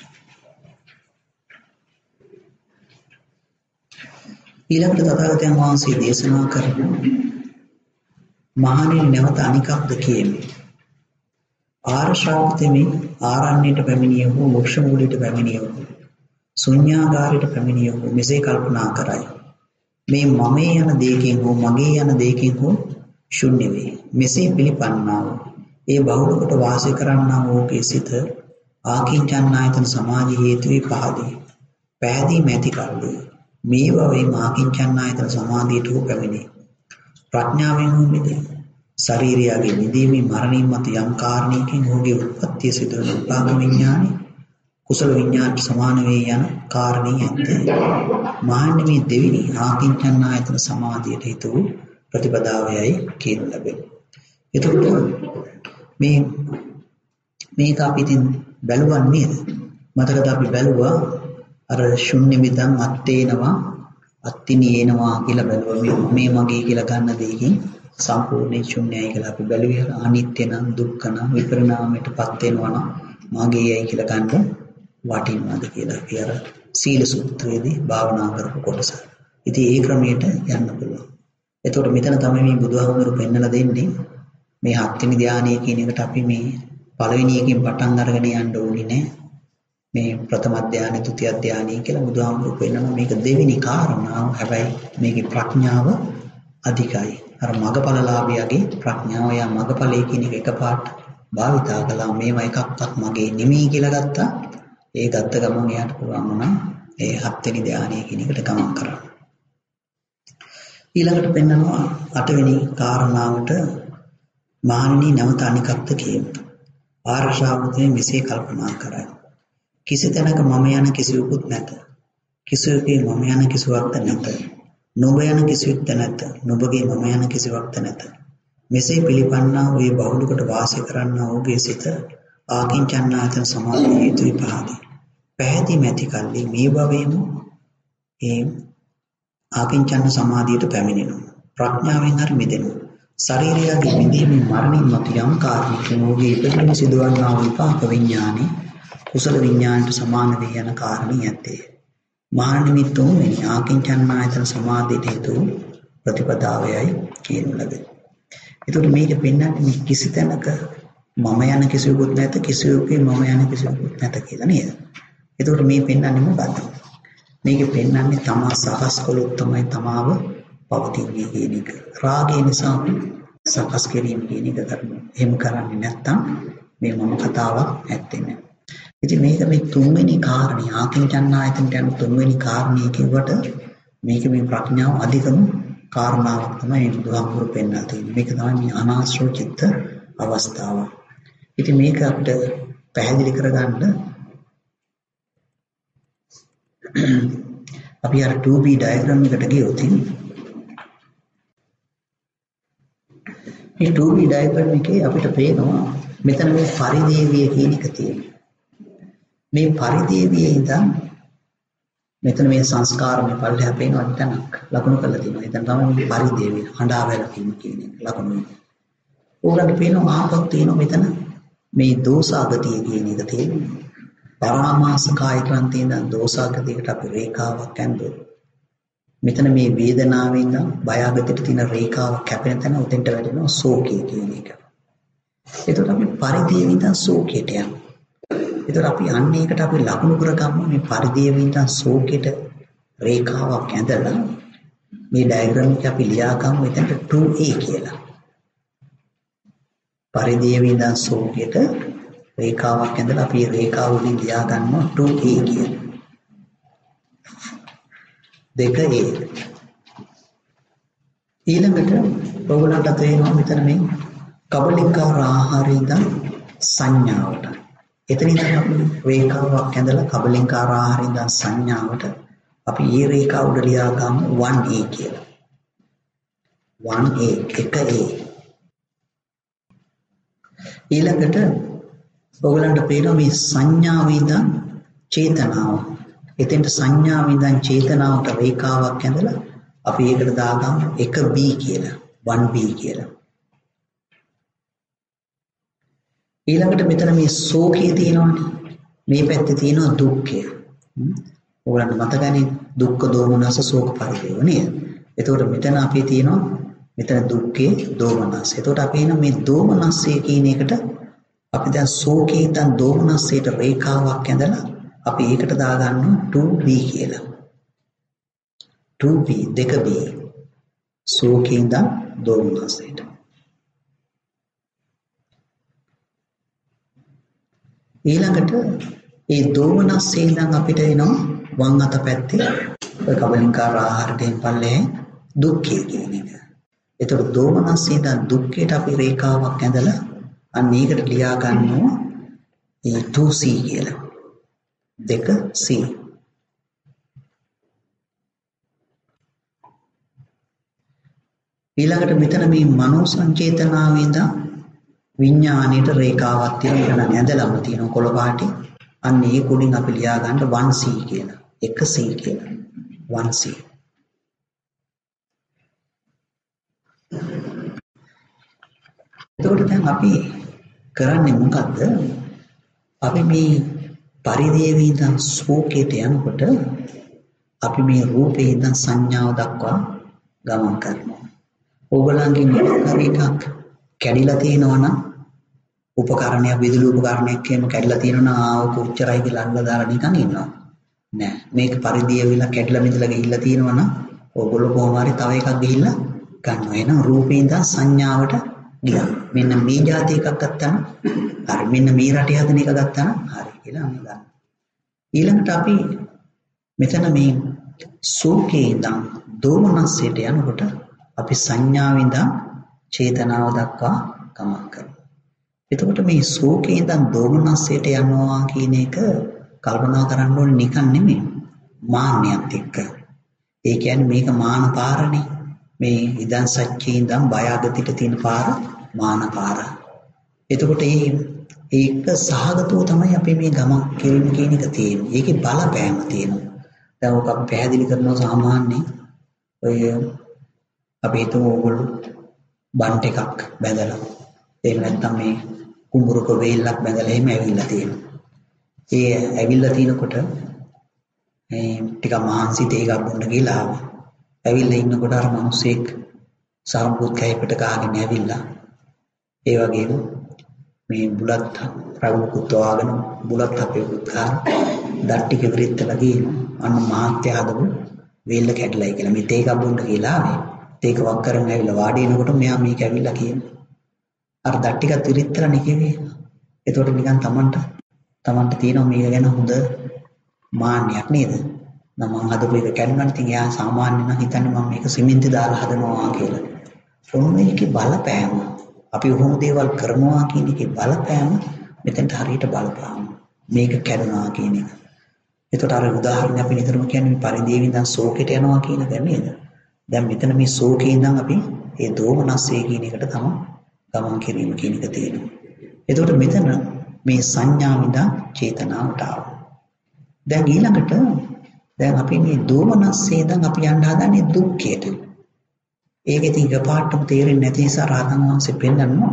ඊළඟට තථාගතයන් වහන්සේ දේශනා කරන මහණෙනි නැවත අනිකක්ද කියමි. ආර්ය ශ්‍රාවකෙමි ආරණ්‍යයට පැමිණිය වූ මොක්ෂ මූලයට පැමිණිය වූ ශුන්‍යාගාරයට පැමිණිය වූ මෙසේ කල්පනා කරයි. මේ මමේ යන දෙයකින් හෝ මගේ යන දෙයකින් හෝ ශුන්‍ය වේ. මෙසේ පිළිපන්නා වූ ඒ බහුල කොට වාසය කරන්නා වූගේ සිත ආකින්චන්නායතන සමාධි හේතු වේ පහදී. පැහැදී මැති කල්ලි මේ වගේ ආකින්චන්නායතන සමාධියට හෝ පැමිණේ. ප්‍රඥාවෙන් හෝ මිදේ. ශරීරයගේ නිදීමේ මරණින් මත යම් කාරණයකින් ඔහුගේ උත්පත්තිය සිදුවන උපාග විඥානි කුසල විඥානට සමාන වේ යන කාරණේ ඇත්තේ. මහන්නේ මේ දෙවිනි ආකින්චන්නායතන සමාධියට හේතු ප්‍රතිපදාවයයි කියනු ලැබෙනවා. එතකොට මේක අපි ඉතින් බැලුවා නේද? මතකද අපි බැලුවා අර ශුන්‍ය මිදං අත්තේනවා අත්තිනේනවා කියලා බැලුවා. මේ මගේ කියලා ගන්න දෙයකින් සම්පූර්ණ ශුන්‍යයි කියලා අපි බැලුවේ. අනිත්‍ය නම් දුක්ඛ නම් විපරිණාමයටපත් වෙනවා නම් මගේයි කියලා ගන්න වටිනවද කියලා අපි අර සීල සූත්‍රයේදී භාවනා කරපු කොටස. ඉතින් ඒ ක්‍රමයට යන්න පුළුවන්. එතකොට මෙතන තමයි මේ බුදුහාමුදුරු පෙන්නලා දෙන්නේ මේ හත්වෙනි ධානයේ කියන එකට අපි මේ පළවෙනි එකෙන් පටන් අරගෙන යන්න ඕනේ නෑ. මේ ප්‍රථම ධානය, ဒုတိ ධානය කියලා බුදුහාමුදුරු පෙන්නනවා. මේක දෙවෙනි කාරණාව. හැබැයි මේකේ ප්‍රඥාව අධිකයි. අර මගපලලාභියාගේ ප්‍රඥාව යා මගපලයේ කියන එක එකපාරට භාවිතා කළා. මේවා එකක්වත් මගේ නෙමෙයි කියලා ගත්තා. ඒ ගත්ත ගමන් එයාට පුළුවන් වුණා ඒ හත්වෙනි ධානය කියන එකට ගමන් කරන්න. ඊළඟට පෙන්නනවා අටවෙනි කාරණාවට මහණෙනි නැවත අනිකක්ද කියමු. ආර්ය ශ්‍රාවකයන් මෙසේ කල්පනා කරයි. කිසි තැනක මම යන කිසිවකුත් නැත. කිසිවකේ මම යන කිසිවක්ද නැත. නුඹ යන කිසිවෙක්ද නැත. නුඹගේ මම යන කිසිවක්ද නැත. මෙසේ පිළිපන්නා වූ බහුල කොට වාසය කරන්නා වූගේ සිත ආකින්චන්නායතන සමාධි හේතුයි පහදී. පැහැදී මැති කල්ලි මේ භවයේම ඒ ආකින්චන්න සමාධියට පැමිණෙනවා. ප්‍රඥාවෙන් හරි මිදෙනවා. ශරීරයගේ මිදීමේ මරණින් මත යම් කාරණයකින් ඔහුගේ ඉපදීම සිදුවන්නා වූ විපාක විඥානේ කුසල විඥානට සමාන වේ යන කාරණිය ඇත්තේ. මහණෙනි තුන්වෙනි ආකින්චන්නායතන සමාධියට හේතු ප්‍රතිපදාවයයි කියනු ලැබෙනවා. ඒතකොට මේක පෙන්වන්නේ මේ කිසි තැනක මම යන කිසිවකුත් නැත, කිසිවකුගේ මම යන කිසිවකුත් නැත කියලා නේද? ඒතකොට මේ පෙන්වන්නේ මොකද්ද? මේක පෙන්වන්නේ තමා සකස් කළොත් තමයි තමාව පවතින්නේ කියන එක. රාගය නිසා සකස් කිරීම කියන එක කරනවා. එහෙම කරන්නේ නැත්නම් මේ මම කතාවක් ඇත්තේ නැහැ. ඉතින් මේක මේ තුන්වෙනි කාරණේ ආකින්චන්නායතනට යන තුන්වෙනි කාරණේ කියවට මේක මේ ප්‍රඥාව අධිකම කාරණාවක් තමයි මේ බුදුහාමුදුරු පෙන්නලා තියෙන්නේ. මේක තමයි මේ අනාශ්‍රව චිත්ත අවස්ථාව. ඉතින් මේක අපිට පැහැදිලි කරගන්න අපි අර 2B ඩයග්‍රෑම් එකට ගියොත් මේ 2B ඩයග්‍රෑම් එකේ අපිට පේනවා මෙතන මේ පරිදේවිය කියන එක තියෙනවා. මේ පරිදේවියේ ඉඳන් මෙතන මේ සංස්කාර මේ පල්ලෙහා පේනවා තැනක් ලකුණු කරලා තියෙනවා. එතන තමයි මේ පරිදේවිය හඬා වැළපීම කියන එක ලකුණු. ඕගොල්ලන්ට පේනවා ආපහු තියෙනවා මෙතන මේ දෝසාගතිය කියන එක තියෙනවා. පරාමාස කාය ක්‍රන්තියෙන් දෝසාගතියකට අපි රේඛාවක් ඇඳුවා. මෙතන මේ වේදනාවෙන් ඉඳන් බයගතියට තියෙන රේඛාවක් කැපෙන තැන උතෙන්ට වැටෙනවා ශෝකය කියන එක. ඒකට අපි පරිදේවියෙන් ඉඳන් ශෝකයට යනවා. ඒතර අපි අන්නේ එකට අපි ලකුණු කරගමු මේ පරිදේවියෙන් ඉඳන් ශෝකයට රේඛාවක් ඇඳලා මේ ඩයග්‍රෑම් එක අපි ලියාගමු එතනට 2A කියලා. පරිදේවියෙන් ඉඳන් ශෝකයට රේඛාවක් ඇඳලා අපි රේඛාව වලින් ලියා ගන්නවා 2A කියලා. 2A. ඊළඟට ඔයගොල්ලන්ට තේරෙනවා මෙතන මේ කබලිකාර ආහාරයෙන් සංඥාවට. එතනින් තමයි අපි රේඛාවක් ඇඳලා කබලිකාර ආහාරයෙන් සංඥාවට අපි මේ රේඛාව උඩ ලියා ගමු 1A කියලා. 1A 1A. ඊළඟට ඔයගලන්ට පේනවා මේ සංඥාවෙන් ඉඳන් චේතනාව. එතෙන්ට සංඥාවෙන් ඉඳන් චේතනාවට රේඛාවක් ඇඳලා අපි ඒකට දාගමු 1B කියලා. 1B කියලා. ඊළඟට මෙතන මේ සෝඛය තියෙනවානේ. මේ පැත්තේ තියෙනවා දුක්ඛය. ඔයගලන්ට මතකනේ දුක්ඛ දෝමනස ශෝක පරිදේව නේද? එතකොට මෙතන අපි තියෙනවා මෙතන දුක්ඛේ දෝමනස. එතකොට අපි එන මේ දෝමනස්සේ කියන එකට අපි දැන් සෝකේ ඉඳන් දෝමනස්සයට රේඛාවක් ඇඳලා අපි ඒකට දාගන්නවා 2b කියලා. 2b 2b සෝකේ ඉඳන් දෝමනස්සයට. ඊළඟට ඒ දෝමනස්සේ ඉඳන් අපිට එනවා වම් අත පැත්තේ ඔය කබලින්කාර ආහාර දෙන්න පල්ලේ දුක්ඛය කියන එක. ඒතකොට දෝමනස්සේ ඉඳන් දුක්ඛයට අපි රේඛාවක් ඇඳලා අන්න ඒකට ලියා ගන්නවා ඒ 2c කියලා. 2c. ඊළඟට මෙතන මේ මනෝ සංචේතනාවේ ඉඳන් විඥාණයට රේඛාවක් තියෙනවා නම් ඇඳලම තියෙනවා කොළ පාටි. අන්න ඒ කුණින් අපි ලියා ගන්න 1c කියලා. 1c කියලා. 1c. එතකොට දැන් අපි කරන්නේ මොකද්ද? අපි මේ පරිදේවී ඉඳන් සෝකයට යනකොට අපි මේ රූපේ ඉඳන් සංඥාව දක්වා ගමන් කරනවා. ඕගලන්ගේ මොකක් එකක් කැඩිලා තියෙනවා නම් උපකරණයක් විදුලි උපකරණයක් එහෙම කැඩිලා තියෙනවා නම් ආව කොච්චරයි කියලා අල්ලලා දාලා නිකන් ඉන්නවා. නෑ මේක පරිදේවිලා කැඩිලා මිදලා ගිහිල්ලා තියෙනවා නම් ඕගොල්ලෝ කොහොම හරි තව එකක් ගිහිල්ලා ගන්නවා. එහෙනම් රූපේ ඉඳන් සංඥාවට ගියා. මෙන්න මේ જાති එකක් ගත්තා නම් හරි. මෙන්න මේ රටේ හදන එක ගත්තා නම් හරි කියලා අපි ගන්න. ඊළඟට අපි මෙතන මේ සෝකේ ඉඳන් දෝමනස්සයට යනකොට අපි සංඥාවෙන් ඉඳන් චේතනාව දක්වා ගමන් කරනවා. එතකොට මේ සෝකේ ඉඳන් දෝමනස්සයට යනවා කියන එක කල්පනා කරන්න ඕනේ නිකන් නෙමෙයි. මාන්නයත් එක්ක. ඒ කියන්නේ මේක මාන පාරනේ. මේ ඉදන් සච්චේ ඉඳන් බයගතිට තියෙන පාර මාන පාර. එතකොට ඒක සහගතව තමයි අපි මේ ගමන් කිරීම කියන එක තියෙන්නේ. ඒකේ බලපෑම තියෙනවා. දැන් ඔක අපි පැහැදිලි කරනවා සාමාන්‍යයෙන් ඔය අපි හිතමු ඕගොල්ලෝ බන්ට් එකක් බැඳලා එහෙම නැත්නම් මේ කුඹුරක වේලක් බැඳලා එහෙම ඇවිල්ලා තියෙනවා. ඒ ඇවිල්ලා තිනකොට මේ ටික මහන්සි තේ එකක් බොන්න ගිහලා ආවා. ඇවිල්ලා ඉන්නකොට අර මිනිස්සෙක් සාම්පූත් කැයිපට ගහගෙන ඇවිල්ලා ඒ වගේම මේ බුලත් රවුකුත් වවාගෙන බුලත් අපේකුත් ගන්න දට්ටි කෙවරිත්තලා ගිහින් අන්න මහත්ය හදපු වේල්ල කැඩලයි කියලා මේ තේ එකක් බොන්න ගිහලා ආවේ. තේක වක් කරගෙන ඇවිල්ලා වාඩි වෙනකොට මෙයා මේක ඇවිල්ලා කියනවා. අර දට්ටිකත් විරිත්තලා නෙකෙවේ. ඒතකොට නිකන් තමන්ට තියෙනවා මේක ගැන හොඳ මාන්නයක් නේද? නම් මං හදපු එක කැඩුණා ඉතින් එයා සාමාන්‍ය නම් හිතන්නේ මම මේක සිමෙන්ති දාලා හදනවා කියලා. ඔන්න ඒකේ බලපෑම අපි උහුම දේවල් කරනවා කියන එකේ බලපෑම මෙතෙන්ට හරියට බලපාන. මේක කැඩුණා කියන එක. ඒකට අර උදාහරණ අපි නිතරම කියන්නේ පරිදේවි ඉඳන් සෝකයට යනවා කියන එක නේද? දැන් මෙතන මේ සෝකේ ඉඳන් අපි ඒ දෝමනස්සේ කියන එකට තමයි ගමන් කිරීම කියන එක තියෙනවා. ඒකට මෙතන මේ සංඥාව ඉඳන් චේතනාවට ආවා. දැන් ඊළඟට දැන් අපි මේ දෝමනස්සේ ඉඳන් අපි යන්න හදන්නේ දුක්ඛයට. ඒක ඉතින් එකපාරටම තේරෙන්නේ නැති නිසා රහතන් වහන්සේ පෙන්නනවා.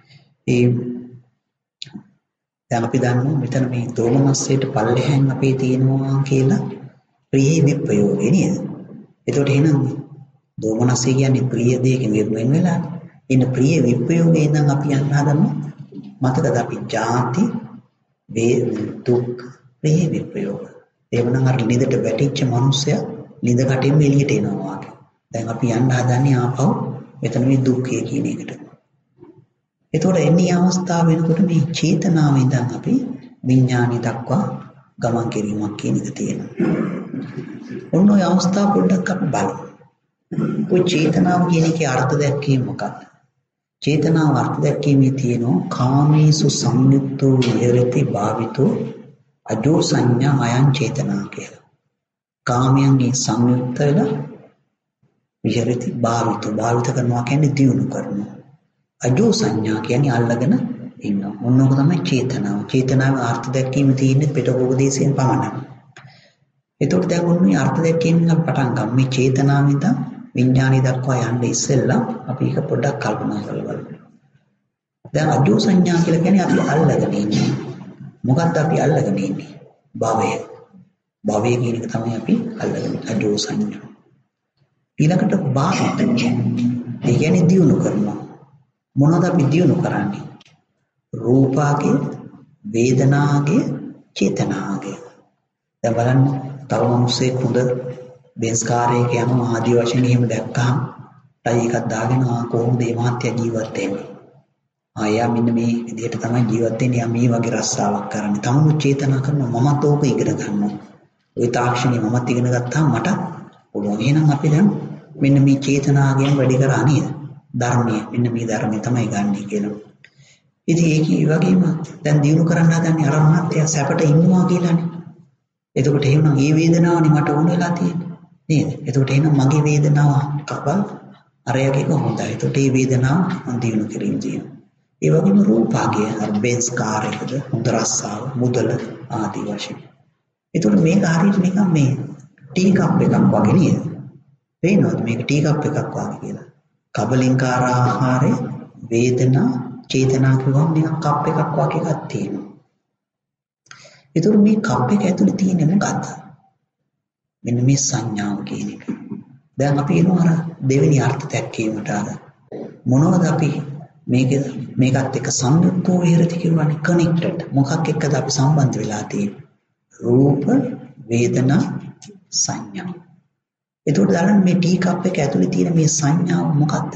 දැන් අපි දන්නවා මෙතන මේ දෝමනස්සේට පල්ලෙහෙන් අපේ තියෙනවා කියලා ප්‍රිය විප්‍රයෝගේ නේද? ඒකට එහෙනම් දෝමනස්සේ කියන්නේ ප්‍රිය දෙයකින් වෙන වෙලා ඉන්න ප්‍රිය විප්‍රයෝගේ ඉඳන් අපි යන්න හදනවා. මතකද අපි ජාති දුක් ප්‍රිය විප්‍රයෝග. එවනම් අර නිදට වැටිච්ච මිනිස්සයා නිද කටින් එළියට එනවා වගේ. දැන් අපි යන්න හදන්නේ ආපහු මෙතන මේ දුක්ඛය කියන එකට. ඒතකොට එන්නේ අවස්ථාව වෙනකොට මේ චේතනාව ඉඳන් අපි විඥානි දක්වා ගමන් කිරීමක් කියන එක තියෙනවා. ඔන්න ඔය අවස්ථාව පොඩ්ඩක් අපි බලමු. ඔය චේතනාව කියන එකේ අර්ථ දැක්වීම මොකක්ද? චේතනාව අර්ථ දැක්වීමේ තියෙනවා කාමේසු සංයුක්තෝ විහෙරති භාවිතෝ අජෝ සංඥා අයං චේතනා කියලා. කාමයන්ගේ සංයුක්ත වෙලා විහෙරති භාවිත කරනවා කියන්නේ දියුණු කරනවා. අජෝ සංඥා කියන්නේ අල්ලගෙන ඉන්නවා. මොනෝක තමයි චේතනාව. චේතනාවේ අර්ථ දැක්වීම තියෙන්නේ පිටකෝපදේශයෙන් පමණයි. එතකොට දැන් ඔන්නේ අර්ථ දැක්වීමෙන් අපි පටන් ගමු. මේ චේතනාවෙන් ඉඳන් විඥානය දක්වා යන්න ඉස්සෙල්ලා අපි ඒක පොඩ්ඩක් කල්පනා කරලා බලමු. දැන් අජෝ සංඥා කියලා කියන්නේ අපි අල්ලගෙන ඉන්නේ. මොකක්ද අපි අල්ලගෙන ඉන්නේ? භවය. භවය කියන එක තමයි අපි අල්ලගෙන අජෝ සංඥා. ඊළඟට භාවිත. ඒ කියන්නේ දියුණු කරනවා. මොනවද අපි දියුණු කරන්නේ? රූපාගේ, වේදනාගේ, චේතනාගේ. දැන් බලන්න තව මිනිස්සෙක් හොඳ බෙන්ස්කාරයක යන ආදි වශයෙන් එහෙම දැක්කහම ටයි එකක් දාගෙන කොහොමද මේ මහත්ය ජීවත් වෙන්නේ? ආයා මෙන්න මේ විදිහට තමයි ජීවත් වෙන්නේ. යා මේ වගේ රස්සාවක් කරන්නේ. තමු චේතනා කරනවා මමත් ඕක ඉගෙන ගන්නවා. ওই තාක්ෂණي මමත් ඉගෙන ගත්තාම මට පුළුවන්. එහෙනම් අපි දැන් මෙන්න මේ චේතනාවෙන් වැඩි කරා නේද? ධර්මයේ මෙන්න මේ ධර්මයේ තමයි ගන්නෙ කියලා. ඉතින් ඒකේ වගේම දැන් දිනු කරන්න හදන්නේ අර මහත්ය සැපට ඉන්නවා කියලානේ. එතකොට එහෙනම් මේ වේදනාවනේ මට ඕන වෙලා තියෙන්නේ නේද? එතකොට එහෙනම් මගේ වේදනාව කපල් අරයගේ කොහොමද? එතකොට මේ වේදනාව මම දිනු කිරීම තියෙනවා. ඒ වගේම රූපාගේ අර බෙන්ස් කාර් එකද හොඳ රස්සාව මුදල ආදී වශයෙන්. එතකොට මේක හරියට නිකන් මේ ටී කප් එකක් වගේ නේද? පේනවද මේක ටී කප් එකක් වගේ කියලා? කබලින්කාර ආහාරය වේදනා චේතනා කියවම නිකන් කප් එකක් වගේ එකක් තියෙනවා. ඒතර මේ කප් එක ඇතුලේ තියෙන්නේ මොකද්ද? මෙන්න මේ සංඥාව කියන එක. දැන් අපි එනවා අර දෙවෙනි අර්ථ දැක්වීමට අර මොනවද අපි මේකත් එක්ක සංයුක්තව විහෙරති කියවනේ කනෙක්ටඩ්. මොකක් එක්කද අපි සම්බන්ධ වෙලා තියෙන්නේ? රූප, වේදනා, සංඥා. ඒතකොට බලන්න මේ ටී කප් එක ඇතුලේ තියෙන මේ සංඥාව මොකද්ද?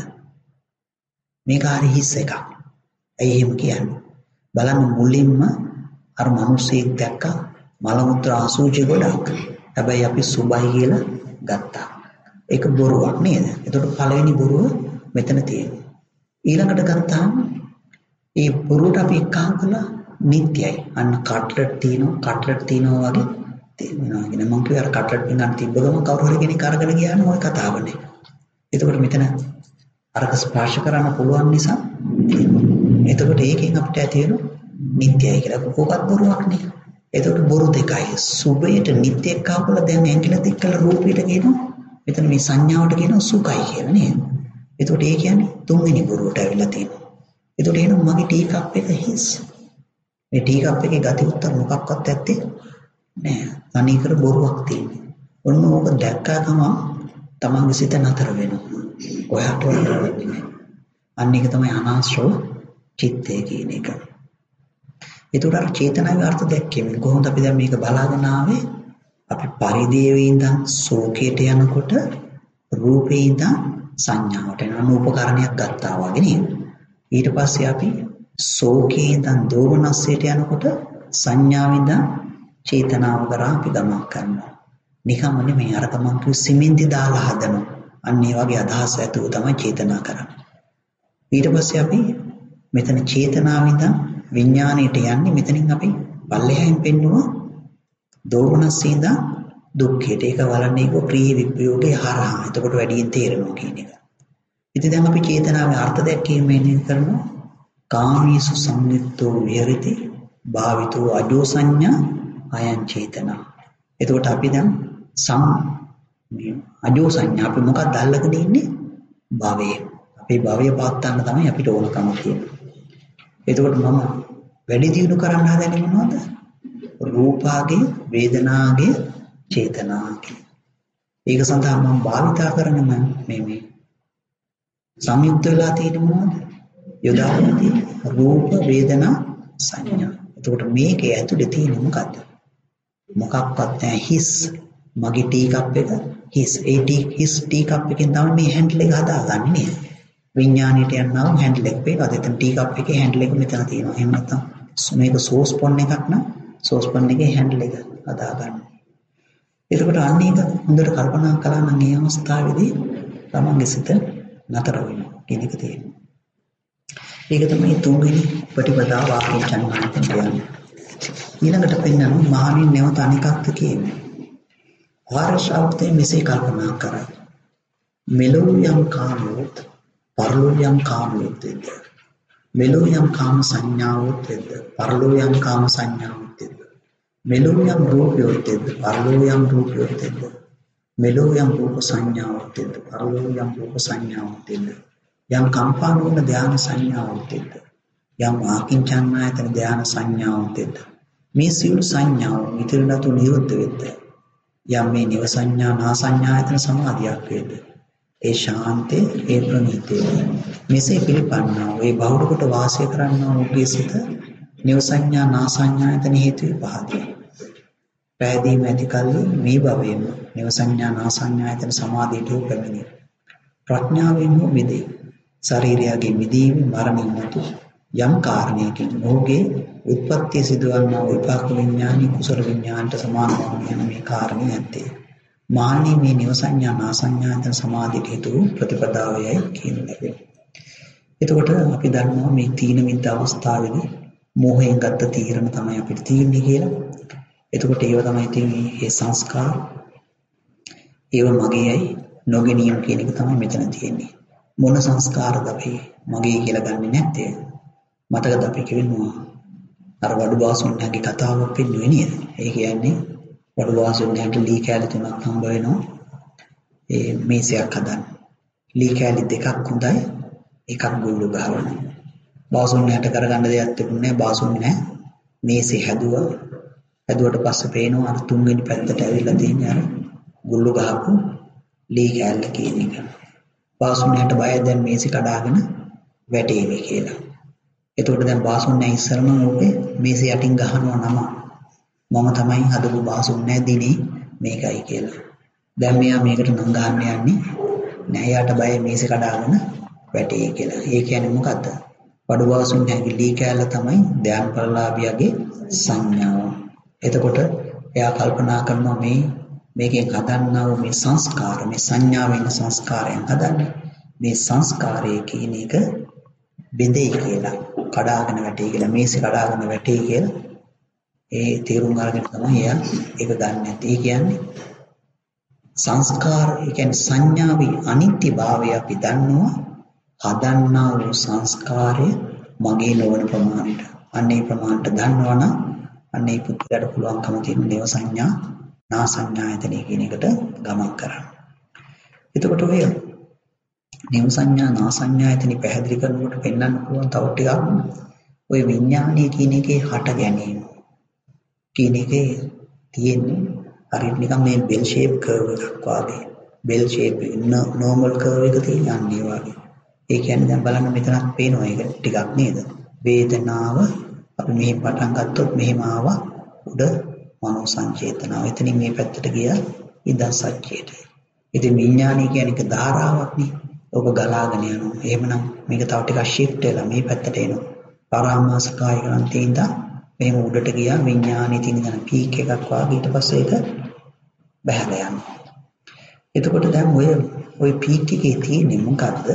මේක හරි හිස් එකක්. ඇයි එහෙම කියන්නේ? බලන්න මුලින්ම අර මිනිස්සෙක් දැක්ක මල මුත්‍රා අසුචි ගොඩක්. හැබැයි අපි සුබයි කියලා ගත්තා. ඒක බොරුවක් නේද? ඒතකොට පළවෙනි බොරුව මෙතන තියෙනවා. ඊළඟට ගත්තාම ඒ බොරුවට අපි එක්කහම කළා නිත්‍යයි. අන්න කට්ලට් තියෙනවා වගේ තියෙනවා. කියන මම කිව්වා අර කට්ලට් පින්නන් තිබ්බ ගම කවුරු හරි කෙනෙක් අරගෙන ගියා නම් ওই කතාවනේ. එතකොට මෙතන අරක ස්පර්ශ කරන්න පුළුවන් නිසා එතකොට ඒකෙන් අපිට ඇති වෙන නිත්‍යයි කියලා කොහොමවත් බොරුවක් නේ. එතකොට බොරු දෙකයි. සුභයට නිත්‍ය එක්කවල දැන් ඇඟිලි දෙකල රූපයට කියනවා. මෙතන මේ සංඥාවට කියනවා සුඛයි කියලා නේද? එතකොට ඒ කියන්නේ තුන්වෙනි බොරුවට ඇවිල්ලා තියෙනවා. එතකොට එහෙනම් මගේ ටී කප් එක හිස්. මේ ටී කප් එකේ ගති උත්තර මොකක්වත් ඇත්තේ නෑ. අනීකර බොරුවක් තියෙන්නේ. ඔන්න ඕක දැක්කා ගමන් තමන්ගේ සිත නතර වෙනවා. ඔයාට වෙන්නේ. අන්න ඒක තමයි අනාශ්‍රව චිත්තය කියන එක. ඒතර අර චේතනාවේ අර්ථ දැක්කේ කොහොමද අපි දැන් මේක බලාගෙන ආවේ? අපි පරිදේවේ ඉඳන් සෝකයට යනකොට රූපේ ඉඳන් සංඥාවට යන උපකරණයක් ගත්තා වගේ නේද? ඊට පස්සේ අපි සෝකේ ඉඳන් දෝමනස්සයට යනකොට සංඥාවෙන් ඉඳන් චේතනාව කරා අපි ගමන් කරනවා. නිකම්ම නෙමෙයි අර තමන් කිව්ව සිමෙන්ති දාලා හදනවා. අන්න ඒ වගේ අදහස් ඇතුව තමයි චේතනා කරන්නේ. ඊට පස්සේ අපි මෙතන චේතනාවෙන් ඉඳන් විඥාණයට යන්නේ. මෙතනින් අපි පල්ලෙහෙන් පෙන්නුවා දෝමනස්සේ ඉඳන් දුක්ඛයට. ඒක වලන්නේ ඒක ප්‍රිය විප්‍රයෝගේ හරහා. එතකොට වැඩියෙන් තේරෙනවා කියන එක. ඉතින් දැන් අපි චේතනාවේ අර්ථ දැක්වීමෙන් කරනවා කාමීසු සංයුක්තෝ විහෙරති භාවිතෝ අජෝ සංඥා අයං චේතනා. එතකොට අපි දැන් අජෝ සංඥා අපි මොකක්ද අල්ලගෙන ඉන්නේ? භවයේ. අපේ භවය පාත්තන්න තමයි අපිට ඕනකම තියෙන්නේ. එතකොට මම වැඩි දියුණු කරන්න හදන්නේ මොනවද? රූපාගේ, වේදනාගේ, චේතනාගේ. ඒක සඳහා මම භාවිතා කරන මේ සංයුක්ත වෙලා තියෙන මොනවද? යොදාගන්නේ රූප, වේදනා, සංඥා. එතකොට මේකේ ඇතුලේ තියෙන මොකද්ද? මොකක්වත් නැහැ හිස්. මගේ ටී කප් එක හිස්. ඒ ටී කප් එකෙන් තමයි මේ හැන්ඩල් එක හදාගන්නේ. විඥාණයට යනවා හැන්ඩල් එක පේනවාද? එතන ටී කප් එකේ හැන්ඩල් එක මෙතන තියෙනවා. එහෙම නැත්නම් මේක සෝස් පොන් එකක් නම් සෝස් පොන් එකේ හැන්ඩල් එක හදාගන්න. එතකොට අන්න ඒක හොඳට කල්පනා කළා නම් මේ අවස්ථාවේදී තමන්ගේ සිත නතර වෙනවා කියන එක තියෙනවා. ඒක තමයි තුන්වෙනි ප්‍රතිපදාව වාක්‍ය චන්නායතන කියන්නේ. ඊළඟට පෙන්නනවා මහණින් නැවත අනිකක්ද කියන්නේ. ආර්ය ශ්‍රාවකයන් මෙසේ කල්පනා කරයි. මෙලොව යම් කාමෝත් පරලොව යම් කාමෝත් වෙද්ද. මෙලොව යම් කාම සංඥාවොත් වෙද්ද. පරලොව යම් කාම සංඥාවොත් වෙද්ද. මෙලොව යම් රූපයොත් වෙද්ද. පරලොව යම් රූපයොත් වෙද්ද. මෙලොව යම් රූප සංඥාවොත් වෙද්ද. පරලොව යම් රූප සංඥාවොත් වෙද්ද. යම් කම්පා නොවන ධ්‍යාන සංඥාවොත් වෙද්ද. යම් ආකින්චන්නායතන ධ්‍යාන සංඥාවොත් වෙද්ද. මේ සියලු සංඥාව ඉතිරණතු නිරුද්ධ වෙද්ද. යම් මේ නිව සංඥා නා සංඥායතන සමාධියක් වේද. ඒ ශාන්තේ ඒ ප්‍රණීතේ මෙසේ පිළිපන්නා ඒ බහුල කොට වාසය කරන්නා වූගේ සිත නිව සංඥා නා සංඥායතන හේතු පහදී පැහැදීම ඇති කල්හි මේ භවයේම නිව සංඥා නා සංඥායතන සමාධියට පැමිණේ ප්‍රඥාවෙන් මිදේ ශරීරයගේ මිදීම මරණින් මතු යම් කාරණයකින් මොහුගේ උත්පත්ති සිදුවන්නා විපාක විඥානී කුසල විඥානට සමාන යන මේ කාරණේ ඇත්තේ මාන්නේ මේ නිව සංඥා නා සංඥායතන සමාධියට හේතු ප්‍රතිපදාවයයි කියන්නේ. එතකොට අපි දන්නවා මේ තීන මිද්ද අවස්ථාවේදී මෝහයෙන් ගත්ත තීරණ තමයි අපිට තියෙන්නේ කියලා. එතකොට ඒව තමයි තියෙන්නේ මේ සංස්කාර. ඒව මගේයි නොගෙනියම් කියන එක තමයි මෙතන තියෙන්නේ. මොන සංස්කාරද අපි මගේ කියලා ගන්නෙ නැත්තේ? මතකද අපි කියනවා අර වඩු බාසුන්ගේ කතාවක් වෙන්නේ නේද? ඒ කියන්නේ වඩු බාසුන්ගේ ලී කැලි තුනක් හම්බ වෙනවා. ඒ මේසයක් හදන්න. ලී කැලි දෙකක් හොඳයි. එකක් ගුල්ලු ගහවන. බාසුන්ට කරගන්න දෙයක් තිබුණේ නැහැ. බාසුන් නැහැ. මේසේ හැදුවා. හැදුවට පස්සේ පේනවා අර තුන්වෙනි පැත්තට ඇවිල්ලා තියෙන අර ගුල්ලු ගහපු ලී කැල්ල කියන එක. බාසුන්ට බයයි දැන් මේසෙ කඩාගෙන වැටේවි කියලා. එතකොට දැන් බාසුන් ඉස්සරම ඕකේ මේසෙ යටින් ගහනවා නම. මම තමයි හදපු බාසුන් දිනේ මේකයි කියලා. දැන් මෙයා මේකට නම් ගහන්න යන්නේ නෑ. යාට බයයි මේසෙ කඩාගෙන වැටේ කියලා. ඒ කියන්නේ මොකද්ද? වඩු බාසුන් ලී කැල්ල තමයි ධ්‍යානපරලාභියගේ සංඥාව. එතකොට එයා කල්පනා කරනවා මේකෙන් හදන්නා වූ මේ සංස්කාර මේ සංඥාවෙන් සංස්කාරයෙන් හදන්නේ මේ සංස්කාරයේ කියන එක බෙදේ කියලා කඩාගෙන වැටේ කියලා මේසෙ කඩාගෙන වැටේ කියලා ඒ තේරුම් අරගෙන තමයි එයා ඒක ගන්න නැති. ඒ කියන්නේ සංස්කාර ඒ කියන්නේ සංඥාවේ අනිත්‍යභාවය අපි දන්නවා. හදන්නා වූ සංස්කාරය මගේ නොවන ප්‍රමාණයට අන්නේ ප්‍රමාණයට දන්නවනම් අන්නේ පුදුලට පුළුවන්කම තියෙන දේව සංඥා නා සංඥායතනෙ කියන එකට ගමන් කරන්න. එතකොට ඔය නිව සංඥා නා සංඥායතනෙ පැහැදිලි කරනකොට පෙන්වන්න පුළුවන් තව ටිකක් ඔය විඥානීය කියන එකේ හට ගැනීම කියන එකේ තියෙන්නේ හරියට නිකන් මේ බෙල් ෂේප් කර්ව් එකක් වගේ. බෙල් ෂේප් නෝමල් කර්ව් එක තියෙන්නේ වගේ. ඒ කියන්නේ දැන් බලන්න මෙතනත් පේනවා ඒක ටිකක් නේද? වේදනාව අපි මෙහෙම පටන් ගත්තොත් මෙහෙම ආවා උඩ මනෝ සංචේතනාව. එතනින් මේ පැත්තට ගියා ඉදන් සත්‍යයට. ඉතින් විඥානය කියන්නේ එක ධාරාවක් නේ. ඔබ ගලාගෙන යනවා. එහෙමනම් මේක තව ටිකක් ෂිෆ්ට් වෙලා මේ පැත්තට එනවා. පරාමාසකාය ග්‍රන්ථින්ද මෙහෙම උඩට ගියා විඥානයේ තියෙන පීක් එකක් වගේ. ඊට පස්සේ ඒක බහැලා යනවා. එතකොට දැන් ඔය පීක් එකේ තියෙන්නේ මොකද්ද?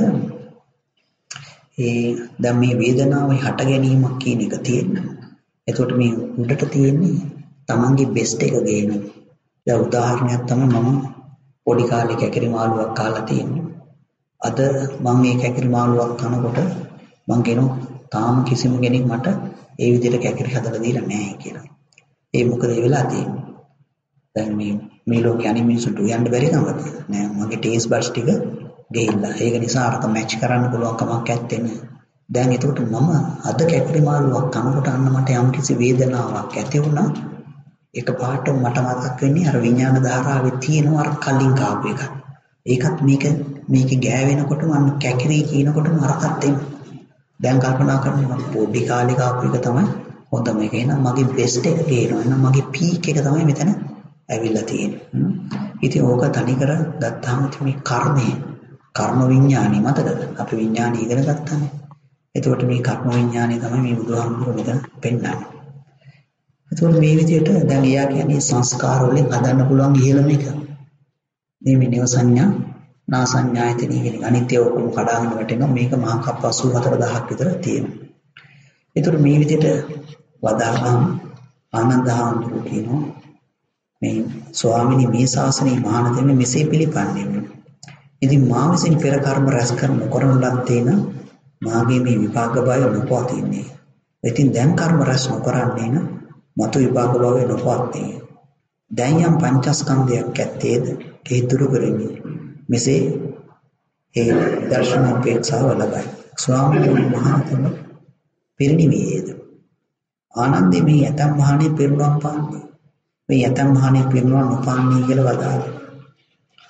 දැන් මේ වේදනාවේ හට ගැනීමක් කියන එක තියෙනවා. එතකොට මේ උඩට තියෙන්නේ තමන්ගේ බෙස්ට් එක ගේන. දැන් උදාහරණයක් තමයි මම පොඩි කාලේ කැකිරි මාළුවක් කාලා තියෙනවා. අද මම මේ කැකිරි මාළුවක් කනකොට මං කියනවා තාම කිසිම කෙනෙක් මට ඒ විදිහට කැකිරි හදලා දීලා නැහැ කියලා. ඒ මොකද ඒ වෙලා තියෙන්නේ? දැන් මේ ලෝකේ අනිත් මිනිස්සුන්ට උයන්න බැරි කමද? නෑ මගේ ටේස්ට් බඩ්ස් ටික ගෙහිලා. ඒක නිසා අරක මැච් කරන්න පුළුවන් කමක් නැත්තේ නේ. දැන් එතකොට මම අද කැකිරි මාළුවක් කනකොට අන්න මට යම්කිසි වේදනාවක් ඇති වුණා. එක පාට මට මතක් වෙන්නේ අර විඥාන ධාරාවේ තියෙන අර කලින් කාපු එක. ඒකත් මේක ගෑවෙනකොට මම කැකිරි කියනකොටම අරකට එන්නේ. දැන් කල්පනා කරනවා පොඩි කාලේ කාපු එක තමයි හොඳම එක. එහෙනම් මගේ බෙස්ට් එක ගේනවා. එහෙනම් මගේ පීක් එක තමයි මෙතන ඇවිල්ලා තියෙන්නේ. ඉතින් ඕක තනිකර ගත්තාම මේ කර්ම විඥානේ මතකද? අපි විඥානේ ඉගෙන ගත්තානේ. එතකොට මේ කර්ම විඥානේ තමයි මේ බුදුහාමුදුරුවෝ මෙතන පෙන්නන්නේ. එතකොට මේ විදිහට දැන් එයා කියන්නේ සංස්කාර වලින් හදන්න පුළුවන් ඉහළම එක. මේ නිව සංඥා නා සංඥායතනෙ කියන අනිත්‍ය ඔක්කොම කඩාගෙන වැටෙනවා. මේක මහා කප්ප 84000ක් විතර තියෙනවා. එතකොට මේ විදිහට වදාළාම ආනන්දහාමුදුරුවෝ කියනවා මේ ස්වාමිනී මේ ශාසනයේ මහාන දෙන්නේ මෙසේ පිළිපන්නේ. ඉතින් මා විසින් පෙර කර්ම රැස් කර නොකරන ලද්දේ නම් මාගේ මේ විපාක බය නොපවතින්නේ. ඉතින් දැන් කර්ම රැස් නොකරන්නේ නම් මතු විපාක භවය නොපවතින්නේ. දැන් යම් පංචස්කන්ධයක් ඇත්තේද ඒ දුරු කරන්නේ. මෙසේ ඒ දර්ශන උපේක්ෂාව ලබයි. ස්වාමීන් වහන්සේ පිරිනිවියේද ආනන්දේ මේ යතම් මහණේ පිරිනුවම් පාන්නේ. මේ යතම් මහණේ පිරිනුවම් නොපාන්නේ කියලා වදාළා.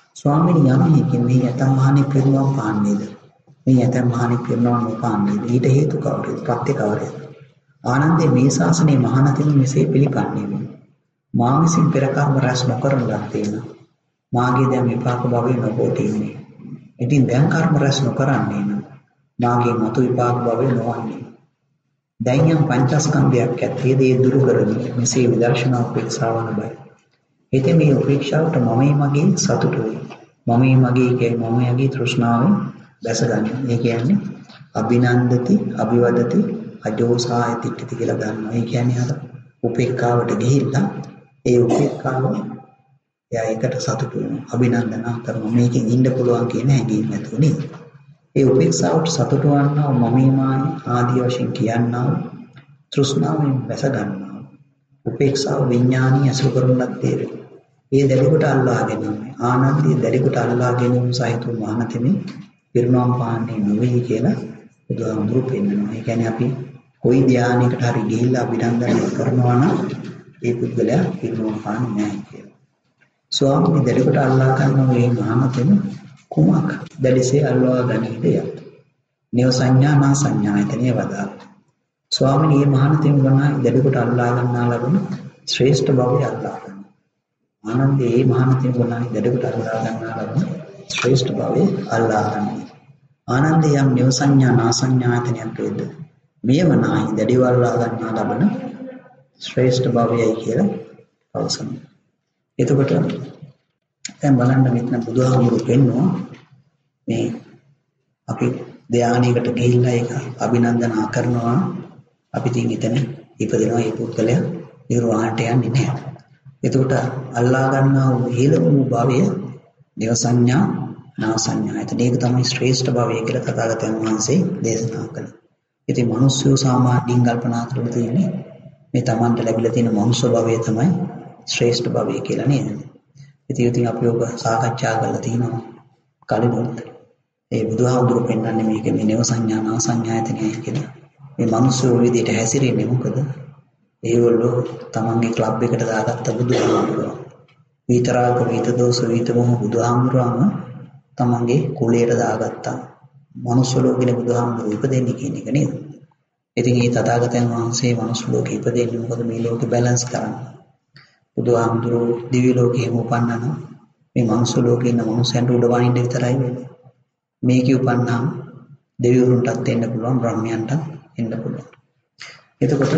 ස්වාමීනි යමෙහිකින් මේ යතම් මහණෙක් පිරිනවම් පාන්නේද? මේ යතම් මහණෙක් පිරිනවම් නොපාන්නේද? ඊට හේතු කවරේද? පත්‍ය කවරේද? ආනන්දේ මේ ශාසනයේ මහානතින් මෙසේ පිළිපන්නේමි. මා විසින් පෙර කර්ම රැස් නොකරන ලද්දේන මාගේ දැන් විපාක භවයේ නොපොටින්නේ. ඉතින් දැන් කර්ම රැස් නොකරන්නේ නම් මාගේ මතු විපාක භවයේ නොවන්නේ. දැන් යම් පංචස්කන්ධයක් ඇත්තේ දේ දුරු කරමින් මෙසේ විදර්ශනා උපේක්ෂාව ලබයි. එතෙ මේ උපේක්ෂාවට මමයි මගේ සතුටුයි. මමයි මගේ කියන්නේ මමයි තෘෂ්ණාවෙන් දැසගන්නේ. ඒ කියන්නේ අභිනන්දති, අභිවදති, අජෝසායතිත්‍ති කියලා ගන්නවා. ඒ කියන්නේ අර උපේක්ඛාවට ගිහිල්ලා ඒ උපේක්ඛාව එයා ඒකට සතුටු වෙනවා. අභිනන්දනා කරනවා. මේකෙන් ඉන්න පුළුවන් කියන හැඟීම ඇති වෙන්නේ. ඒ උපේක්ෂාවට සතුටු වන්නා මමයි මායි ආදී වශයෙන් කියනවා. තෘෂ්ණාවෙන් දැස ගන්නවා. උපේක්ෂාව විඥානීය අසුර කරනක් තේරෙනවා. ඒ දැඩිකොට අල්ලා ගැනීම ආනන්දයේ දැඩිකොට අල්ලා ගැනීම සහිත මහානතෙමි පිරිනොම් පාන්නේ නොවේ කියලා බුදුහාමුදුරු පෙන්නනවා. ඒ කියන්නේ අපි කොයි ධානයකට හරි ගිහිල්ලා අභිනන්දනය කරනවා නම් ඒ පුද්ගලයා පිරිනොම් පාන්නේ නැහැ කියලා. ස්වාමීන් දැඩිකොට අල්ලා ගන්න මේ මහානතෙමි කුමක් දැඩිසේ අල්ලා ගන්නේද යත්. නේව සංඥා නා සංඥායතනේ වදා. ස්වාමීන් මේ මහානතෙමි වනායි දැඩිකොට අල්ලා ගන්නා ලබන ශ්‍රේෂ්ඨ භවය අල්ලා ගන්න. ආනන්දේ මේ මහානතෙමි වනායි දැඩිකොට අල්ලා ගන්නා ලබන ශ්‍රේෂ්ඨ භවය අල්ලා ගන්න. ආනන්දේ යම් නේව සංඥා නා සංඥායතනයක් වේද මේ වනායි දැඩිව අල්ලා ගන්නා ලබන ශ්‍රේෂ්ඨ භවයයි කියලා අවසන්නවා. එතකොට දැන් බලන්න මෙතන බුදුහාමුදුරු පෙන්නවා මේ අපි ධානයකට ගිහිල්ලා ඒක අභිනන්දනා කරනවා අපි තින් එතන ඉපදෙනවා ඒ පුද්ගලයා නිර්වාණයට යන්නේ නැහැ. එතකොට අල්ලා ගන්නා වූ හේලම වූ භවය දේව සංඥා නා සංඥායතන. ඒක තමයි ශ්‍රේෂ්ඨ භවය කියලා තථාගතයන් වහන්සේ දේශනා කළේ. ඉතින් මිනිස්සු සාමාන්‍යයෙන් කල්පනා කරලා තියෙන්නේ මේ Tamanට ලැබිලා තියෙන මනුෂ්‍ය භවය තමයි ශ්‍රේෂ්ඨ භවය කියලා නේද? ඉතින් අපි ඔබ සාකච්ඡා කරලා තිනවා කලිනුත් ඒ බුදුහාමුදුරු පෙන්වන්නේ මේක මේ නේව සංඥා නා සංඥායතනයි කියලා. මේ මිනිස්සු ওই විදිහට හැසිරෙන්නේ මොකද? ඒගොල්ලෝ තමන්ගේ ක්ලබ් එකට දාගත්ත බුදුහාමුදුරුවෝ. විතරාග විත දෝෂ විත මොහ බුදුහාමුදුරුවම තමන්ගේ කුලයට දාගත්තා. මනුස්ස ලෝකෙනේ බුදුහාමුදුරුවෝ ඉපදෙන්නේ කියන එක නේද? ඉතින් මේ තථාගතයන් වහන්සේ මනුස්ස ලෝකෙ ඉපදෙන්නේ මොකද මේ ලෝකෙ බැලන්ස් කරන්න. බුදුහාමුදුරුවෝ දිව්‍ය ලෝකෙම උපන්නන මේ මනුස්ස ලෝකේ ඉන්න මනුස්සයන්ට උඩ වහින්න විතරයි වෙන්නේ. මේකේ උපන්නාම දෙවිවරුන්ටත් එන්න පුළුවන් බ්‍රහ්මයන්ටත් එන්න පුළුවන්. එතකොට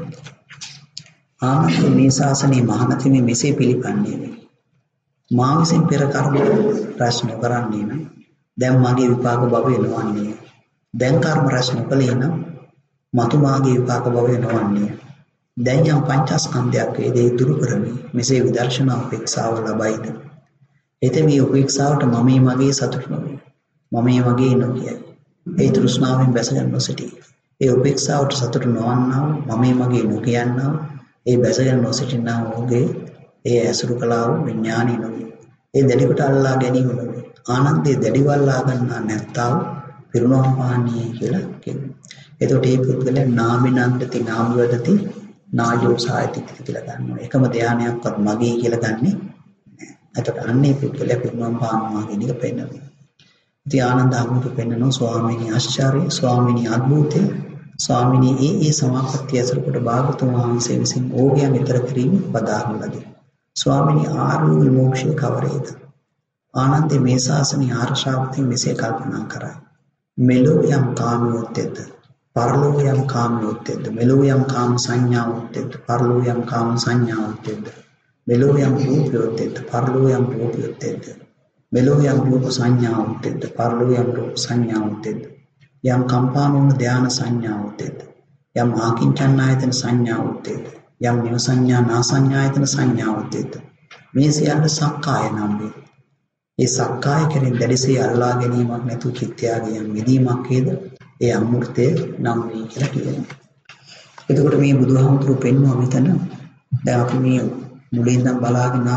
ආනන්ද මේ ශාසනයේ මහානතිමේ මෙසේ පිළිපන්නේ වේ. මා විසින් පෙර කර්ම රැස් නොකරන්නේ නම් දැන් මගේ විපාක භවය නොවන්නේ. දැන් කර්ම රැස් නොකළේ නම් මතු මාගේ විපාක භවය නොවන්නේ. දැන් යම් පංචස්කන්ධයක් වේදේ දුරු කරමි. මෙසේ විදර්ශනා උපේක්ෂාව ලබයිද. එතෙ මේ උපේක්ෂාවට මමයි මගේ සතුට නොවේ. මමයි මගේ නොකියයි. ඒ තෘෂ්ණාවෙන් බැසගෙන නොසිටී. ඒ උපේක්ෂාවට සතුට නොවන්නා මමයි මගේ නොකියන්නා ඒ බැසගෙන නොසිටිනා වූගේ ඒ ඇසුරු කළා වූ විඥානී නොවේ. ඒ දැඩිකොට අල්ලා ගැනීම නොවේ. ආනන්දේ දැඩිව අල්ලා ගන්නා නැත්තා පිරුණම් පාණී කියලා කියනවා. එතකොට මේ පුද්ගලයා නාමිනන්දති නාමවදති නායෝ සායති කියලා ගන්නවා. එකම ධානයක්වත් මගේ කියලා ගන්නෙ නැහැ. එතකොට අන්නේ පුද්ගලයා පිරුණම් පානවා කියන එක පෙන්වනවා. ඉතින් ආනන්ද අමුතු පෙන්වනවා ස්වාමීනි ආශ්චර්ය ස්වාමීනි අද්භූතය ස්වාමීනි ඒ සමාපත්තිය අසර කොට භාගතුන් වහන්සේ විසින් ඕගයන් විතර කිරීම පදාහන ලදී. ස්වාමීනි ආර්ය විමුක්තිය කවරේද? ආනන්දේ මේ ශාසනීය ආර්ශාවතින් මෙසේ කල්පනා කරයි. මෙලොව යම් කාමියොත්ද පරලොව යම් කාමියොත්ද මෙලොව යම් කාම සංඥාවොත්ද පරලොව යම් කාම සංඥාවොත්ද මෙලොව යම් රූපයොත්ද පරලොව යම් රූපයොත්ද මෙලොව යම් රූප සංඥාවොත්ද පරලොව යම් රූප සංඥාවොත්ද යම් කම්පානෝන ධාන සංඥාවොත්ද යම් ආකින්චන්නායතන සංඥාවොත්ද යම් නිව සංඥා නා සංඥායතන සංඥාවොත්ද මේ සියල්ල සක්කාය නම් වේ. ඒ සක්කාය කෙරෙන් දැඩිසේ අල්ලා ගැනීමක් නැතු චිත්තයාගේ යම් මිදීමක් වේද ඒ අමෘතය නම් වේ කියලා කියනවා. එතකොට මේ බුදුහාමුදුරුවෝ පෙන්වුවා මෙතන දැන් අපි මේ මුලින් ඉඳන් බලාගෙන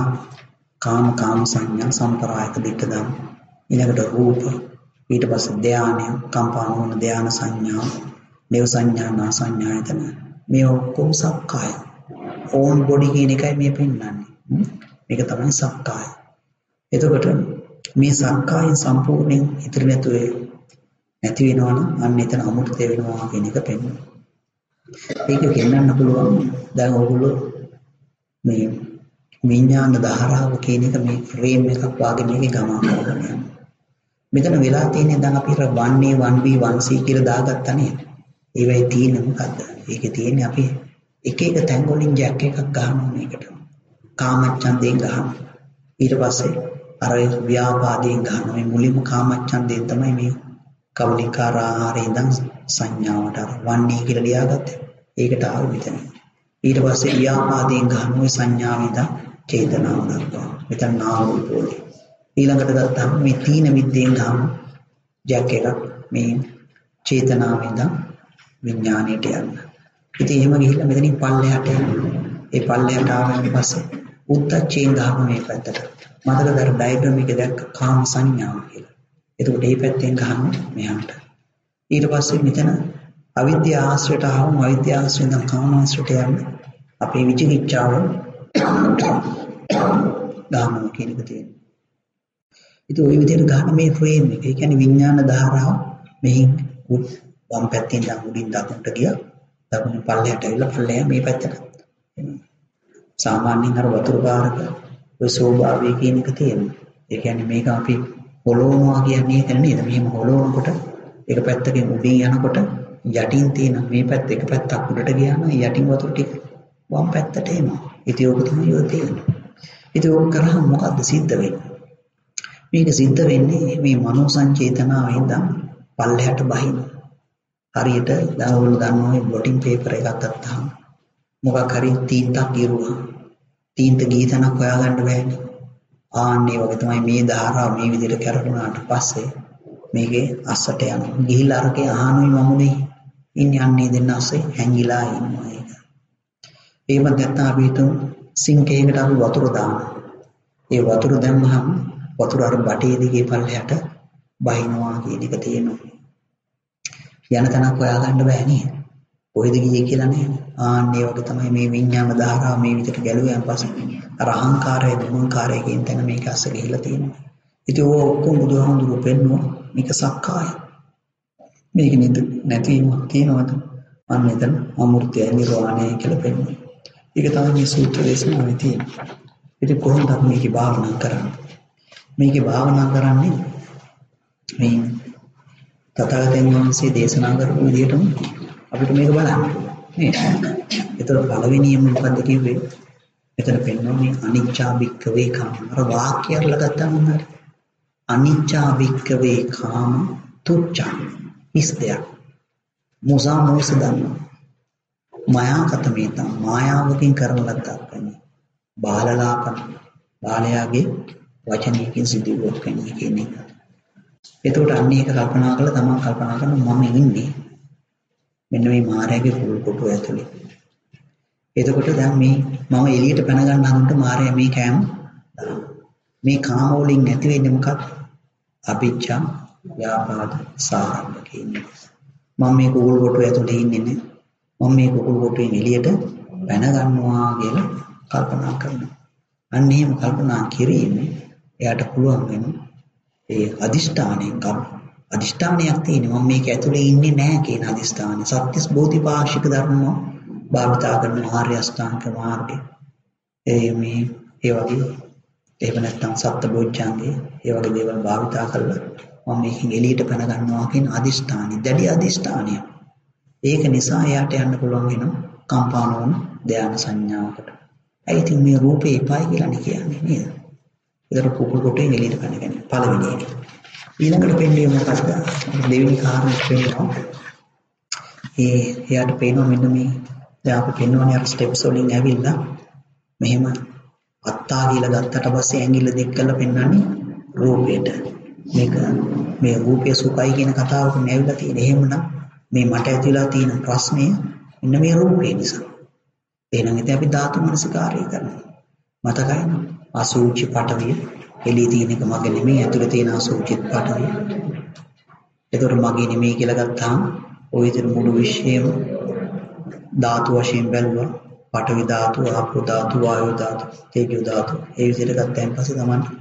කාම සංඥා සම්ප්‍රායක දිට්ඨ ඊළඟට රූප ඊට පස්සේ ධානය කම්පාන වන ධාන සංඥා නේව සංඥා නා සංඥායතන මේ ඔක්කොම සක්කාය ඕන් බොඩි කියන එකයි මේ පෙන්වන්නේ. මේක තමයි සක්කාය. එතකොට මේ සක්කාය සම්පූර්ණයෙන් ඉතිරි නැති වෙනවනම් අන්න එතන අමුර්ථය වෙනවා කියන එක පෙන්වනවා. ඒක ගෙන්නන්න පුළුවන්. දැන් ඔයගොල්ලෝ මේ විඥාන ධාරාව කියන එක මේ ෆ්‍රේම් එකක් වාගේ මේකේ ගමන් කරගෙන යනවා. මෙතන වෙලා තියෙන්නේ දැන් අපි 1A 1B 1C කියලා දාගත්තා නේද? ඒවයි තියෙන්නේ මොකද්ද? ඒකේ තියෙන්නේ අපි එක එක තැන් වලින් ජැක් එකක් ගන්නවා මේකට. කාමච්ඡන්දයෙන් ගන්නවා. ඊට පස්සේ අර ව්‍යාපාදයෙන් ගන්නවා. මේ මුලින්ම කාමච්ඡන්දයෙන් තමයි මේ කවලිකාර ආහාරයෙන් ඉඳන් සංඥාවට අර 1A කියලා ලියාගත්තේ. ඒකට ආවේ මෙතන. ඊට පස්සේ ව්‍යාපාදයෙන් ගන්නවා මේ සංඥාවෙන් ඉඳන් චේතනාව දක්වා. මෙතන නාම රූප වලින්. ඊළඟට ගත්තාම මේ තීන මිද්දෙන් ගන්න ජැක් එකක් මේ චේතනාවෙන් ඉඳන් විඥාණයට යන්න. ඉතින් එහෙම ගිහිල්ලා මෙතනින් පල්ලෙහාට යනවා. ඒ පල්ලෙහාට ආවන් පස්සේ උද්දච්චයෙන් ගහම මේ පැත්තට. මතකද අර ඩයග්‍රෑම් එකේ දැක්ක කාම සංඥාව කියලා. එතකොට මේ පැත්තෙන් ගහම මෙහාට. ඊට පස්සේ මෙතන අවිද්‍යාව ආශ්‍රයට ආවම අවිද්‍යාව ආශ්‍රයෙන් නම් කාම ආශ්‍රයට යන්න. අපේ විචිකිච්ඡාව ගාමන කියන එක තියෙනවා. ඉතින් ওই විදිහට ගන්න මේ ෆ්‍රේම් එක. ඒ කියන්නේ විඥාන ධාරාව මෙහින් වම් පැත්තෙන් ඉඳන් උඩින් දකුණට ගියා. දකුණේ පල්ලෙහාට ඇවිල්ලා පල්ලෙහා මේ පැත්තට. සාමාන්‍යයෙන් අර වතුර පාරක ඔය ස්වභාවය කියන එක තියෙනවා. ඒ කියන්නේ මේක අපි හොලවනවා කියන්නේ ඒක නේද? මෙහෙම හොලවනකොට එක පැත්තකින් උඩින් යනකොට යටින් තියෙන මේ පැත්ත එක පැත්තක් උඩට ගියා නම් යටින් වතුර ටික වම් පැත්තට එනවා. ඉතින් ඕක තමයි ඔය තියෙන්නේ. ඉතින් ඕක කරාම මොකද්ද සිද්ධ වෙන්නේ? මේක සිද්ධ වෙන්නේ මේ මනෝ සංචේතනාවෙන් ඉඳන් පල්ලෙහාට බහින. හරියට දැන් ඔයගොල්ලෝ දන්නවා මේ බ්ලොටින් පේපර් එකක් ගත්තාම මොකක් හරි තීන්තක් ගිරුවා. තීන්ත ගීතනක් හොයාගන්න බෑනේ. ආන්නේ වගේ තමයි මේ ධාරාව මේ විදිහට කරකුණාට පස්සේ මේකේ අස්සට යනවා. ගිහිල්ලා අරකේ අහනුයි මමුනේ ඉන්නේ යන්නේ දෙන්න අස්සේ හැංගිලා ඉන්නවා ඒක. ඒව නැත්නම් අපි හිතමු සිංක් එකකට අපි වතුර දානවා. ඒ වතුර දැම්මහම වතුර අර බටේ දිගේ පල්ලෙහාට බහිනවා කියන එක තියෙනවා. යන තැනක් හොයාගන්න බෑ නේද? කොහෙද ගියේ කියලා නේද? ආන්නේ වගේ තමයි මේ විඤ්ඤාණ ධාරාව මේ විදිහට ගැලුවයන් පස්සේ අර අහංකාරය දුමංකාරය කියන තැන මේක අස්ස ගිහිලා තියෙනවා. ඉතින් ඕක ඔක්කොම බුදුහාමුදුරුවෝ පෙන්නුවා මේක සක්කාය. මේක නැතිවීමක් තියෙනවද? අන්න එතන අමෘතය නිර්වාණය කියලා පෙන්වනවා. ඒක තමයි මේ සූත්‍ර දේශනාවේ තියෙන්නේ. ඉතින් කොහොමද මේකේ භාවනා කරන්නේ? මේකේ භාවනා කරන්නේ මේ තථාගතයන් වහන්සේ දේශනා කරපු විදිහටම අපිට මේක බලන්න නේද? ඒතර පළවෙනියම මොකද්ද කිව්වේ? එතන පෙන්වන්නේ අනිච්චා භික්ඛවේ කාම. අර වාක්‍ය අරලා ගත්තාම හරි. අනිච්චා භික්ඛවේ කාම තුච්ඡං. ඉස්දයක්. මුසා මොස දන්නවා. මායා කතමේතං මායාවකින් කරන ලද්දක් වෙන්නේ. බාලලාපන බාලයාගේ වචනයකින් සිදුවුවක් වෙන්නේ කියන එක. එතකොට අන්න ඒක කල්පනා කරලා තමන් කල්පනා කරනවා මම ඉන්නේ මෙන්න මේ මායාවේ කුල් කොටුව ඇතුලේ. එතකොට දැන් මේ මම එළියට පැන ගන්න හදනකොට මායාව මේ කෑම මේ කාම වලින් නැති වෙන්නේ මොකක්ද? අභිච්ඡා ව්‍යාපාද සාරම්භ කියන්නේ. මම මේ කුල් කොටුව ඇතුලේ ඉන්නේ නේ. මම මේ කුල් කොටුවෙන් එළියට පැන ගන්නවා කියලා කල්පනා කරනවා. අන්න එහෙම කල්පනා කිරීමෙන් එයාට පුළුවන් වෙනවා ඒ අදිෂ්ඨානයෙන් අදිෂ්ඨානයක් තියෙනවා මම මේක ඇතුලේ ඉන්නේ නැහැ කියන අදිෂ්ඨානය. සත්‍යස් බෝධිපාක්ෂික ධර්ම භාවිතා කරන ආර්ය අෂ්ටාංග මාර්ගය. ඒ වගේ එහෙම නැත්නම් සත්බොජ්ජංගේ ඒ වගේ දේවල් භාවිතා කරලා මම මේකෙන් එළියට පැන ගන්නවා කියන අදිෂ්ඨානය. දැඩි අදිෂ්ඨානය. ඒක නිසා එයාට යන්න පුළුවන් වෙනවා කම්පානෝන ධ්‍යාන සංඥාවකට. ඒ ඉතින් මේ රූපේ එපයි කියලා නේ කියන්නේ නේද? ඒතර කුකුල් කොටේ එළියට පැනගෙන පළවෙනි එක. ඊළඟට පෙන්නේ මොකක්ද? දෙවෙනි කාරණේ පෙන්නනවා. එයාට පේනවා මෙන්න මේ දැන් අපි පෙන්වන්නේ අර ස්ටෙප්ස් වලින් ඇවිල්ලා මෙහෙම අත්තා කියලා ගත්තට පස්සේ ඇඟිල්ල දික් කරලා පෙන්වන්නේ රූපයට. මේක මේ රූපය සුඛයි කියන කතාවක නැවිලා තියෙන. එහෙමනම් මේ මට ඇතිලා තියෙන ප්‍රශ්නේ මෙන්න මේ රූපේ නිසා. එහෙනම් ඉතින් අපි ධාතු මනසිකාරය කරනවා. මතකයි අසුචි පටවිය එළිය තියෙන එක මගේ නෙමෙයි ඇතුලේ තියෙන අසුචිත් පටවිය. ඒතකොට මගේ නෙමෙයි කියලා ගත්තාම ওই විදිහට මුළු විශ්වයම ධාතු වශයෙන් බැලුවා. පඨවි ධාතු, ආපෝ ධාතු, වායු ධාතු, තේජෝ ධාතු. ඒ විදිහට ගත්තාන් පස්සේ තමයි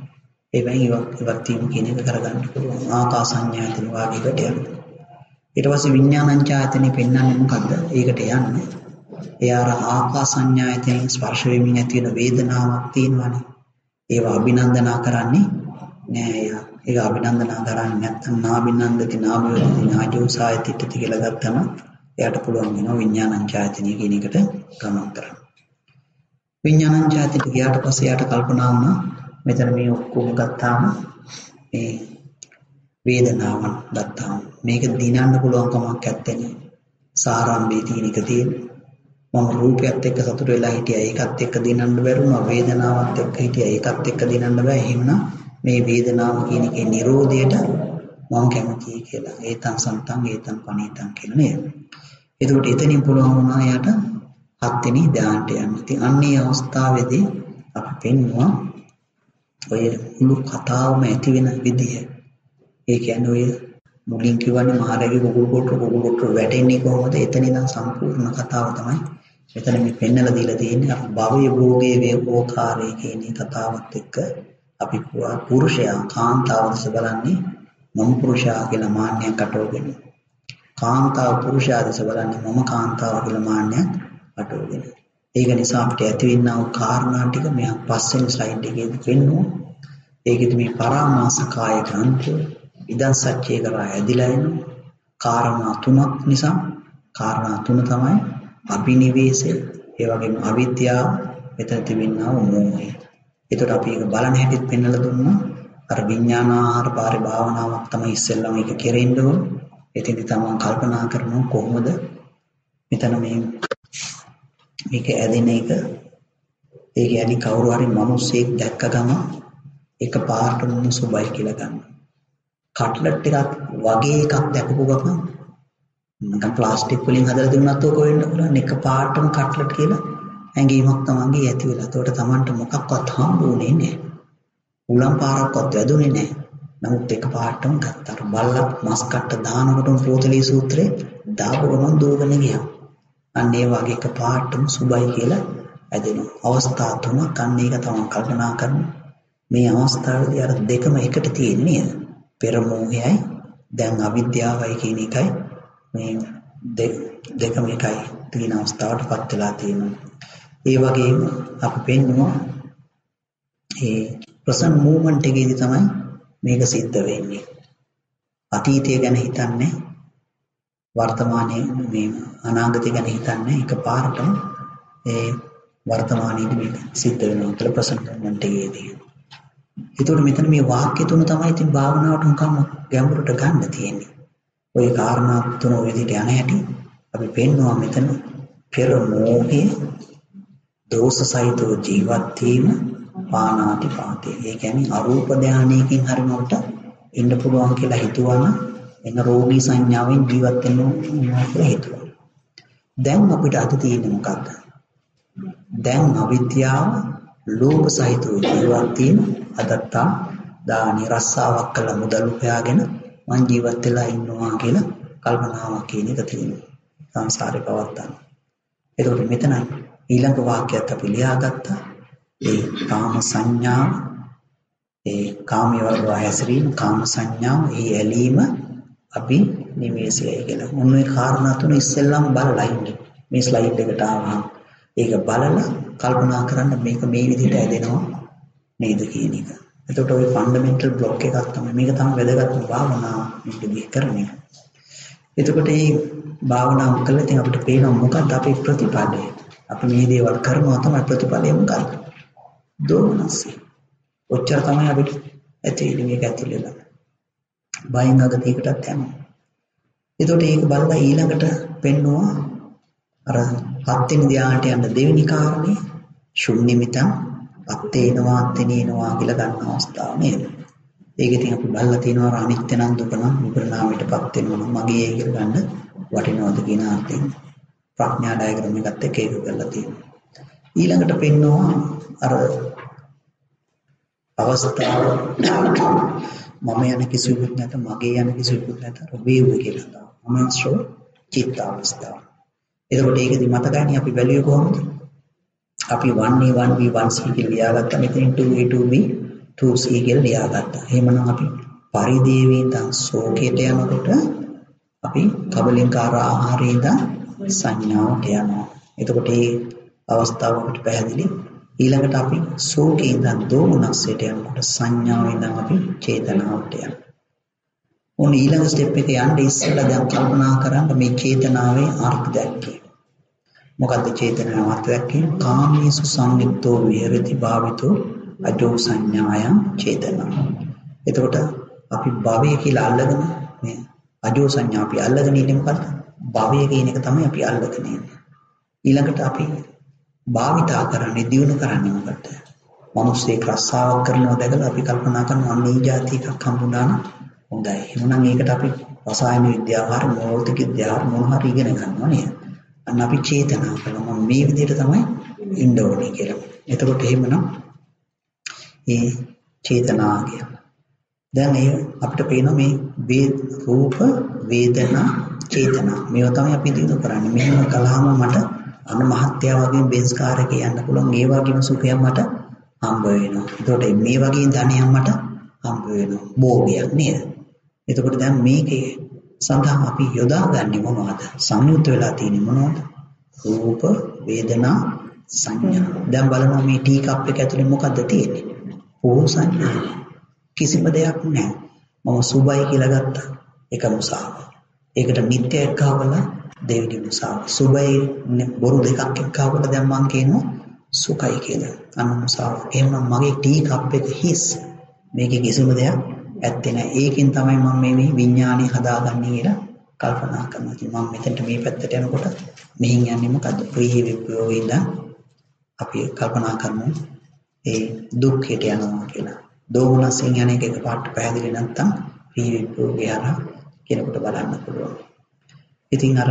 එවැනි ඉවත් වීම කියන එක කරගන්න පුළුවන්. ආකාසඤ්ඤායතන වාගේකට යනවා. ඊට පස්සේ විඥානඤ්ඤායතනෙ පෙන්වන්නේ මොකද්ද? ඒකට යන්නේ. ඒ අර ආකාසඤ්ඤායතනෙ ස්පර්ශ වෙමින් ඇති වෙන වේදනාවක් තියෙනවානේ. ඒව අභිනන්දනා කරන්නේ නෑ යා. ඒක අභිනන්දනා කරන්නේ නැත්නම් නාබිනන්දති නාබයෝති නාජෝසායතිත්‍ති කියලා ගත්තම එයාට පුළුවන් වෙනවා විඥානඤ්ඤායතනෙ කියන එකට ගමන් කරන්න. විඥානඤ්ඤායතනෙ ගියාට පස්සේ එයාට කල්පනා වුණා මෙතන මේ ඔක්කොම ගත්තාම මේ වේදනාවන් ගත්තාම මේක දිනන්න පුළුවන් කමක් නැත්තේ. සාරාම්භයේ තියෙන එක තියෙන මම රූපයත් එක්ක සතුට වෙලා හිටියා ඒකත් එක්ක දිනන්න බැරුණා වේදනාවත් එක්ක හිටියා ඒකත් එක්ක දිනන්න බෑ එහෙමනම් මේ වේදනාව කියන එකේ Nirodheට මම කැමතියි කියලා ඒතං සන්තං ඒතං පනීතං කියලා නේද. එතකොට එතනින් පුළුවන් වුණා යාට හත්වෙනි ධ්‍යානට යන්න. ඉතින් අන්නේ අවස්ථාවේදී අපි පෙන්නවා ඔය මුළු කතාවම ඇති වෙන විදිහ. ඒ කියන්නේ ඔය මුලින් කියවනේ මහරගේ කුකුල් කොට වැටෙන්නේ කොහොමද? එතන ඉඳන් සම්පූර්ණ කතාව තමයි මෙතන මේ පෙන්නලා දීලා තියෙන්නේ. අපි භවයේ භෝගයේ වේෝකාරයේ කියන කතාවත් එක්ක අපි පුරුෂයා කාන්තාව දැස බලන්නේ මම පුරුෂයා කියලා මාන්නයක් අටවගෙන. කාන්තාව පුරුෂයා දැස බලන්නේ මම කාන්තාව කියලා මාන්නයක් අටවගෙන. ඒක නිසා අපිට ඇතිවෙනා වූ කාරණා ටික මෙහා පස්වෙනි ස්ලයිඩ් එකේදී පෙන්වනවා. ඒකෙදි මේ පරාමාස කාය ග්‍රන්ථය ඉදන් සත්‍යය කරා ඇදිලා එනවා. කාරණා තුනක් නිසා කාරණා තුන තමයි අභිනිවේෂය, ඒ වගේම අවිද්‍යාව, මෙතන තිබෙනා වූ මෝහය. ඒතකොට අපි ඒක බලන හැටිත් පෙන්වලා දුන්නා. අර විඥානාහාර පාරේ භාවනාවක් තමයි ඉස්සෙල්ලාම ඒක කෙරෙන්න ඕන. එතෙන්දි තමයි කල්පනා කරනවා කොහොමද මෙතන මේක ඇදෙන එක. ඒ කියන්නේ කවුරු හරි මිනිස්සෙක් දැක්ක ගම එක පාට මොනසුබයි කියලා ගන්න. කට්ලට් එකක් වගේ එකක් දැකපු ගමන් නිකන් ප්ලාස්ටික් වලින් හදලා දුන්නත් ඕක වෙන්න පුළුවන්. එක පාටම කට්ලට් කියලා ඇඟීමක් තමන්ගේ ඇති වෙලා. ඒකට තමන්ට මොකක්වත් හම්බුනේ නැහැ. උලම් පාරක්වත් වැදුනේ නැහැ. නමුත් එක පාටම ගත්තා. බල්ලා මස් කට්ට දානකොටම පොතලී සූත්‍රේ දාපු ගමන් දෝගන ගියා. අන්න ඒ වගේ එක පාටම සුබයි කියලා ඇදෙනවා. අවස්ථා තුනක් අන්න ඒක තමයි කල්පනා කරන්නේ. මේ අවස්ථාවේදී අර දෙකම එකට තියෙන්නේ පෙර මොහයයි දැන් අවිද්‍යාවයි කියන එකයි මේ දෙකම එකයි තියෙන අවස්ථාවටපත් වෙලා තියෙනවා. ඒ වගේම අපි පෙන්නවා ඒ ප්‍රසන් මූවමන්ට් එකේදී තමයි මේක සිද්ධ වෙන්නේ. අතීතය ගැන හිතන්නේ වර්තමානයේ මේ අනාගතය ගැන හිතන්නේ එකපාරටම ඒ වර්තමානයේදී මේක සිද්ධ වෙනවා කියලා ප්‍රසන් මූවමන්ට් එකේදී. ඒතකොට මෙතන මේ වාක්‍ය තුන තමයි ඉතින් භාවනාවට උකම් ගැඹුරට ගන්න තියෙන්නේ. ওই කාරණා තුන ඔය විදිහට යන හැටි අපි පෙන්නවා මෙතන පෙර මොහේ දෝෂ සහිතව ජීවත් වීම පානාති පාතේ. ඒ කියන්නේ අරූප ධානයකින් හරිනවට ඉන්න පුළුවන් කියලා හිතුවම එන රෝගී සංඥාවෙන් ජීවත් වෙන්න ඕනවා කියලා හිතුවා. දැන් අපිට අද තියෙන්නේ මොකක්ද? දැන් අවිද්‍යාව ලෝභ සහිතව ජීවත් වීම අදත්තා දානි රස්සාවක් කළ මුදල් උපයාගෙන මං ජීවත් වෙලා ඉන්නවා කියලා කල්පනාවක් කියන එක තියෙනවා සංසාරේ පවත්තන. එතකොට මෙතන ඊළඟ වාක්‍යයත් අපි ලියාගත්තා. ඒ කාම සංඥාව, ඒ කාමයේ වර්ග හැසිරීම, කාම සංඥාව, ඒ ඇලීම අපි නිවේශයයි කියලා. මොන්නේ කාරණා තුන ඉස්සෙල්ලාම බලලා ඉන්නේ. මේ ස්ලයිඩ් එකට ආවම ඒක බලලා කල්පනා කරන්න මේක මේ විදිහට ඇදෙනවා නේද කියන එක. එතකොට ওই ෆන්ඩමෙන්ටල් බ්ලොක් එකක් තමයි මේක තමයි වැදගත්ම භාවනාව මේකදී කරන්නේ. එතකොට මේ භාවනාව කළා ඉතින් අපිට පේනවා මොකක්ද අපේ ප්‍රතිඵලය. අපි මේ දේවල් කරනවා තමයි ප්‍රතිඵලය මොකක්ද? දෝමනසි. ඔච්චර තමයි අපිට ඇති මේක ඇතුළේලා. බයින් අගතියකටත් යනවා. එතකොට ඒක බලලා ඊළඟට පෙන්නවා අර හත්වෙනි ධ්‍යානට යන දෙවෙනි කාරණේ ශුන්‍යමිතං අත්තේනවා අත්තේනවා කියලා ගන්න අවස්ථාව නේද? ඒක ඉතින් අපි බලලා තියෙනවා අනිත්‍ය නම් දුක නම් විපරිණාමයටපත් වෙනවා නම් මගේ ඒ කියලා ගන්න වටිනවද කියන අර්ථයෙන් ප්‍රඥා ඩයග්‍රෑම් එකත් එක්ක ඒක කරලා තියෙනවා. ඊළඟට පෙන්නවා අර අවස්ථාව මම යන කිසිවෙක් නැත මගේ යන කිසිවෙක් නැත රොබේව කියලා තමයි. මමස්ෝ චිත්ත අවස්ථාව. එතකොට ඒකදී මතකයි අපි බැලුවේ කොහොමද? අපි 1A 1B 1C කියලා ලියාගත්තා. මෙතන 2A 2B 2C කියලා ලියාගත්තා. එහෙමනම් අපි පරිදේවී ඉඳන් ශෝකයට යනකොට අපි කබලින්කාර ආහාරයේ ඉඳන් සංඥාවට යනවා. එතකොට මේ අවස්ථාව අපිට පැහැදිලි. ඊළඟට අපි ශෝකේ ඉඳන් දෝමනස්සයට යනකොට සංඥාවෙන් ඉඳන් අපි චේතනාවට යනවා. ඔන්න ඊළඟ ස්ටෙප් එක යන්න ඉස්සෙල්ලා දැන් කල්පනා කරන්න මේ චේතනාවේ අර්ථ දැක්කේ. මොකද්ද චේතනාවේ අර්ථ දැක්කේ? කාමීසු සංයුක්තෝ විහෙරති භාවිතෝ අජෝ සංඥායං චේතනා. එතකොට අපි භවය කියලා අල්ලගෙන මේ අජෝ සංඥා අපි අල්ලගෙන ඉන්නේ මොකද්ද? භවය කියන එක තමයි අපි අල්ලගෙන ඉන්නේ. ඊළඟට අපි භාවිතා කරන්නේ දියුණු කරන්නේ මොකටද? මිනිස්සෙක් රස්සාවක් කරනවා දැකලා අපි කල්පනා කරනවා අන්න මේ જાති එකක් හම්බුනා නම් හොඳයි. එහෙනම් ඒකට අපි රසායන විද්‍යාව හරි භෞතික විද්‍යාව මොන හරි ඉගෙන ගන්නවා නේද? අන්න අපි චේතනා කරනවා මේ විදිහට තමයි ඉන්න ඕනේ කියලා. එතකොට එහෙමනම් මේ චේතනා කියලා. දැන් ඒ අපිට පේනවා මේ රූප වේදනා චේතනා මේවා තමයි අපි දිනු කරන්නේ. මෙහෙම කළාම මට අන්න මහත්ය වගේ බේස් කාර් එකේ යන්න පුළුවන්. ඒ වගේම සුඛයක් මට හම්බ වෙනවා. එතකොට මේ වගේ ධනයක් මට හම්බ වෙනවා. භෝගයක් නේද? එතකොට දැන් මේකේ සඳහා අපි යොදාගන්නේ මොනවද? සංයුක්ත වෙලා තියෙන්නේ මොනවද? රූප වේදනා සංඥා. දැන් බලනවා මේ ටී කප් එක ඇතුලේ මොකද්ද තියෙන්නේ? ඕ සංඥා. කිසිම දෙයක් නැහැ. මම සුබයි කියලා ගත්තා. ඒක මුසාව. ඒකට නිත්‍ය එක්කවලා දෙවිදි මුසාව. සුබයි බොරු දෙකක් එක්කවලා දැන් මම කියනවා සුඛයි කියලා. අන්න මුසාව. එහෙනම් මගේ ටී කප් එක හිස්. මේකේ කිසිම දෙයක් ඇත්තේ නැහැ. ඒකෙන් තමයි මම මේ විඥානය හදාගන්නේ කියලා කල්පනා කරනවා. ඉතින් මම මෙතනට මේ පැත්තට යනකොට මෙහින් යන්නේ මොකද්ද? ප්‍රිය විප්‍රයෝගින්ද අපි කල්පනා කරමු ඒ දුක්ඛයට යනවා කියලා. දෝමනස්යෙන් යන එක එකපාරට පැහැදිලි නැත්නම් ප්‍රිය විප්‍රයෝගය හරහා කෙනෙකුට බලන්න පුළුවන්. ඉතින් අර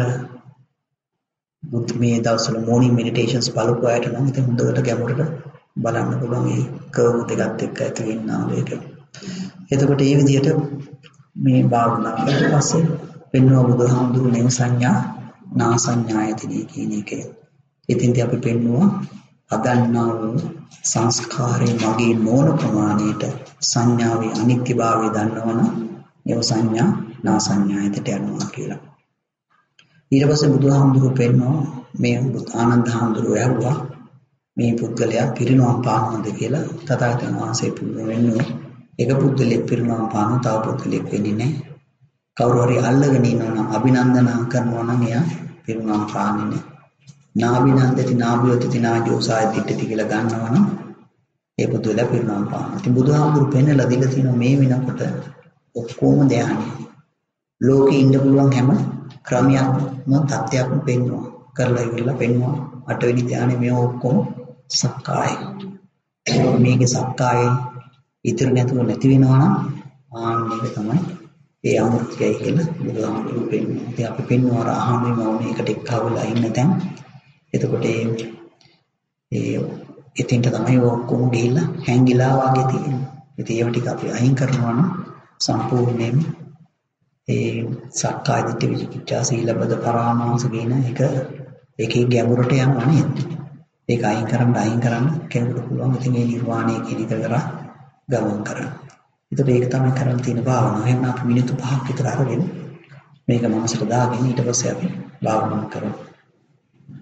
බුද්ධ මේ දවස්වල morning meditations බලපු අයට නම් ඉතින් හොඳට ගැඹුරට බලන්න පුළුවන් මේ කර්ව් දෙකත් එක්ක ඇති වෙනා වේක. එතකොට මේ විදිහට මේ භාවනාව ඊට පස්සේ පෙන්වන බුදුහාමුදුරු නේ සංඥා නා සංඥායතනෙ කියන එක. ඉතින්දී අපි පෙන්වුවා අදන්නා වූ සංස්කාරේ මගේ නොවන ප්‍රමාණයට සංඥාවේ අනිත්‍යභාවය දන්නවනම් ඒ සංඥා නා සංඥායතට යනවා කියලා. ඊට පස්සේ බුදුහාමුදුරු පෙන්වනවා මේ ආනන්ද හාමුදුරුවෝ ඇහුවා මේ පුද්ගලයා පිරිනවම් පානවද කියලා. තථාගතයන් වහන්සේ පිළිවෙන්නේ එක පුද්ගලෙක් පිරිනවම් පානවා තව පුද්ගලෙක් වෙන්නේ නැහැ. කවුරු හරි අල්ලගෙන ඉන්නවා නම් අභිනන්දනා කරනවා නම් එයා පිරිනවම් පාන්නේ නැහැ. නාභිනන්දති නාභියෝති නාජෝසාය දිට්ඨති කියලා ගන්නවා නම් ඒ පුද්ගලයා පිරිනවම් පානවා. ඉතින් බුදුහාමුදුරු පෙන්නලා දීලා තියෙනවා මේ වෙනකොට ඔක්කොම ධානය. ලෝකේ ඉන්න පුළුවන් හැම ක්‍රමයක්ම තත්ත්වයක්ම පෙන්වනවා. කරලා ඉවරලා පෙන්වනවා. 8 වෙනි ධානය මේ ඔක්කොම සක්කාය. මේකේ සක්කායේ ඉතුරු නැතුව නැති වෙනවා නම් ආන්නේක තමයි ඒ අමෘතයයි කියලා බුදුහාමුදුරු පෙන්වනවා. ඉතින් අපි පෙන්වනවා රහණේම වුණේ එකට එක්කවලා ඉන්න තැන්. එතකොට ඒ එතින්ට තමයි ඔක්කොම ගිහිල්ලා හැංගිලා වගේ තියෙන්නේ. ඉතින් ඒව ටික අපි අයින් කරනවා නම් සම්පූර්ණයෙන්ම ඒ සක්කාය දිට්ඨි විචිකිච්ඡා සීලබ්බත පරාමාස කියන එක ඒකේ ගැඹුරට යනවා නේද? ඒක අයින් කරන්න කෙනෙකුට පුළුවන්. ඉතින් මේ නිර්වාණය කියන එක කරා ගමන් කරන්න. ඒතර ඒක තමයි කරන්න තියෙන භාවනාව. එහෙනම් අපි මිනිත්තු 5ක් විතර අරගෙන මේක මනසට දාගෙන ඊට පස්සේ අපි භාවනා කරමු.